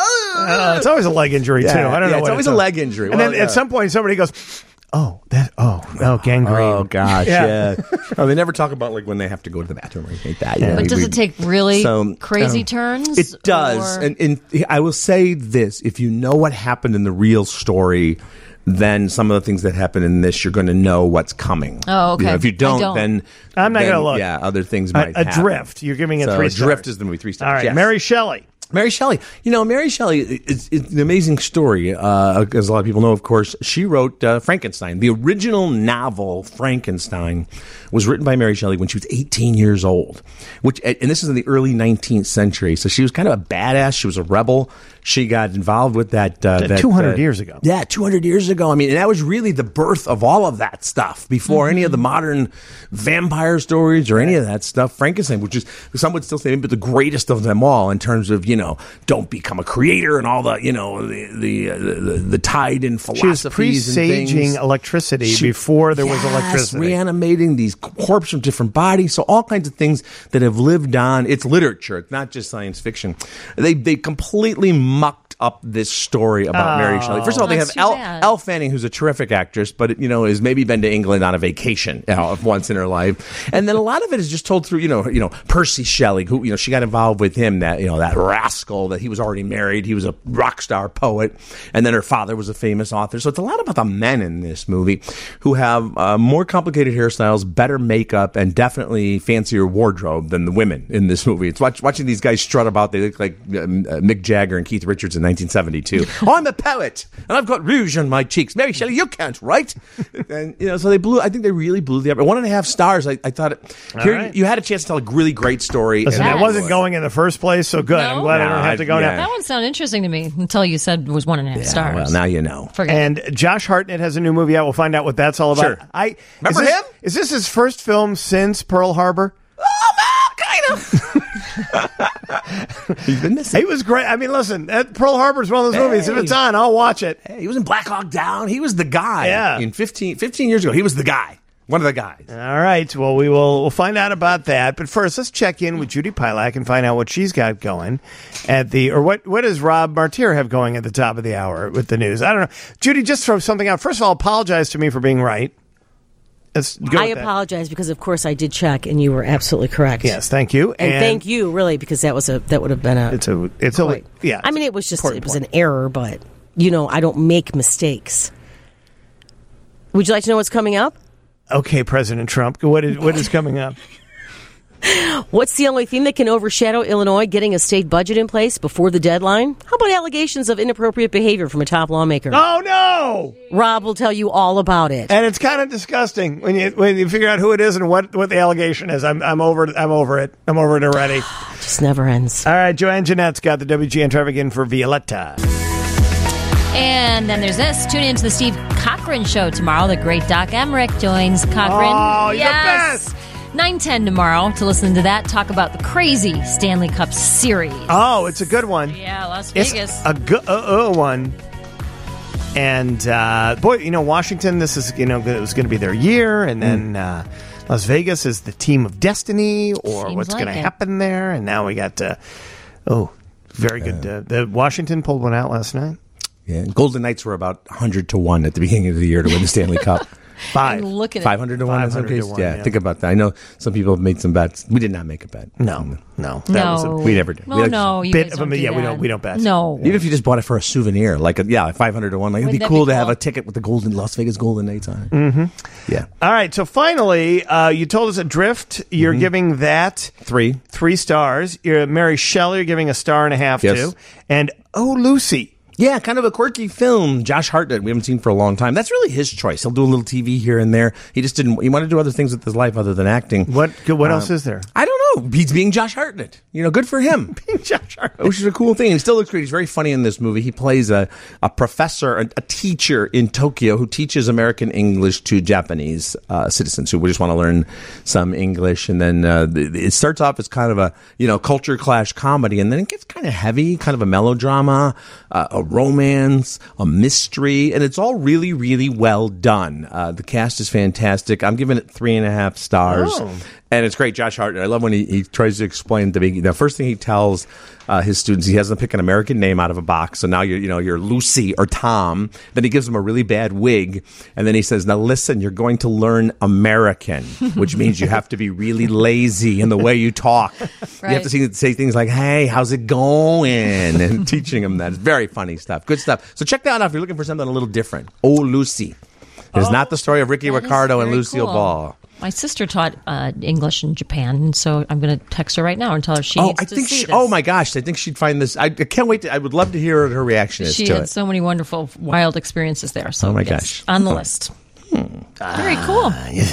Uh, it's always a leg injury Yeah, too. I don't yeah, know. it's what always a leg injury. And Well, then yeah. at some point, somebody goes, "Oh, that. Oh, oh, gangrene. Oh gosh, Yeah. yeah. oh, they never talk about like when they have to go to the bathroom or anything like that. But We- does we- it take really so, crazy um, turns? It does, or- and, and I will say this: if you know what happened in the real story, then some of the things that happen in this, you're going to know what's coming. Oh, okay. You know, if you I don't, don't. then I'm not then, going to look. Yeah, other things A- might happen. Adrift. You're giving it So three Adrift stars. is the movie three stars. All right, yes. Mary Shelley. Mary Shelley. You know, Mary Shelley is, is an amazing story. Uh, as a lot of people know, of course, she wrote uh, Frankenstein. The original novel, Frankenstein, was written by Mary Shelley when she was eighteen years old. Which, and this is in the early nineteenth century. So she was kind of a badass. She was a rebel. She got involved with that. Uh, that two hundred uh, years ago. Yeah, two hundred years ago. I mean, and that was really the birth of all of that stuff. Before any of the modern vampire stories or any of that stuff, Frankenstein, which is, some would still say, maybe the greatest of them all in terms of, you know, don't become a creator and all the, you know, the the uh, the, the tide in She was philosophies and presaging things. electricity She- before there was Yes, electricity. reanimating these corpses from different bodies. So all kinds of things that have lived on. It's literature. It's not just science fiction. They they completely mucked up this story about Oh. Mary Shelley. First of all, they That's have too Elle, bad. Elle Fanning, who's a terrific actress, but you know has maybe been to England on a vacation, you know, once in her life. And then a lot of it is just told through, you know, you know Percy Shelley, who you know she got involved with him. That you know that rascal that he was already married. He was a rock star poet, and then her father was a famous author. So it's a lot about the men in this movie who have uh, more complicated hairstyles, better makeup, and definitely fancier wardrobe than the women in this movie. It's watch, watching these guys strut about. They look like um, uh, Mick Jagger and Keith Richards in nineteen seventy-two. I'm a poet, and I've got rouge on my cheeks. Mary Shelley, you can't write. And you know, so they blew. I think they really blew the. One and a half stars. I, I thought it. All Here, right. you had a chance to tell a really great story. Listen, and it wasn't going in the first place, so good. I'm glad I No, don't have to go I- now. yeah. That one sounded interesting to me until you said it was one and a half stars. Well, now you know. Forget and Josh Hartnett has a new movie out. We'll find out what that's all about. Sure. I Remember is this, him? Is this his first film since Pearl Harbor? He's been missing. He was great. I mean, listen, that Pearl Harbor is one of those movies. If Hey. it's on, I'll watch it. Hey, he was in Black Hawk Down. He was the guy. Yeah. In fifteen, fifteen years ago, he was the guy. One of the guys. All right. Well, we will we'll find out about that. But first, let's check in with Judy Pilak and find out what she's got going at the or what what does Rob Martier have going at the top of the hour with the news? I don't know. Judy, just throw something out. First of all, apologize to me for being right. Let's go I with that. apologize because, of course, I did check, and you were absolutely correct. Yes, thank you, and, thank you, really, because that was a that would have been a. It's a it's a yeah. I mean, it was just important it was an error, but you know, I don't make mistakes. Would you like to know what's coming up? Okay, President Trump, what is what is coming up? What's the only thing that can overshadow Illinois getting a state budget in place before the deadline? How about allegations of inappropriate behavior from a top lawmaker? Oh no! Rob will tell you all about it. And it's kind of disgusting when you when you figure out who it is and what, what the allegation is. I'm I'm over I'm over it. I'm over it already. It just never ends. All right, Joanne Jeanette's got the W G N traffic in for Violetta. And then there's this. Tune in to the Steve Cochran Show tomorrow. The great Doc Emmerich joins Cochran. Oh, he's the yes. nine ten tomorrow to listen to that. Talk about the crazy Stanley Cup series. Oh, it's a good one. Yeah, Las It's Vegas. a good uh, uh, one. And uh, boy, you know, Washington. This is you know it was going to be their year, and then uh, Las Vegas is the team of destiny, or Seems what's like going to it. happen there. And now we got uh, oh, very good. Uh, the Washington pulled one out last night. Yeah, and Golden Knights were about one hundred to one at the beginning of the year to win the Stanley Cup. Five. And look at five hundred to one in some 500 to cases. one, Yeah, yeah. think about that. I know some people have made some bets. We did not make a bet. No, no. That No. was a- we never did. No, we had no, you bit guys of don't a- do yeah, we that. don't- we don't bet. No. Even if you just bought it for a souvenir, like a, yeah, five hundred to one, like it'd be Wouldn't that cool be to have cool? a ticket with the golden Las Vegas Golden Knights on it. Mm-hmm. Yeah, All right. So finally, uh, you told us Adrift. You're Mm-hmm. giving that three, three stars. You're Mary Shelley. You're giving a star and a half Yes. to. And Oh Lucy. Yeah, kind of a quirky film. Josh Hartnett, we haven't seen for a long time. That's really his choice. He'll do a little T V here and there. He just didn't. He wanted to do other things with his life other than acting. What? What Um, else is there? I don't know. He's being Josh Hartnett. You know, good for him. being Josh Hartnett, which is a cool thing. He still looks great. He's very funny in this movie. He plays a a professor, a, a teacher in Tokyo who teaches American English to Japanese uh, citizens who just want to learn some English. And then uh, it starts off as kind of a you know culture clash comedy, and then it gets kind of heavy, kind of a melodrama, uh, a romance, a mystery, and it's all really, really well done. Uh, the cast is fantastic. I'm giving it three and a half stars. Oh. And it's great. Josh Hartnett, I love when he, he tries to explain the big. The first thing he tells uh, his students, he has them pick an American name out of a box. So now you're, you know, you're Lucy or Tom. Then he gives them a really bad wig, and then he says, "Now listen, you're going to learn American, which means you have to be really lazy in the way you talk. You have to say, say things like, "Hey, how's it going?" and teaching them that. It's very funny stuff. Good stuff. So check that out if you're looking for something a little different. Oh, Lucy. It's Oh, not the story of Ricky that is Ricardo and very Lucille cool. Ball. My sister taught uh, English in Japan, and so I'm going to text her right now and tell her she oh, needs I to think see she, this. oh my gosh, I think she'd find this. I, I can't wait. To, I would love to hear what her reaction is She to had it. so many wonderful, wild experiences there. So Oh my yes, gosh. on the Oh. list. Very cool.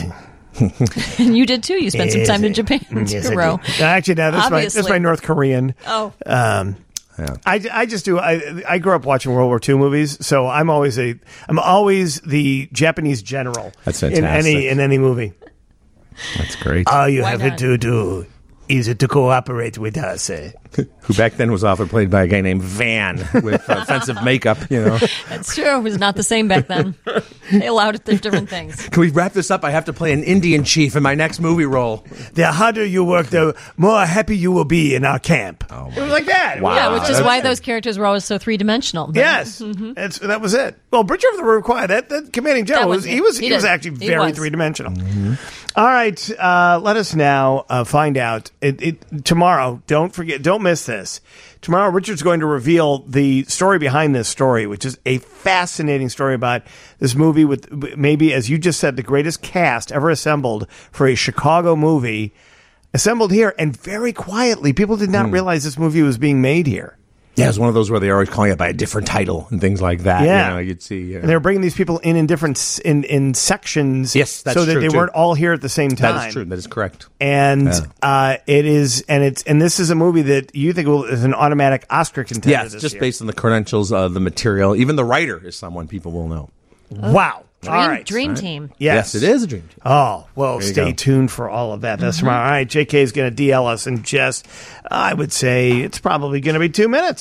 And you did too. You spent some Yes, time in I- Japan yes, too, I Ro. did. Actually, no, this is, my, this is Obviously. my North Korean. Oh. Um, I, I just do. I I grew up watching World War Two movies, so I'm always a I'm always the Japanese general. That's in fantastic. any in any movie. That's great. All you Why have not? to do is to cooperate with us. eh? Who back then was often played by a guy named Van with offensive makeup. You know. That's true. It was not the same back then. They allowed it to different things. Can we wrap this up? I have to play an Indian chief in my next movie role. The harder you work, the more happy you will be in our camp. Oh, it was like that. Wow. Yeah, which is That's why it. those characters were always so three dimensional. Yes, That's, that was it. Well, Bridger of the Rubicon, that, that commanding general, That was, was he it. was He he, was did. actually He very was. three dimensional. All right, uh, let us now uh, find out it, it, tomorrow. Don't forget, don't miss this. Tomorrow, Richard's going to reveal the story behind this story, which is a fascinating story about this movie with maybe, as you just said, the greatest cast ever assembled for a Chicago movie, assembled here, and very quietly. People did not realize this movie was being made here. Yeah, it's one of those where they're always calling it by a different title and things like that. Yeah. You know, you'd see. You know. And they were bringing these people in in different s- in in sections, Yes, that's so that true, they too. weren't all here at the same time. That is true. That is correct. And Yeah. uh, it is, and it's, and this is a movie that you think will, is an automatic Oscar contender. Yeah, it's this just year. based on the credentials of the material. Even the writer is someone people will know. Wow. Dream, all right. dream team. Yes. Yes, it is a dream team. Oh, well, There you stay go. tuned for all of that. That's tomorrow. All right, J K is going to D L us in just, I would say, it's probably going to be two minutes.